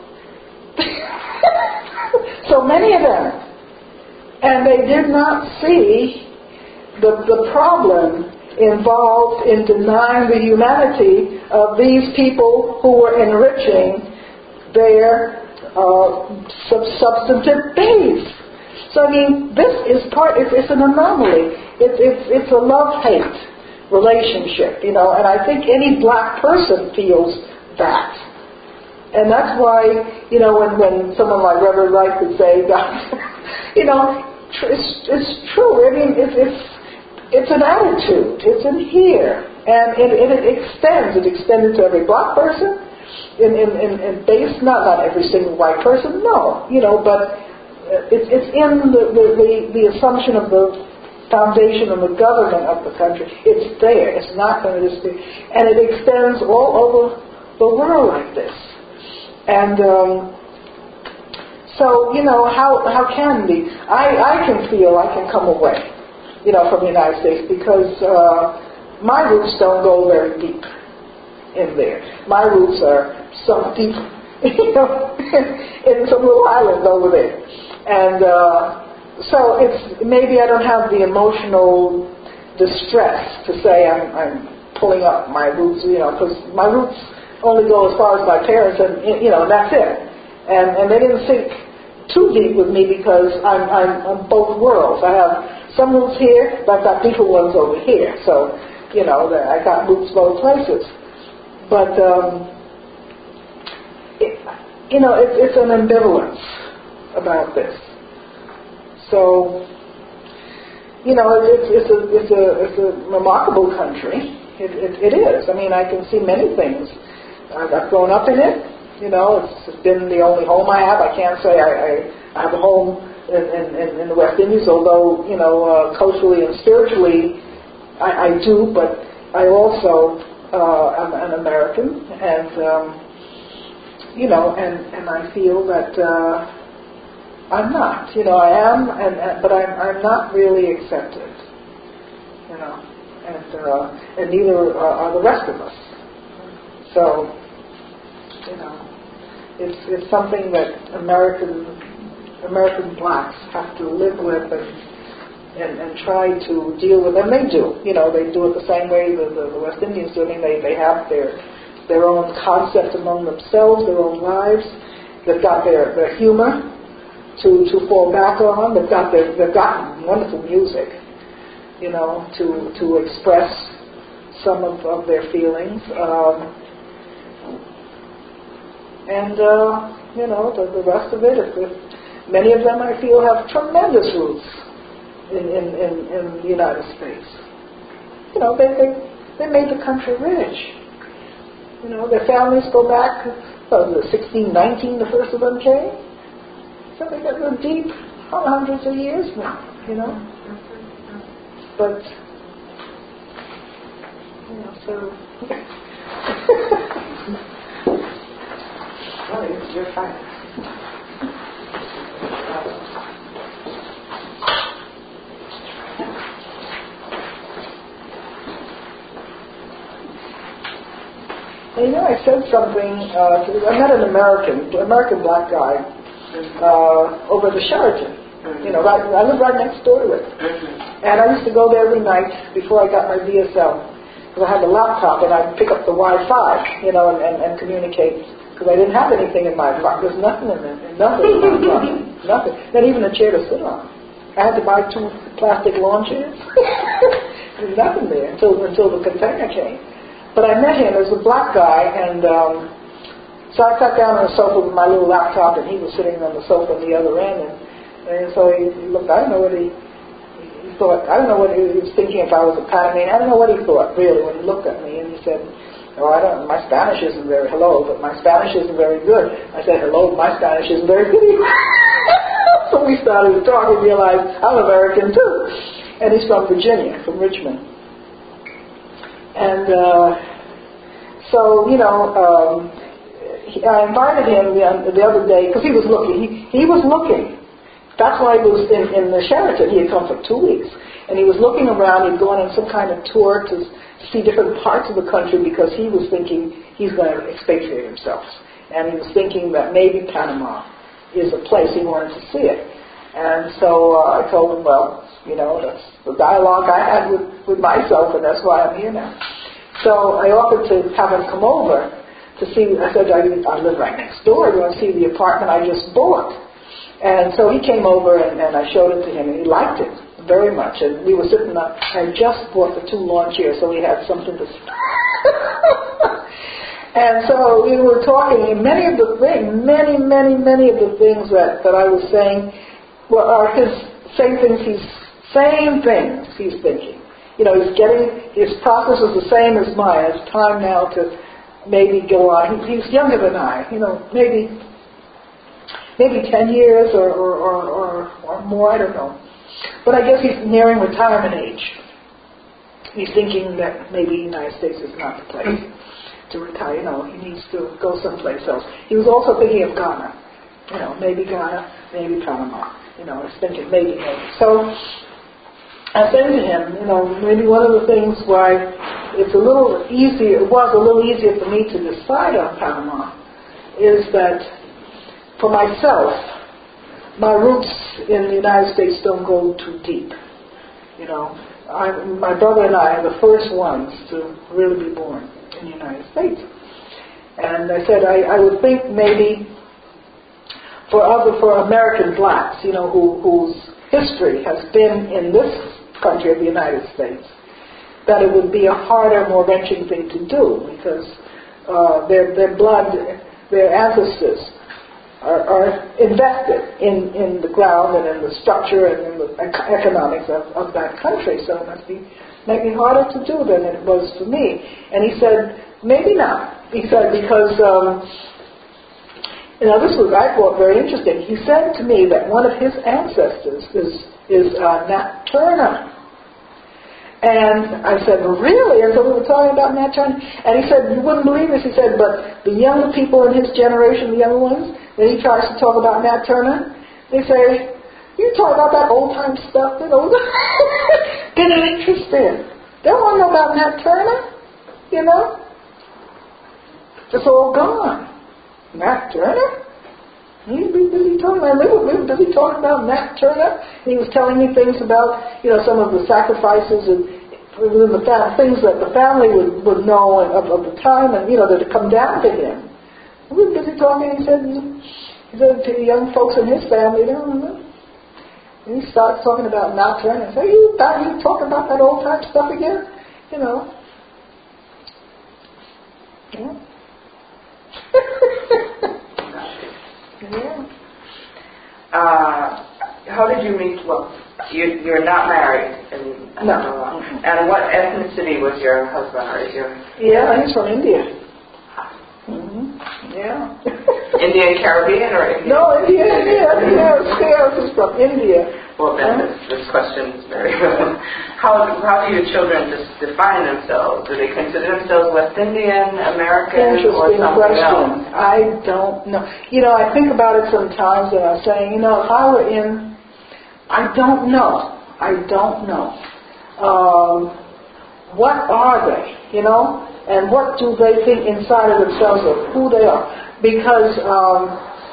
So many of them. And they did not see the, the problem involved in denying the humanity of these people who were enriching their uh, sub- substantive base. So, I mean, this is part, it's, it's an anomaly. It, it's, it's a love-hate relationship, you know, and I think any black person feels that. And that's why, you know, when, when someone like Reverend Wright would say, you know, it's, it's true. I mean, it's, it's, it's an attitude. It's in here. And it, it, it extends. It extends to every black person in, in, in, in base, not, not every single white person, no, you know, but it's, it's in the, the, the, the assumption of the foundation of the government of the country. It's there. It's not going to just be, and it extends all over the world like this. And um, so, you know, how how can we? I I can feel I can come away, you know, from the United States because uh, my roots don't go very deep in there. My roots are sunk deep, you know, in some little island over there, and. Uh, So it's maybe I don't have the emotional distress to say I'm, I'm pulling up my roots, you know, because my roots only go as far as my parents, and you know, and that's it. And and they didn't sink too deep with me because I'm I'm, I'm both worlds. I have some roots here, but I've got deeper ones over here. So, you know, I got roots both places. But um, it, you know, it, it's an ambivalence about this. So, you know, it's, it's a it's a it's a remarkable country. It, it it is. I mean, I can see many things. I've, I've grown up in it. You know, it's been the only home I have. I can't say I, I, I have a home in, in, in the West Indies, although, you know, uh, culturally and spiritually I, I do, but I also uh, am an American, and, um, you know, and, and I feel that uh, I'm not. You know, I am, and, and but I'm, I'm not really accepted, you know, and, uh, and neither uh, are the rest of us. So, you know, it's it's something that American American blacks have to live with and, and and try to deal with, and they do. You know, they do it the same way the, the, the West Indians do. I mean, they, they have their their own concept among themselves, their own lives. They've got their, their humor to, to fall back on. They've got their they've got wonderful music, you know, to to express some of, of their feelings. Um, And, uh, you know, the, the rest of it, if, if many of them, I feel, have tremendous roots in, in, in, in the United States. You know, they, they they made the country rich. You know, their families go back, well, sixteen nineteen, the first of them came. So they got real deep, hundreds of years now, you know. But, you know, so... Oh, you're fine. And you know, I said something, uh, to, I met an American, American black guy, uh, over at the Sheraton. Mm-hmm. You know, right, I live right next door to it. Mm-hmm. And I used to go there every night before I got my D S L. Because I had the laptop and I'd pick up the Wi-Fi, you know, and, and, and communicate. Because I didn't have anything in my apartment. There's nothing in there. Nothing in my apartment. Nothing. Not even a chair to sit on. I had to buy two plastic lawn chairs. There's nothing there until until the container came. But I met him as a black guy, and um, so I sat down on the sofa with my little laptop, and he was sitting on the sofa on the other end. And, and so he, he looked. I don't know what he, he thought. I don't know what he was thinking. If I was a Panamanian, I don't know what he thought really when he looked at me, and he said, "Oh, I don't. My Spanish isn't very hello, but my Spanish isn't very good." I said, "Hello, my Spanish isn't very good." So we started to talk and realized I'm American too, and he's from Virginia, from Richmond. And uh, so you know, um, he, I invited him the, the other day because he was looking. He, he was looking. That's why he was in, in the Sheraton. He had come for two weeks, and he was looking around. He'd gone on some kind of tour to see different parts of the country because he was thinking he's going to expatriate himself. And he was thinking that maybe Panama is a place he wanted to see it. And so uh, I told him, well, you know, that's the dialogue I had with, with myself, and that's why I'm here now. So I offered to have him come over to see. I said, I, I live right next door. You want to see the apartment I just bought? And so he came over, and, and I showed it to him, and he liked it very much. And we were sitting up. I just bought the two lawn chairs, so we had something to see. And so we were talking, and many of the things, many, many, many of the things that, that I was saying were are his same things he's same things he's thinking. You know, he's getting his process is the same as mine. It's time now to maybe go on. He, he's younger than I. You know, maybe maybe ten years or or, or, or or more. I don't know. But I guess he's nearing retirement age. He's thinking that maybe the United States is not the place to retire. You know, he needs to go someplace else. He was also thinking of Ghana. You know, maybe Ghana, maybe Panama. You know, he's thinking maybe, maybe. So I said to him, you know, maybe one of the things why it's a little easier, it was a little easier for me to decide on Panama is that for myself, my roots in the United States don't go too deep. You know, I, my brother and I are the first ones to really be born in the United States. And I said I, I would think maybe for other for American blacks, you know, who, whose history has been in this country of the United States, that it would be a harder, more wrenching thing to do because uh, their their blood, their ancestors are, are invested in, in the ground and in the structure and in the economics of, of that country. So it must be maybe harder to do than it was for me. And he said, maybe not. He said, because, um, you know, this was, I thought, very interesting. He said to me that one of his ancestors is, is uh, Nat Turner. And I said, really? And so we were talking about Nat Turner. And he said, you wouldn't believe this. He said, but the younger people in his generation, the younger ones, when he tries to talk about Nat Turner, they say, you talk about that old-time stuff, you know, get an interest in. They don't want to know about Nat Turner, you know. It's all gone. Nat Turner? He'd be busy talking about, we were, we were busy talking about Nat Turner. He was telling me things about, you know, some of the sacrifices and the fam- things that the family would, would know of, of the time and, you know, that had come down to him. We were busy talking, he said, he said to the young folks in his family, you know, and he starts talking about Nat Turner and say, you, you talking about that old time stuff again? You know. Yeah. Yeah. Uh, how did you meet? Well, you, you're not married. And, no. Mm-hmm. And what ethnicity was your husband or is your? Yeah, he's from India. Mm-hmm. Yeah. Indian Caribbean or Indian? No, India, India. Yes, he's from India. Well, then huh? this, this question is very good. How, how do your children just define themselves? Do they consider themselves West Indian, American, or something question. else? I don't know. You know, I think about it sometimes and I'm saying, you know, if I were in, I don't know. I don't know. Um, what are they, you know? And what do they think inside of themselves of who they are? Because um,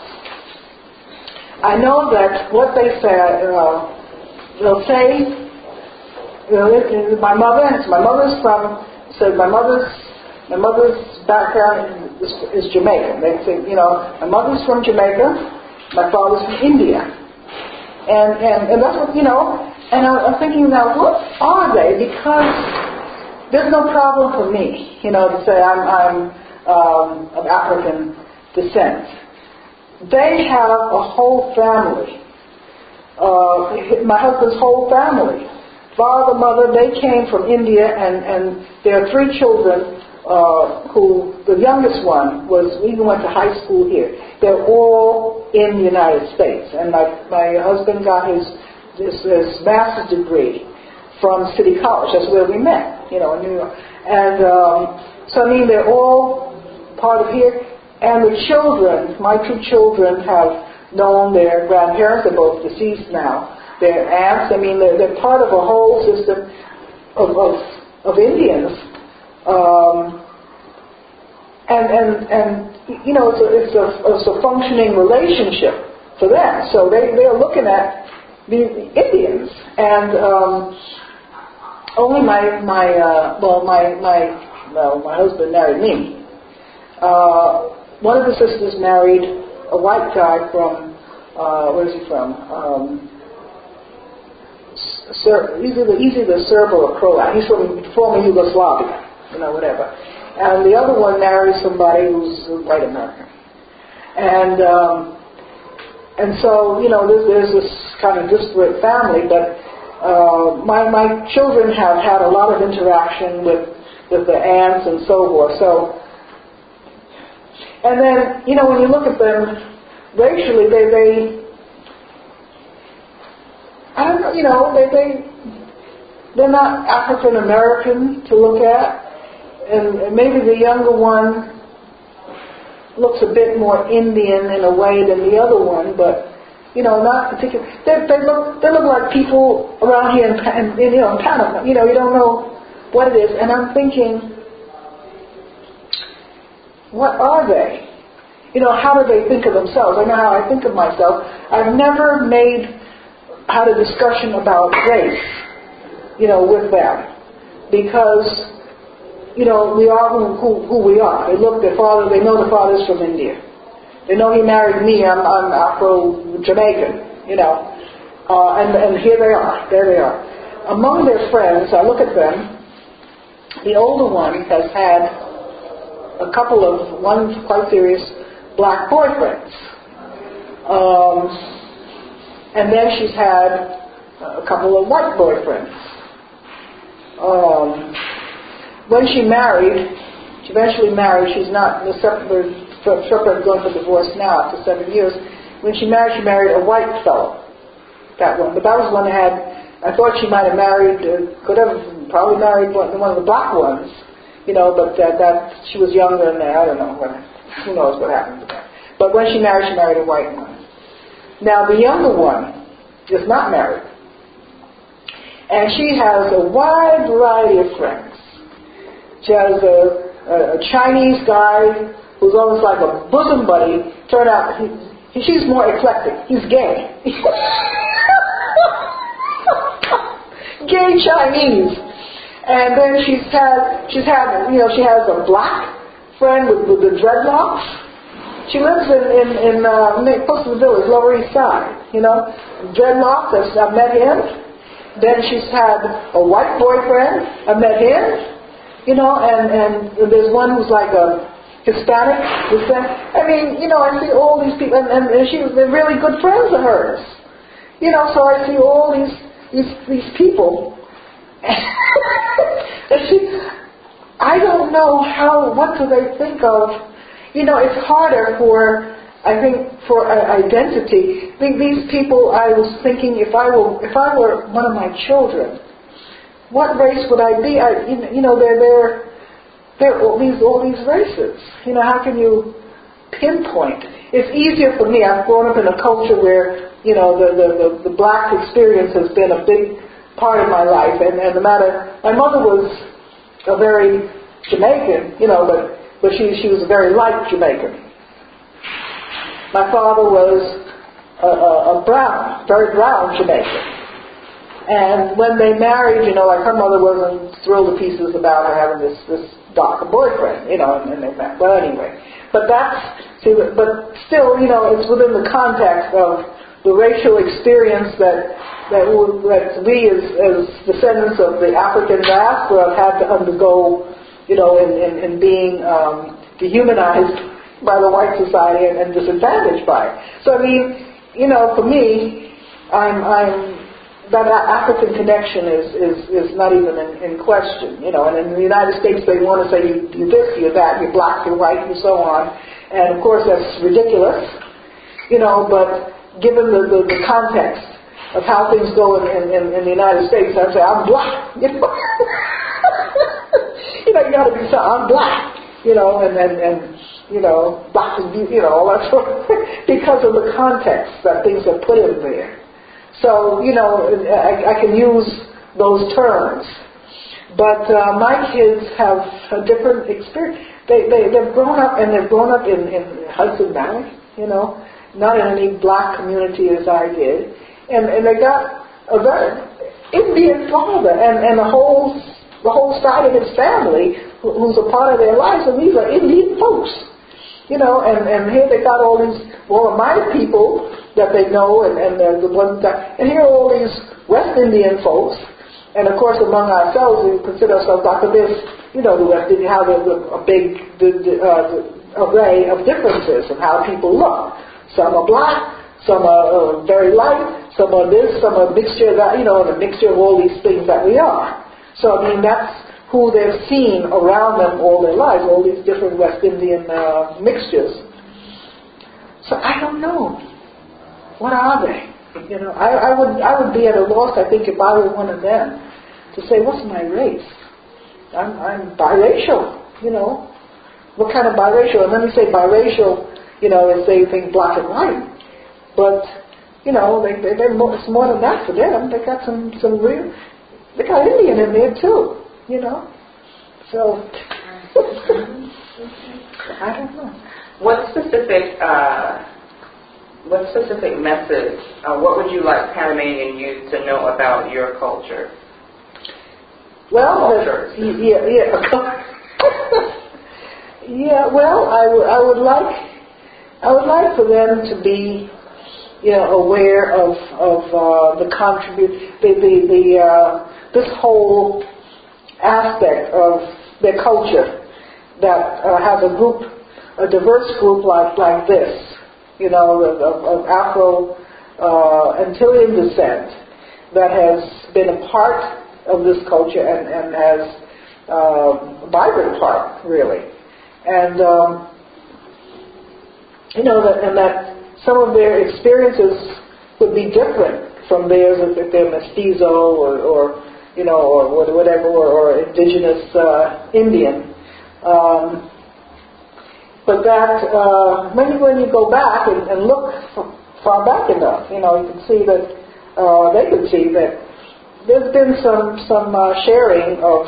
I know that what they say, uh, they'll say, you know, my mother, my mother's from, said my mother's, my mother's background is, is Jamaican. They say, you know, my mother's from Jamaica, my father's from India. And, and, and that's what, you know, and I'm thinking now, what are they? Because there's no problem for me, you know, to say I'm, I'm um, of African descent. They have a whole family. Uh, my husband's whole family. Father, mother, they came from India, and, and there are three children uh, who, the youngest one was, even went to high school here. They're all in the United States. And my, my husband got his, his, his master's degree from City College. That's where we met, you know, in New York. And um, so, I mean, they're all part of here. And the children, my two children have known their grandparents. They're both deceased now. Their aunts, I mean, they're, they're part of a whole system of, of, of Indians. Um, and, and, and, you know, it's a, it's, a, it's a functioning relationship for them. So they, they're looking at the Indians. And um, only my, my uh, well, my, my, well, my husband married me. Uh, one of the sisters married a white guy from, uh, where is he from? Um, Ser- he's, either, he's either Serb or Croat. He's from former Yugoslavia, you know, whatever. And the other one married somebody who's a white American. And um, and so, you know, there's, there's this kind of disparate family, but uh, my my children have had a lot of interaction with, with the aunts and so forth. So, and then, you know, when you look at them racially, they, they I don't know, you know, they, they, they're not African American to look at, and maybe the younger one looks a bit more Indian in a way than the other one, but, you know, not particular. They, they look, they look like people around here in, in, you know, in Panama. You know, you don't know what it is, and I'm thinking, what are they? You know, how do they think of themselves? I know how I think of myself. I've never made had a discussion about race you know, with them. Because, you know, we are who, who, who we are. They look, their father, they know the father's from India. They know he married me, I'm, I'm Afro-Jamaican, you know. Uh, and, and here they are, there they are. Among their friends, I look at them, the older one has had a couple of, one quite serious, black boyfriends. Um, and then she's had a couple of white boyfriends. Um, when she married, she eventually married, she's not, the separate going for divorce now after seven years. When she married, she married a white fellow, that one. But that was one that had, I thought she might have married, uh, could have probably married one, one of the black ones, you know, but that, that she was younger and I don't know, what, who knows what happened to that. But when she married, she married a white one. Now the younger one is not married. And she has a wide variety of friends. She has a, a, a Chinese guy who's almost like a bosom buddy. Turned out, he, he, she's more eclectic. He's gay. Gay Chinese. And then she's had, she's had, you know, she has a black friend with, with the dreadlocks. She lives in, in, in uh, close to the village, Lower East Side, you know. Dreadlocks, I've met him. Then she's had a white boyfriend, I met him, you know, and, and there's one who's like a Hispanic, Hispanic. I mean, you know, I see all these people, and, and, and she, they're really good friends of hers. You know, so I see all these these, these people. And she, I don't know how, what do they think of? You know, it's harder for, I think, for uh, identity. These people, I was thinking, if I were, if I were one of my children, what race would I be? I, you know, they're they're they're all these all these races. You know, how can you pinpoint? It's easier for me. I've grown up in a culture where, you know, the the, the, the black experience has been a big part of my life, and, and no matter, my mother was a very Jamaican, you know, but but she she was a very light Jamaican. My father was a, a, a brown, very brown Jamaican. And when they married, you know, like her mother wasn't thrilled to pieces about her having this, this darker boyfriend, you know, and, and they met. But anyway, but that's, see, but still, you know, it's within the context of the racial experience that that, that we as, as descendants of the African diaspora have had to undergo, you know, in, in, in being um, dehumanized by the white society and, and disadvantaged by it. So I mean, you know, for me, I'm, I'm that African connection is, is, is not even in, in question. You know, and in the United States they want to say you, you're this, you're that, you're black, you're white, and so on. And of course that's ridiculous. You know, but given the, the, the context of how things go in, in, in the United States, I say I'm black. You know, you know, you got to be so. I'm black. You know, and, and, and you know, black is beautiful, you know, all that sort of thing, because of the context that things are put in there. So, you know, I, I can use those terms. But uh, my kids have a different experience. They, they, they've grown up, and they've grown up in, in Hudson Valley, you know, not in any black community as I did. And, and they got a very Indian father, and, and the whole the whole side of his family who's a part of their lives, and these are Indian folks. You know, and, and here they got all these, well, my people that they know, and, and the, the ones that, and here are all these West Indian folks, and of course among ourselves we consider ourselves Doctor This, you know, the West Indian, how there's a, a big the, the, uh, the array of differences of how people look. Some are black, some are uh, very light, some are this, some are a mixture of that, you know, and a mixture of all these things that we are. So I mean, that's who they've seen around them all their lives, all these different West Indian uh, mixtures. So I don't know. What are they? You know, I, I would I would be at a loss, I think, if I were one of them, to say, what's my race? I'm, I'm biracial, you know. What kind of biracial? And when we say biracial, you know, if they think black and white. But, you know, they, they, they're more, it's more than that for them. They got some, some real, they got Indian in there too, you know. So, I don't know. What specific, uh, what specific message, uh, what would you like Panamanian youth to know about your culture? Well, cultures. the, yeah, yeah. Yeah, well, I, w- I would like, I would like for them to be, you know, aware of of uh, the contribute, the the, the uh, this whole aspect of their culture that uh, has a group, a diverse group like like this, you know, of, of Afro uh, Antillean descent that has been a part of this culture and and has uh, a vibrant part, really. And, um, you know, that, and that some of their experiences would be different from theirs if they're mestizo or, or you know, or whatever, or, or indigenous uh, Indian. Um, but that, uh, when, when you go back and, and look far back enough, you know, you can see that, uh, they can see that there's been some, some uh, sharing of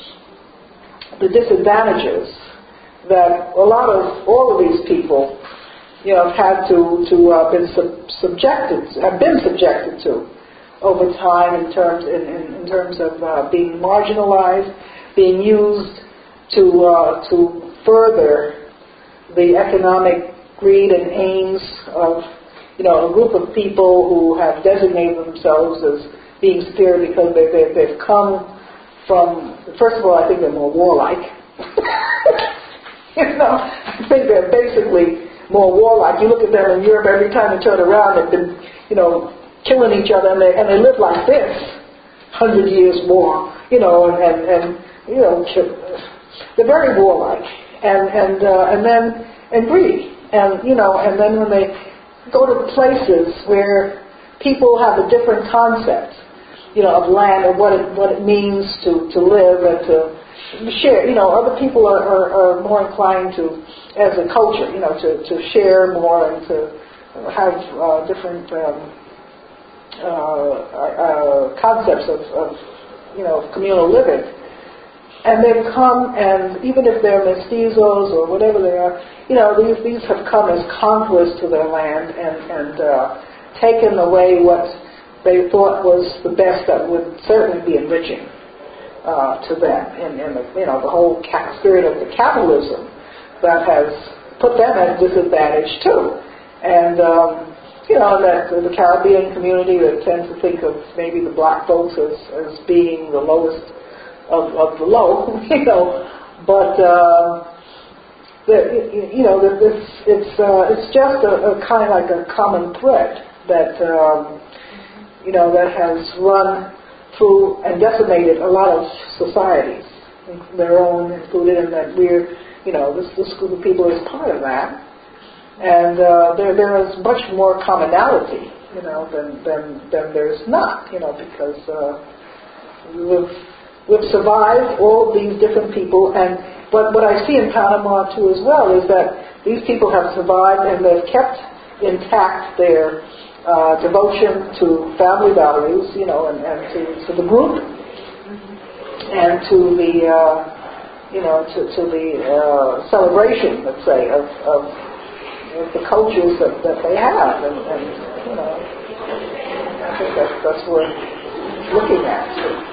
the disadvantages that a lot of all of these people, you know, have had to to uh, been sub- subjected have been subjected to over time in terms in, in, in terms of uh, being marginalized, being used to uh, to further the economic greed and aims of, you know, a group of people who have designated themselves as being spirit because they, they they've come from, first of all, I think they're more warlike. You know, I think they're basically more warlike. You look at them in Europe, every time they turn around, they've been, you know, killing each other, and they, and they live like this, hundred years more, you know, and, and, and you know, they're very warlike, and and uh, and then and greedy, and you know, and then when they go to places where people have a different concept, you know, of land and what it what it means to to live and to share, you know, other people are, are, are more inclined to, as a culture, you know, to, to share more and to have uh, different um, uh, uh, concepts of, of, you know, communal living. And they've come, and even if they're mestizos or whatever they are, you know, these these have come as conquerors to their land and, and uh, taken away what they thought was the best that would certainly be enriching Uh, to them, in, in the, you know, the whole ca- spirit of the capitalism that has put them at a disadvantage too. And, um, you know, that the Caribbean community that tends to think of maybe the black folks as, as being the lowest of, of the low, you know, but, uh, the, you know, this, it's, uh, it's just a, a kind of like a common thread that, um, you know, that has run through and decimated a lot of societies, their own included, and that we're, you know, this, this group of people is part of that. And uh, there there is much more commonality, you know, than than, than there's not, you know, because uh, we've we've survived all of these different people. And but what I see in Panama too as well is that these people have survived and they've kept intact their Uh, devotion to family values, you know, and, and to, to the group, and to the, uh, you know, to, to the uh, celebration, let's say, of, of, of the cultures that, that they have, and, and you know, I think that's, that's worth looking at.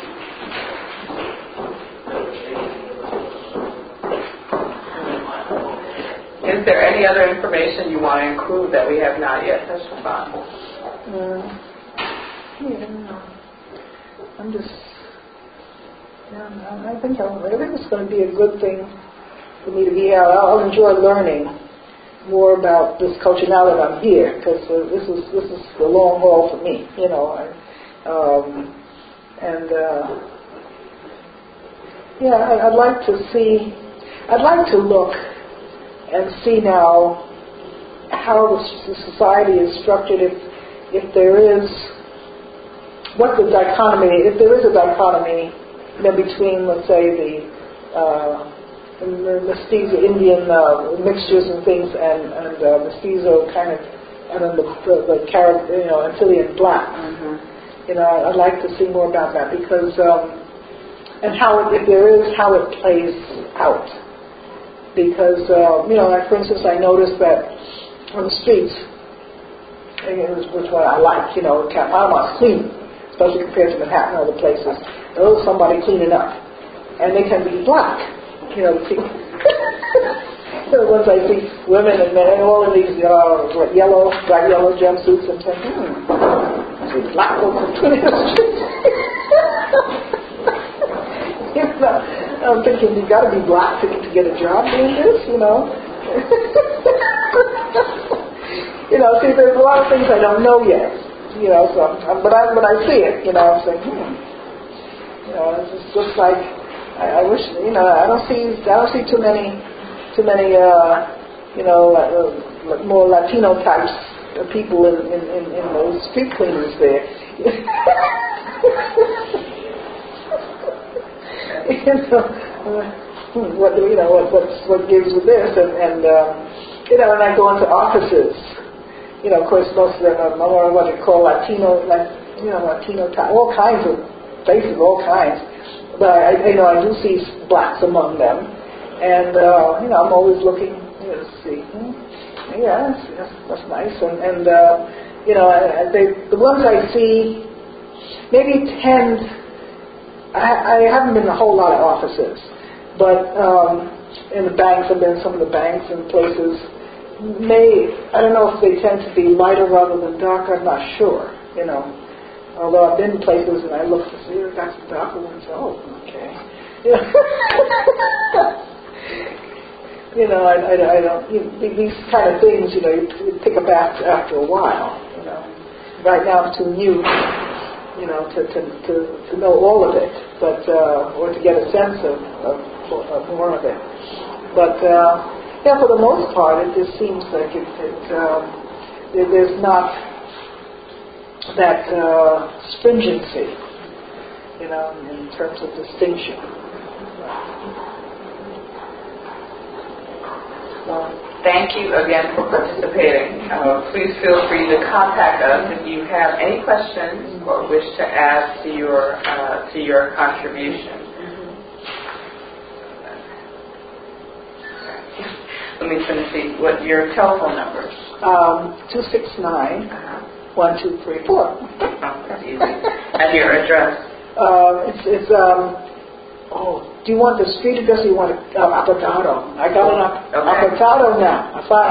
Is there any other information you want to include that we have not yet touched upon? Uh, yeah, I'm just, yeah, I think I'll, I think it's going to be a good thing for me to be out. I'll, I'll enjoy learning more about this culture now that I'm here, because uh, this is this is the long haul for me, you know. I, um, and uh, yeah, I, I'd like to see, I'd like to look and see now how the society is structured, if, if there is, what the dichotomy, if there is a dichotomy, you know, between, let's say, the, uh, the mestizo Indian uh, mixtures and things, and, and uh, mestizo kind of, and then the, the, the Carib, you know, Antillean black. Mm-hmm. You know, I'd like to see more about that, because, um, and how, it, if there is, how it plays out. Because, uh, you know, like for instance, I noticed that on the streets, which is what I like, you know, Panama's clean, especially compared to Manhattan and other places. oh, somebody cleaning up. And they can be black. You know, the ones I see, women and men, all in these uh, yellow, bright yellow jumpsuits, and think, hmm, I see black folks cleaning the streets. You know, I'm thinking, you got to be black to, to get a job doing this, you know. You know, see, there's a lot of things I don't know yet, you know. So, um, but I, when I see it, you know, I'm saying, hmm, you know, it's just, just like I, I wish, you know, I don't see, I don't see too many, too many, uh, you know, uh, more Latino types of people in, in, in, in those street cleaners there. You know, uh, what you know, what what's, what gives with this, and, and um, you know, when I go into offices, you know, of course, most of them are more what they call Latino, like, you know, Latino type, all kinds of faces, all kinds. But I, you know, I do see blacks among them, and uh, you know, I'm always looking, you know, to see, hmm, yeah, that's, that's, that's nice, and and uh, you know, I, I, they, the ones I see maybe tend. I, I haven't been in a whole lot of offices, but um, in the banks, I've been in some of the banks and places. May I don't know if they tend to be lighter rather than darker. I'm not sure. You know, although I've been in places and I look to see, oh, that's the darker ones. Oh, okay. Yeah. You know, I, I, I don't. You, these kind of things, you know, you, you pick up after after a while. You know, right now I'm too new. You know, to, to, to, to know all of it, but uh, or to get a sense of, of, of more of it. But uh, yeah, for the most part, it just seems like it, it um, there, there's not that uh, stringency, you know, in terms of distinction. So, thank you again for participating. Uh, please feel free to contact us if you have any questions or wish to add to your uh, to your contribution. Mm-hmm. Let me finish the, what your telephone numbers. Um, two six nine one two three four. Oh, that's easy. And your address. Uh, it's it's um. Oh, do you want the street address or you want it, uh, Apatado? I got an okay. Apatado now. I found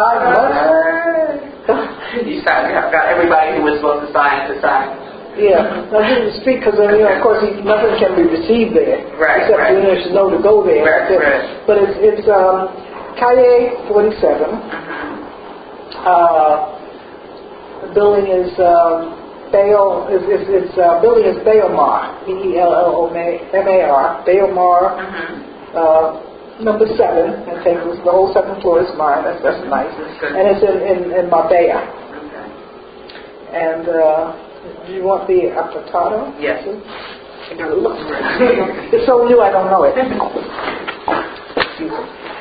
Apatado. You signed, you got everybody who was supposed to sign to sign. Yeah, I'll give you the street because, uh, you know, of course, nothing can be received there. Right, except right. you know, know to go there. Right, right. But it's, it's um, Calle forty-seven. Uh-huh. Uh, the building is... Um, Bayo is is, is uh, building is Bayomar, B E L L O M A R, Bayomar, uh-huh. uh, number seven. I think it was the whole second floor is mine. That's that's nice, and it's in in, in Marbella. Okay. And uh, do you want the Apatado? Yes. I gotta look for it. It's so new, I don't know it. Excuse me.